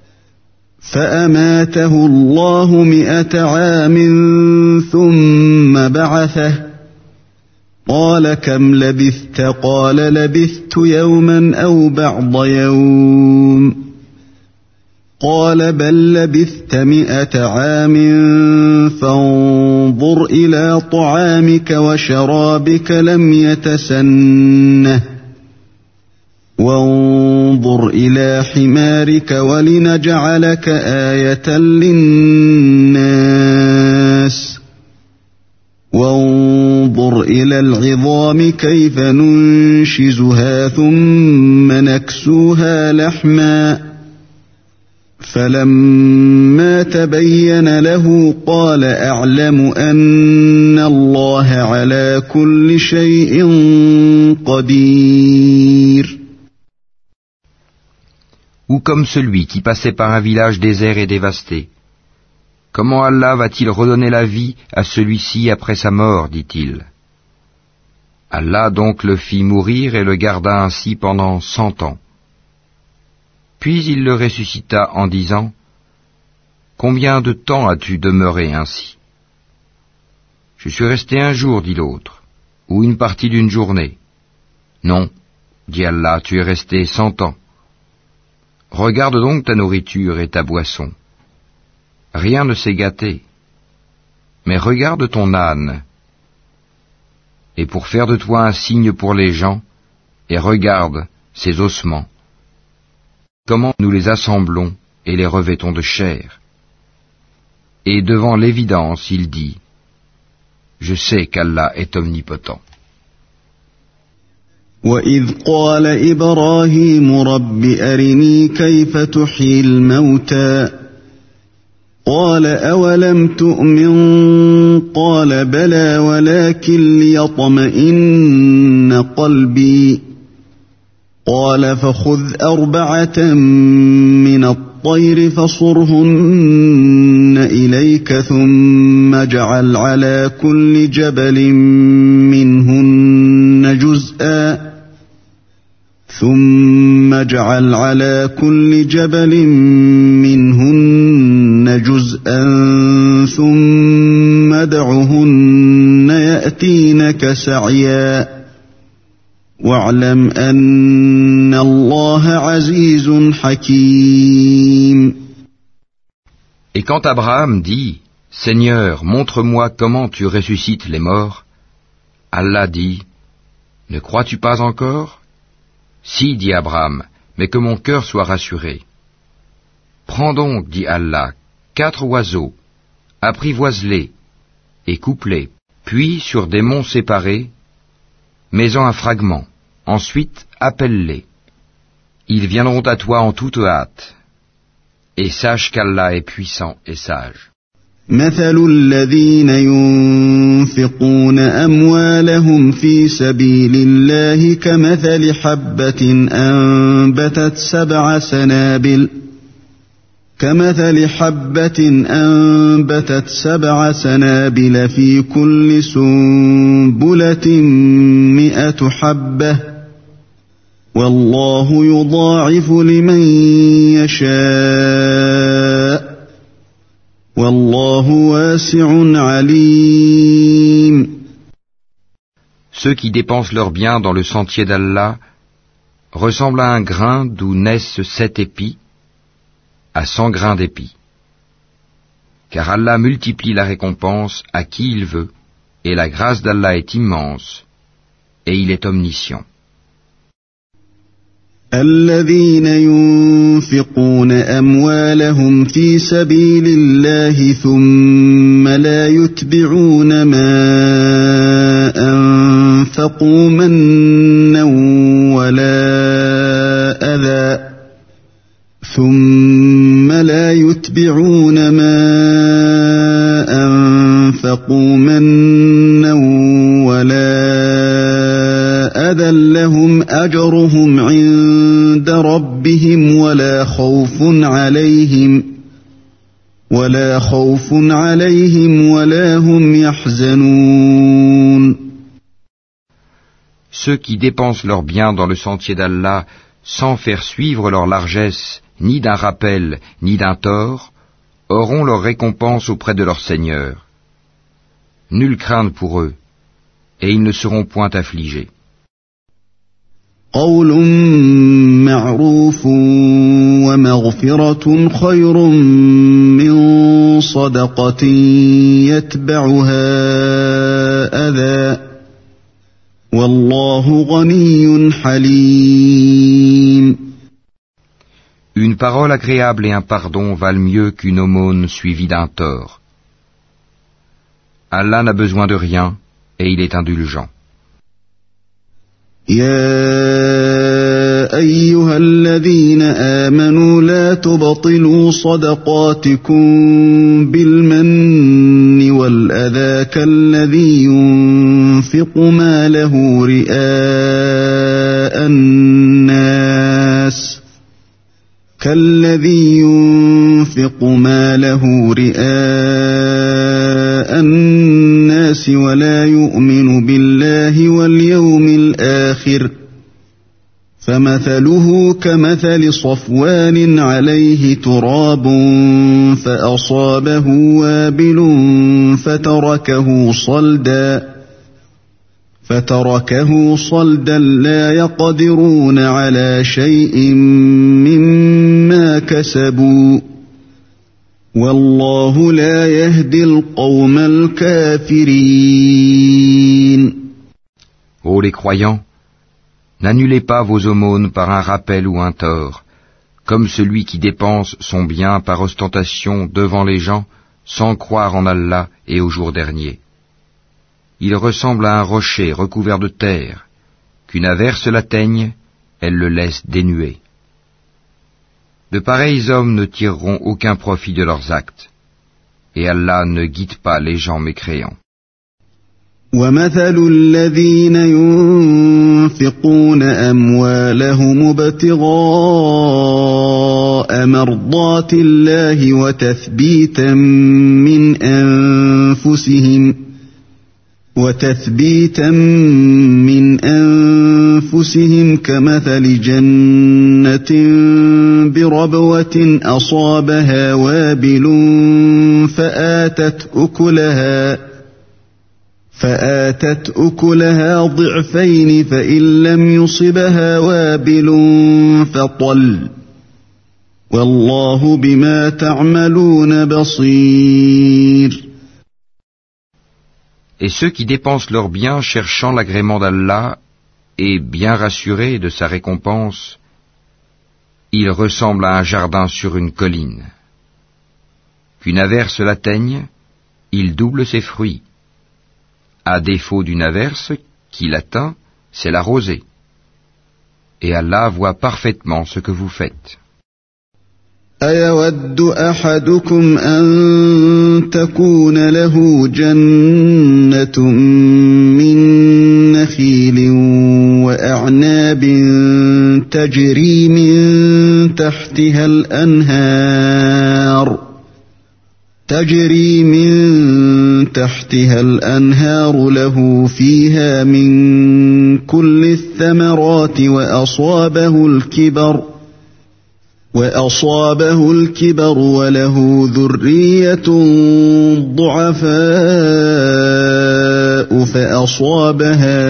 فأماته الله 100 عام ثم بعثه قال كم لبثت قال لبثت يوما أو بعض يوم قال بل لبثت 100 عام فانظر إلى طعامك وشرابك لم يتسنه وانظر إلى حمارك ولنجعلك آية للناس وانظر إلى العظام كيف ننشزها ثم نكسوها لحما فلما تبين له قال أعلم أن الله على كل شيء قدير. Ou comme celui qui passait par un village désert et dévasté. Comment Allah va-t-il redonner la vie à celui-ci après sa mort, dit-il. Allah donc le fit mourir et le garda ainsi pendant 100 ans. Puis il le ressuscita en disant « Combien de temps as-tu demeuré ainsi ?»« Je suis resté un jour, dit l'autre, ou une partie d'une journée. »« Non, dit Allah, tu es resté 100 ans. Regarde donc ta nourriture et ta boisson. Rien ne s'est gâté. Mais regarde ton âne. Et pour faire de toi un signe pour les gens, et regarde ses ossements. Comment nous les assemblons et les revêtons de chair. Et devant l'évidence, il dit, je sais qu'Allah est omnipotent. وَإِذْ قَالَ إِبْرَاهِيمُ رَبِّ أَرِنِي كَيْفَ تُحْيِي الْمَوْتَى قَالَ أَوَلَمْ تُؤْمِنْ قَالَ بَلَى وَلَكِنْ لِيَطْمَئِنَّ قَلْبِي قال فخذ 4 من الطير فصرهن إليك ثم اجعل على كل جبل منهن جزءا ثم ادعهن يأتينك سعيا واعلم أن الله عزيز حكيم. Et quand Abraham dit, Seigneur, montre-moi comment tu ressuscites les morts, Allah dit, ne crois-tu pas encore? Si, dit Abraham, mais que mon cœur soit rassuré. Prends donc, dit Allah, 4 oiseaux, apprivoise-les et coupe-les, puis sur des monts séparés, mets-en un fragment, ensuite appelle-les. Ils viendront à toi en toute hâte, et sache qu'Allah est puissant et sage. مثل الذين ينفقون أموالهم في سبيل الله كمثل حبة أنبتت 7 سنابل في كل سنبلة 100 حبة والله يضاعف لمن يشاء والله واسع عليم. Ceux qui dépensent leurs biens dans le sentier d'Allah ressemblent à un grain d'où naissent 7 épis, à 100 grains d'épis. Car Allah multiplie la récompense à qui il veut, et la grâce d'Allah est immense, et il est omniscient. الذين ينفقون أموالهم في سبيل الله ثم لا يتبعون ما أنفقوا منا ولا أذى لهم أجرهم عند ربهم ولا خوف عليهم ولا هم يحزنون. Ceux qui dépensent leurs biens dans le sentier d'Allah sans faire suivre leur largesse ni d'un rappel ni d'un tort auront leur récompense auprès de leur Seigneur. Nulle crainte pour eux, et ils ne seront point affligés. قول معروف ومغفرة خير من صدقة يتبعها أذى والله غني حليم. Une parole agréable et un pardon valent mieux qu'une aumône suivie d'un tort. Allah n'a besoin de rien et il est indulgent. يا أيها الذين آمنوا لا تبطلوا صدقاتكم بالمن والأذى كالذي ينفق ماله رئاء الناس ولا يؤمن بالله واليوم الآخر فمثله كمثل صفوان عليه تراب فأصابه وابل فتركه صلدا لا يقدرون على شيء مما كسبوا والله لا يهدي القوم الكافرين. Ô les croyants, n'annulez pas vos aumônes par un rappel ou un tort, comme celui qui dépense son bien par ostentation devant les gens sans croire en Allah et au jour dernier. Il ressemble à un rocher recouvert de terre, qu'une averse l'atteigne, elle le laisse dénué. De pareils hommes ne tireront aucun profit de leurs actes, et Allah ne guide pas les gens mécréants. وَمَثَلُ الَّذِينَ يُنْفِقُونَ أَمْوَالَهُمُ ابْتِغَاءَ مَرْضَاتِ اللَّهِ وتثبيتا من أنفسهم كمثل جنة بربوة أصابها وابل فآتت أكلها ضعفين فإن لم يصبها وابل فطل والله بما تعملون بصير. Et ceux qui dépensent leurs biens cherchant l'agrément d'Allah et bien rassurés de sa récompense, ils ressemblent à un jardin sur une colline. Qu'une averse l'atteigne, il double ses fruits. À défaut d'une averse qui l'atteint, c'est la rosée. Et Allah voit parfaitement ce que vous faites. أَيَوَدُّ أَحَدُكُمْ أَن تَكُونَ لَهُ جَنَّةٌ مِّن نَّخِيلٍ وَأَعْنَابٍ تَجْرِي مِن تحتها الأنهار له فيها من كل الثمرات وأصابه الكبر وله ذرية ضعفاء فأصابها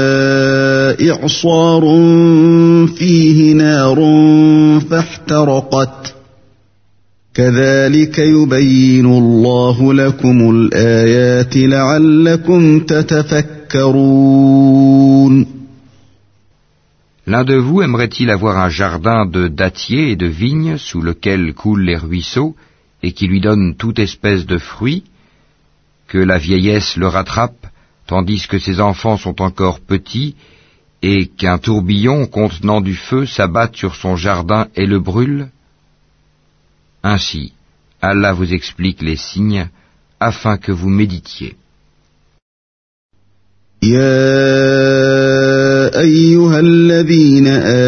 إعصار فيه نار فاحترقت كذلك يبين الله لكم الآيات لعلكم تتفكرون. L'un de vous aimerait-il avoir un jardin de dattiers et de vignes sous lequel coulent les ruisseaux et qui lui donne toute espèce de fruits, que la vieillesse le rattrape tandis que ses enfants sont encore petits et qu'un tourbillon contenant du feu s'abatte sur son jardin et le brûle? Ainsi, Allah vous explique les signes afin que vous méditiez. أيها الذين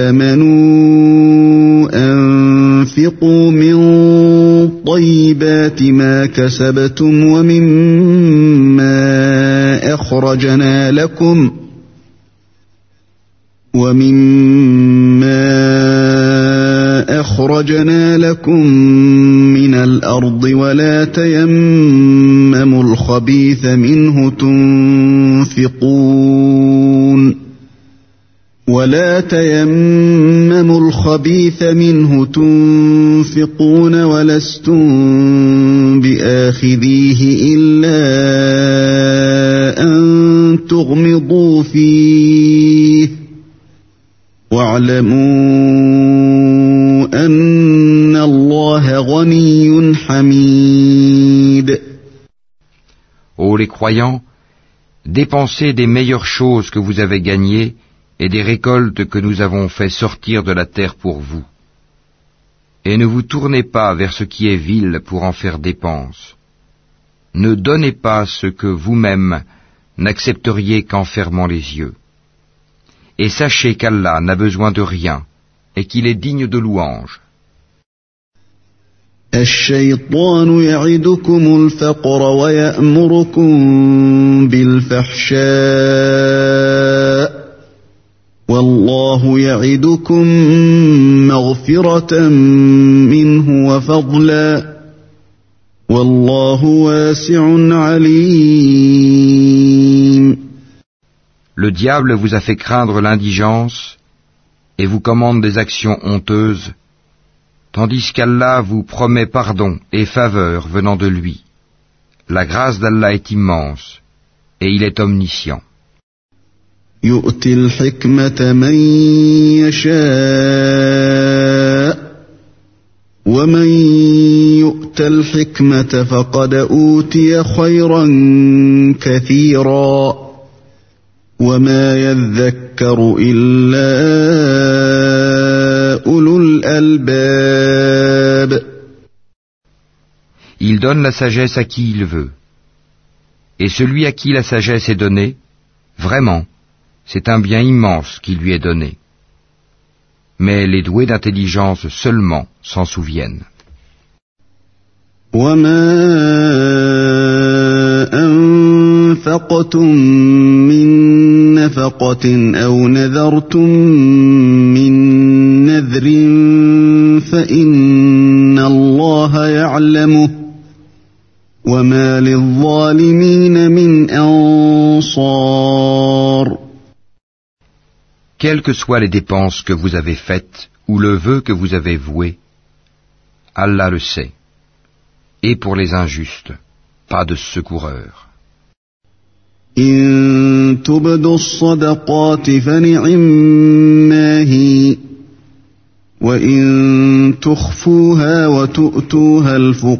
آمنوا أنفقوا من طيبات ما كسبتم ومما أخرجنا لكم من الأرض ولا تيمموا الخبيث منه تنفقون ولستم بآخذيه إلا أن تغمضوا فيه واعلموا أن الله غني حميد. Ô les croyants, dépensez des meilleures choses que vous avez gagnées et des récoltes que nous avons fait sortir de la terre pour vous. Et ne vous tournez pas vers ce qui est vil pour en faire dépense. Ne donnez pas ce que vous-même n'accepteriez qu'en fermant les yeux. Et sachez qu'Allah n'a besoin de rien et qu'il est digne de louange. الشيطان يعدكم الفقر ويأمركم بالفحشاء والله يعدكم مغفرة منه وفضلا والله واسع عليم. Le diable vous a fait craindre l'indigence et vous commande des actions honteuses, tandis qu'Allah vous promet pardon et faveur venant de lui. La grâce d'Allah est immense et il est omniscient. يؤتي الحكمة من يشاء ومن يؤت الحكمة فقد أوتي خيرا كثيرا وما يذكر إلا أولو الألباب. Il donne la sagesse à qui il veut. Et celui à qui la sagesse est donnée, vraiment, c'est un bien immense qui lui est donné. Mais les doués d'intelligence seulement s'en souviennent. وما أنفقتم من نفقة أو نذرتم من نذر فإن الله يعلمه وما للظالمين من أنصار. Quelles que soient les dépenses que vous avez faites ou le vœu que vous avez voué, Allah le sait. Et pour les injustes, pas de secoureur. إن تبدوا الصدقات فنعما هي وإن تخفوها وتؤتوها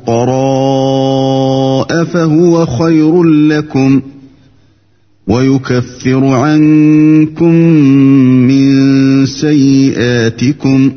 الفقراء فهو خير لكم ويكفر عنكم من سيئاتكم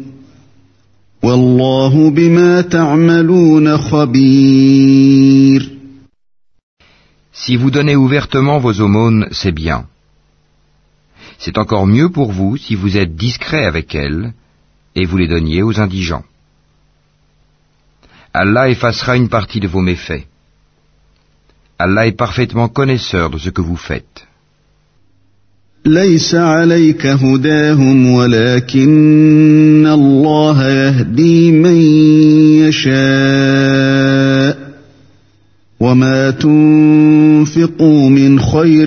والله بما تعملون خبير. Si vous donnez ouvertement vos aumônes, c'est bien. C'est encore mieux pour vous si vous êtes discret avec elles et vous les donniez aux indigents. Allah effacera une partie de vos méfaits. Allah est parfaitement connaisseur de ce que vous faites. ليس عليك هداهم ولكن الله يهدي من يشاء وما تنفقوا من خير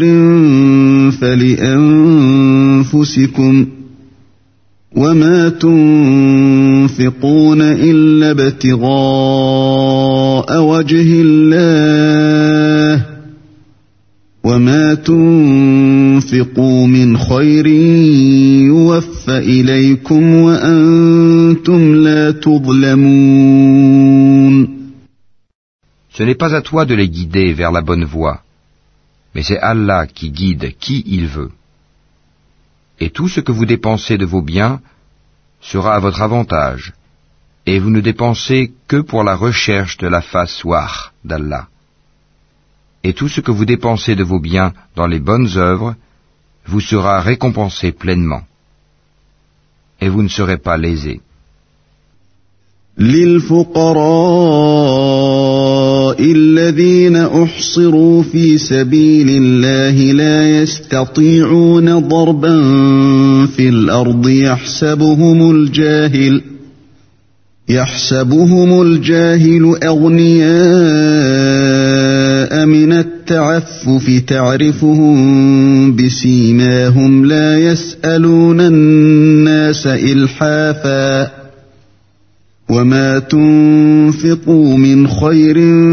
فلأنفسكم وما تنفقون إلا ابتغاء وجه الله وما تنفقوا من خير يوفى إليكم وأنتم لا تظلمون. Ce n'est pas à toi de les guider vers la bonne voie, mais c'est Allah qui guide qui il veut. Et tout ce que vous dépensez de vos biens sera à votre avantage, et vous ne dépensez que pour la recherche de la face wah d'Allah. Et tout ce que vous dépensez de vos biens dans les bonnes œuvres vous sera récompensé pleinement. Et vous ne serez pas lésés. للفقراء الذين أحصروا في سبيل الله لا يستطيعون ضربا في الأرض يحسبهم الجاهل أغنياء من التعفف تعرفهم بسيماهم لا يسألون الناس إلحافا وما تنفقوا من خير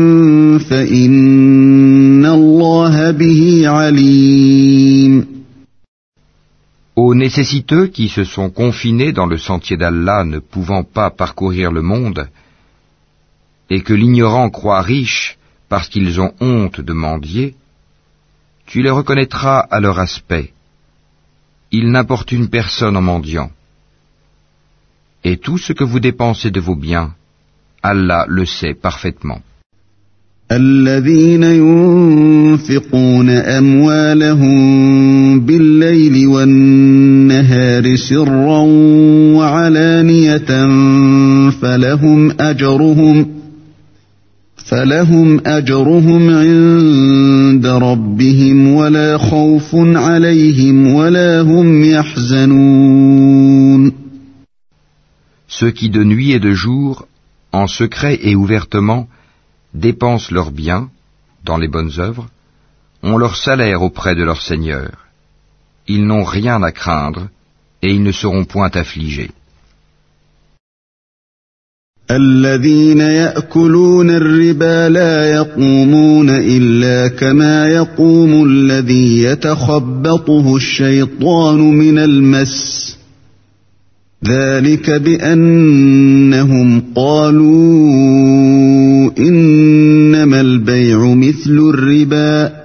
فإن الله به عليم. Aux nécessiteux qui se sont confinés dans le sentier d'Allah ne pouvant pas parcourir le monde, et que l'ignorant croit riche parce qu'ils ont honte de mendier, tu les reconnaîtras à leur aspect. Ils n'importunent personne en mendiant. Et tout ce que vous dépensez de vos biens, Allah le sait parfaitement. الذين ينفقون أموالهم بالليل والنهار سرا وعلانية فلهم أجرهم عند ربهم ولا خوف عليهم ولا هم يحزنون. Ceux qui de nuit et de jour, en secret et ouvertement, dépensent leurs biens dans les bonnes œuvres, ont leur salaire auprès de leur Seigneur. Ils n'ont rien à craindre et ils ne seront point affligés. الذين يأكلون الربا لا يقومون إلا كما يقوم الذي يتخبطه الشيطان من المس ذلك بأنهم قالوا إنما البيع مثل الربا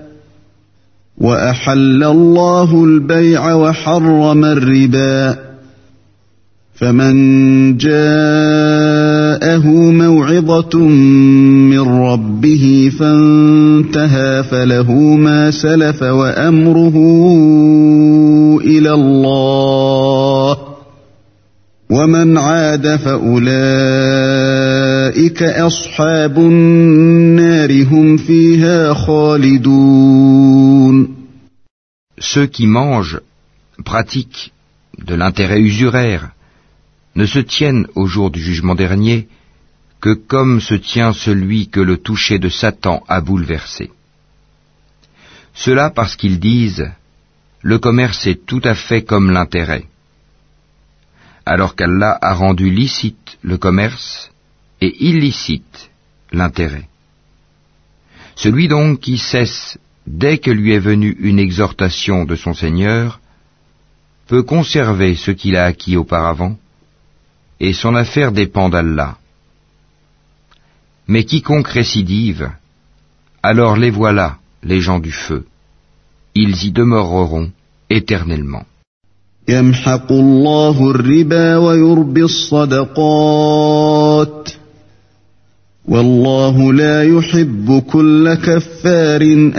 وأحل الله البيع وحرم الربا فمن جاءه موعظة من ربه فانتهى فله ما سلف وأمره إلى الله ومن عاد فأولئك أصحاب النار هم فيها خالدون. Ceux qui mangent, pratiquent de l'intérêt usuraire, ne se tiennent au jour du jugement dernier que comme se tient celui que le toucher de Satan a bouleversé. Cela parce qu'ils disent « Le commerce est tout à fait comme l'intérêt », alors qu'Allah a rendu licite le commerce et illicite l'intérêt. Celui donc qui cesse dès que lui est venue une exhortation de son Seigneur peut conserver ce qu'il a acquis auparavant, et son affaire dépend d'Allah. Mais quiconque récidive, alors les voilà, les gens du feu. Ils y demeureront éternellement. يمحق الله الربا ويربي الصدقات والله لا يحب كل كفار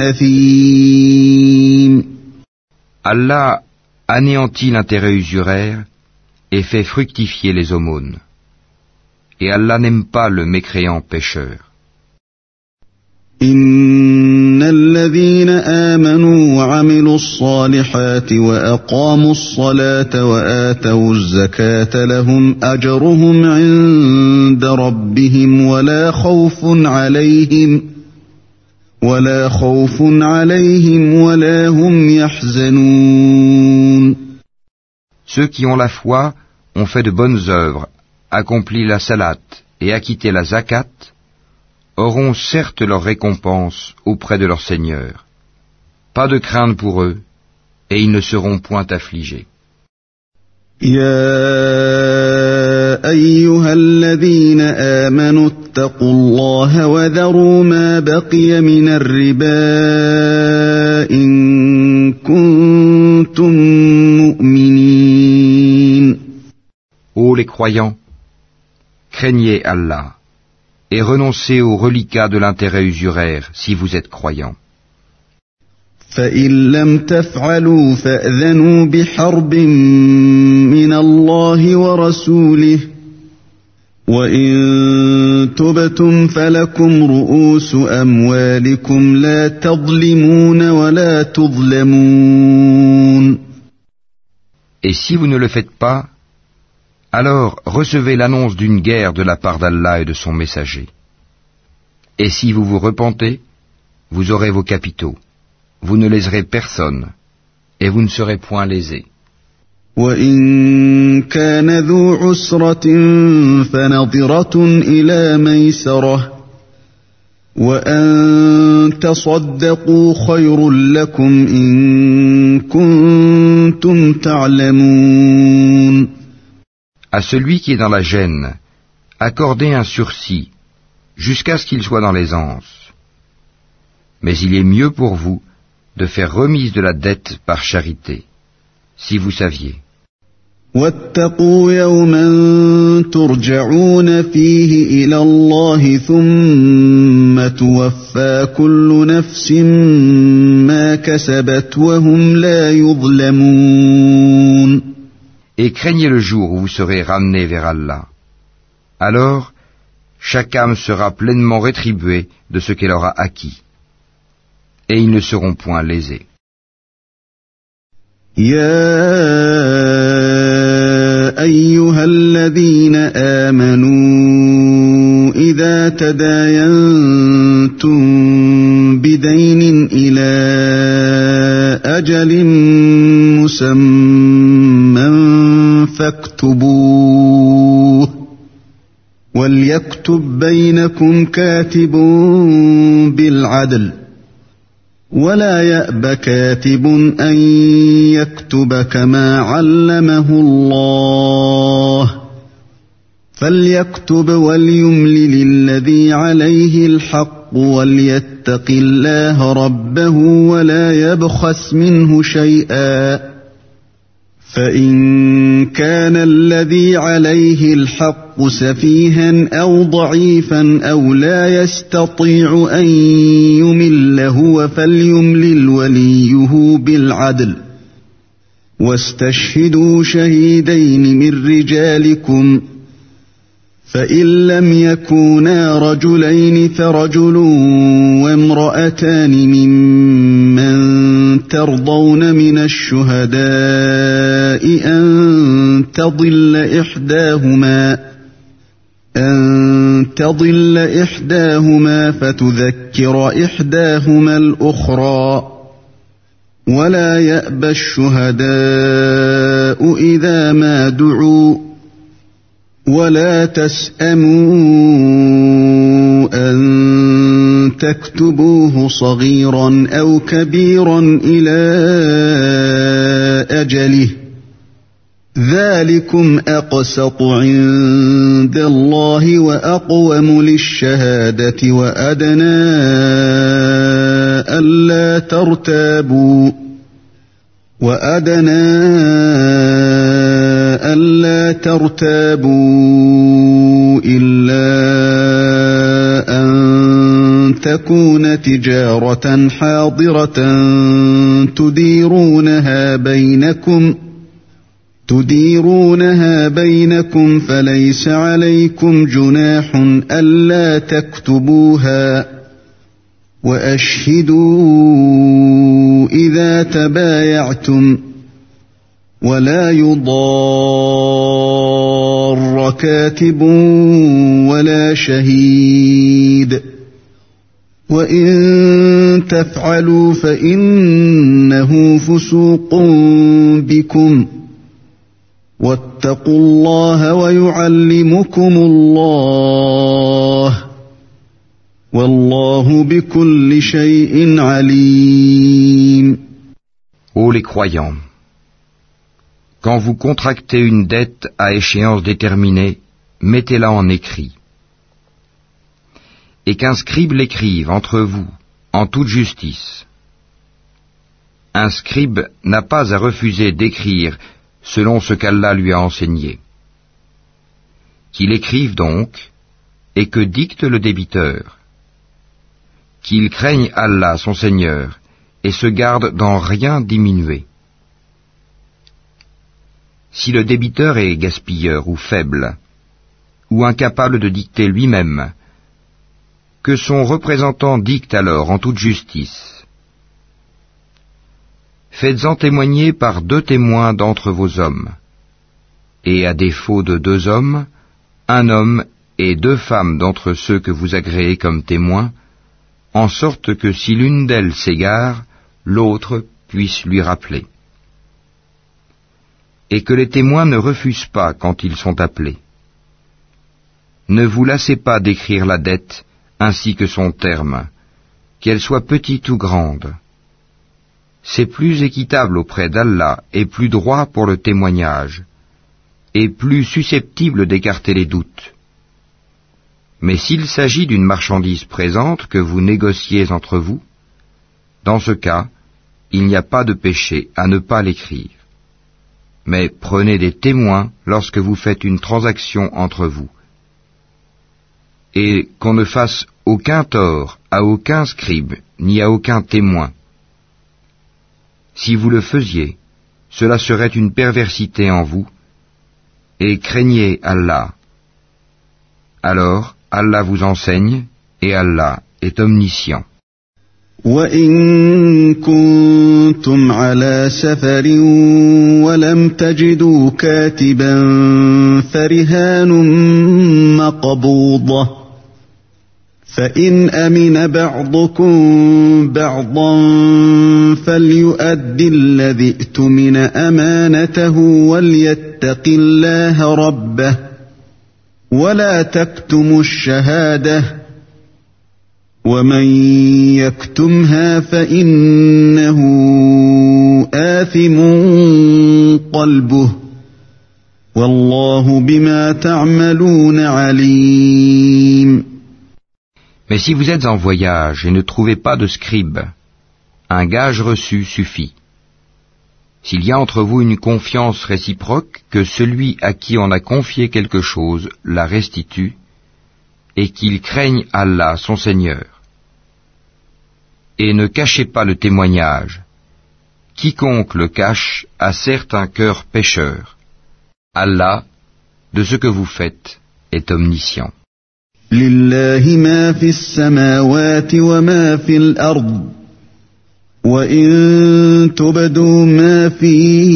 أثيم. Allah anéantit l'intérêt usuraire et fait fructifier les aumônes. Et Allah n'aime pas le mécréant pécheur. إن الذين آمنوا وعملوا الصالحات وأقاموا الصلاة وآتوا الزكاة لهم أجرهم عند ربهم ولا خوف عليهم ولا هم يحزنون. Ceux qui ont la foi ont fait de bonnes œuvres, accompli la salat et acquitté la zakat, auront certes leur récompense auprès de leur Seigneur. Pas de crainte pour eux, et ils ne seront point affligés. يا أيها الذين آمنوا اتقوا الله وذروا ما بقي من الربا إن كنتم مؤمنين. Ô les croyants, craignez Allah et renoncez aux reliquats de l'intérêt usuraire si vous êtes croyants. فإن لم تفعلوا فأذنوا بحرب من الله ورسوله وإن تبتم فلكم رؤوس أموالكم لا تظلمون ولا تظلمون. Et si vous ne le faites pas, alors recevez l'annonce d'une guerre de la part d'Allah et de son messager. Et si vous vous repentez, vous aurez vos capitaux. Vous ne léserez personne, et vous ne serez point lésés. وَإِن كَانَ ذُو عُسْرَةٍ فَنَظِرَةٌ إِلَى مَيْسَرَةٍ وَأَن تَصَدَّقُوا خَيْرٌ لَكُمْ إِن كُنتُمْ تَعْلَمُونَ. À celui qui est dans la gêne, accordez un sursis, jusqu'à ce qu'il soit dans l'aisance. Mais il est mieux pour vous de faire remise de la dette par charité, si vous saviez. وَاتَّقُوا يَوْمًا تُرْجَعُونَ فِيهِ إِلَى اللَّهِ ثُمَّ تُوَفَّى كُلُّ نَفْسٍ مَا كَسَبَتْ وَهُمْ لَا يُظْلَمُونَ. Et craignez le jour où vous serez ramenés vers Allah. Alors, chaque âme sera pleinement rétribuée de ce qu'elle aura acquis. Et ils ne seront point lésés. يا أيها الذين آمنوا إذا تداينتم بدين إلى أجل مسمى فاكتبوه وليكتب بينكم كاتب بالعدل ولا يأب كاتب أن يكتب كما علمه الله فليكتب وليملل الذي عليه الحق وليتق الله ربه ولا يبخس منه شيئا فإن كان الذي عليه الحق سفيها أو ضعيفا أو لا يستطيع أن يمل هو فليملل وليه بالعدل واستشهدوا شهيدين من رجالكم فإن لم يكونا رجلين فرجل وامرأتان ممن ترضون من الشهداء أن تضل إحداهما فتذكر إحداهما الأخرى ولا يأبى الشهداء إذا ما دعوا ولا تسأموا أن تكتبوه صغيرا أو كبيرا إلى أجله ذلكم أقسط عند الله وأقوم للشهادة وأدنى ألا ترتابوا إلا أن تكون تجارة حاضرة تديرونها بينكم فليس عليكم جناح ألا تكتبوها وأشهدوا إذا تبايعتم ولا يضار كاتب ولا شهيد وإن تفعلوا فإنه فسوق بكم واتقوا الله ويعلمكم الله والله بكل شيء عليم. Ô les croyants, quand vous contractez une dette à échéance déterminée, mettez-la en écrit. Et qu'un scribe l'écrive entre vous, en toute justice. Un scribe n'a pas à refuser d'écrire selon ce qu'Allah lui a enseigné. Qu'il écrive donc, et que dicte le débiteur. Qu'il craigne Allah, son Seigneur, et se garde d'en rien diminuer. Si le débiteur est gaspilleur ou faible, ou incapable de dicter lui-même, que son représentant dicte alors en toute justice. Faites-en témoigner par 2 témoins d'entre vos hommes, et à défaut de 2 hommes, 1 homme et 2 femmes d'entre ceux que vous agréez comme témoins, en sorte que si l'une d'elles s'égare, l'autre puisse lui rappeler. Et que les témoins ne refusent pas quand ils sont appelés. Ne vous lassez pas d'écrire la dette, ainsi que son terme, qu'elle soit petite ou grande. C'est plus équitable auprès d'Allah et plus droit pour le témoignage, et plus susceptible d'écarter les doutes. Mais s'il s'agit d'une marchandise présente que vous négociez entre vous, dans ce cas, il n'y a pas de péché à ne pas l'écrire. Mais prenez des témoins lorsque vous faites une transaction entre vous. Et qu'on ne fasse aucun tort à aucun scribe, ni à aucun témoin. Si vous le faisiez, cela serait une perversité en vous, et craignez Allah. Alors, Allah vous enseigne, et Allah est omniscient. وَإِن كُنتُمْ عَلَى سَفَرٍ وَلَمْ تَجِدُوا كَاتِبًا فَرِهَانٌ مَّقْبُوضَةٌ فَإِنْ أَمِنَ بَعْضُكُمْ بَعْضًا فَلْيُؤَدِّ الَّذِي ائْتُمِنَ أَمَانَتَهُ وَلْيَتَّقِ اللَّهَ رَبَّهُ وَلَا تَكْتُمُوا الشَّهَادَةَ وَمَنْ يَكْتُمْهَا فَإِنَّهُ آثِمٌ قَلْبُهُ وَاللَّهُ بِمَا تَعْمَلُونَ عَلِيمٌ. Mais si vous êtes en voyage et ne trouvez pas de scribe, un gage reçu suffit. S'il y a entre vous une confiance réciproque, que celui à qui on a confié quelque chose la restitue, et qu'il craigne Allah, son Seigneur. Et ne cachez pas le témoignage. Quiconque le cache a certes un cœur pécheur. Allah, de ce que vous faites, est omniscient. لله ما في السماوات وما في الأرض وإن تبدوا ما في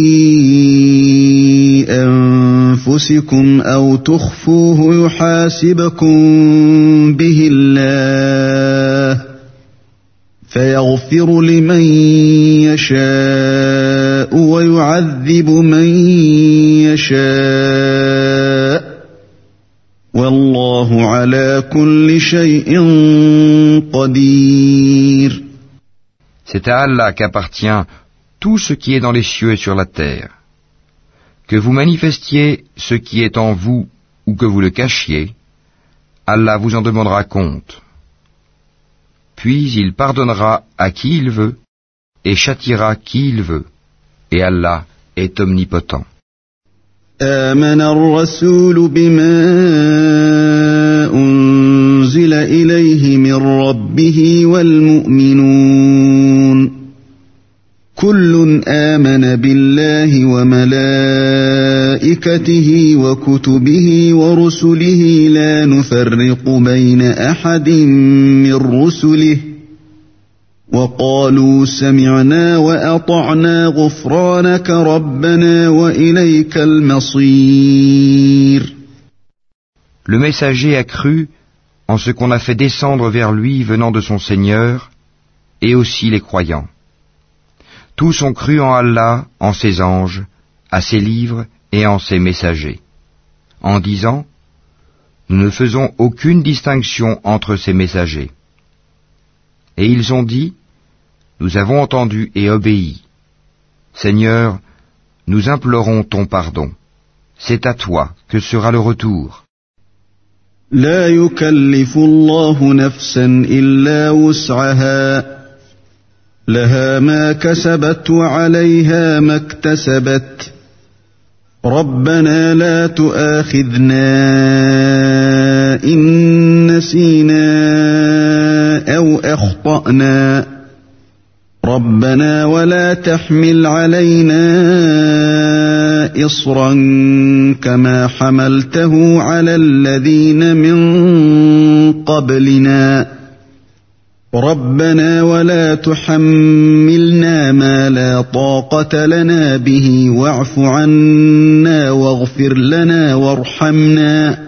أنفسكم أو تخفوه يحاسبكم به الله فيغفر لمن يشاء ويعذب من يشاء والله على كل شيء قدير. C'est à Allah qu'appartient tout ce qui est dans les cieux et sur la terre. Que vous manifestiez ce qui est en vous ou que vous le cachiez, Allah vous en demandera compte. Puis il pardonnera à qui il veut et châtiera qui il veut. Et Allah est omnipotent. آمن الرسول بما أنزل إليه من ربه والمؤمنون كل آمن بالله وملائكته وكتبه ورسله لا نفرق بين أحد من رسله وقالوا سمعنا وأطعنا غفرانك ربنا وإليك المصير. Le messager a cru en ce qu'on a fait descendre vers lui venant de son Seigneur, et aussi les croyants. Tous ont cru en Allah, en ses anges, à ses livres et en ses messagers, en disant « Nous ne faisons aucune distinction entre ces messagers. » Et ils ont dit « Nous avons entendu et obéi. Seigneur, nous implorons ton pardon. C'est à toi que sera le retour. » لا يكلف الله نفسا إلا وسعها لها ما كسبت وعليها ما اكتسبت ربنا لا تؤاخذنا إن نسينا أو أخطأنا ربنا ولا تحمل علينا إصرا كما حملته على الذين من قبلنا ربنا ولا تحملنا ما لا طاقة لنا به واعف عنا واغفر لنا وارحمنا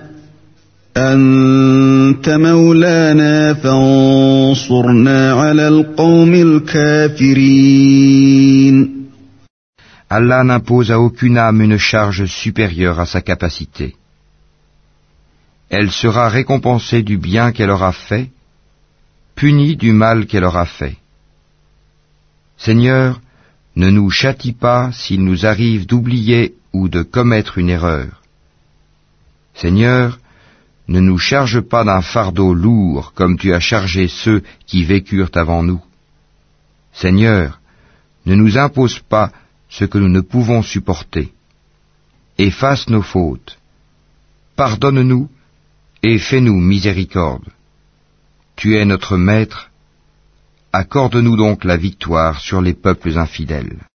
أنت مولانا فانصرنا على القوم الكافرين. Allah n'impose à aucune âme une charge supérieure à sa capacité. Elle sera récompensée du bien qu'elle aura fait, punie du mal qu'elle aura fait. Seigneur, ne nous châtie pas s'il nous arrive d'oublier ou de commettre une erreur. Seigneur, ne nous charge pas d'un fardeau lourd comme tu as chargé ceux qui vécurent avant nous. Seigneur, ne nous impose pas ce que nous ne pouvons supporter. Efface nos fautes. Pardonne-nous et fais-nous miséricorde. Tu es notre Maître, accorde-nous donc la victoire sur les peuples infidèles.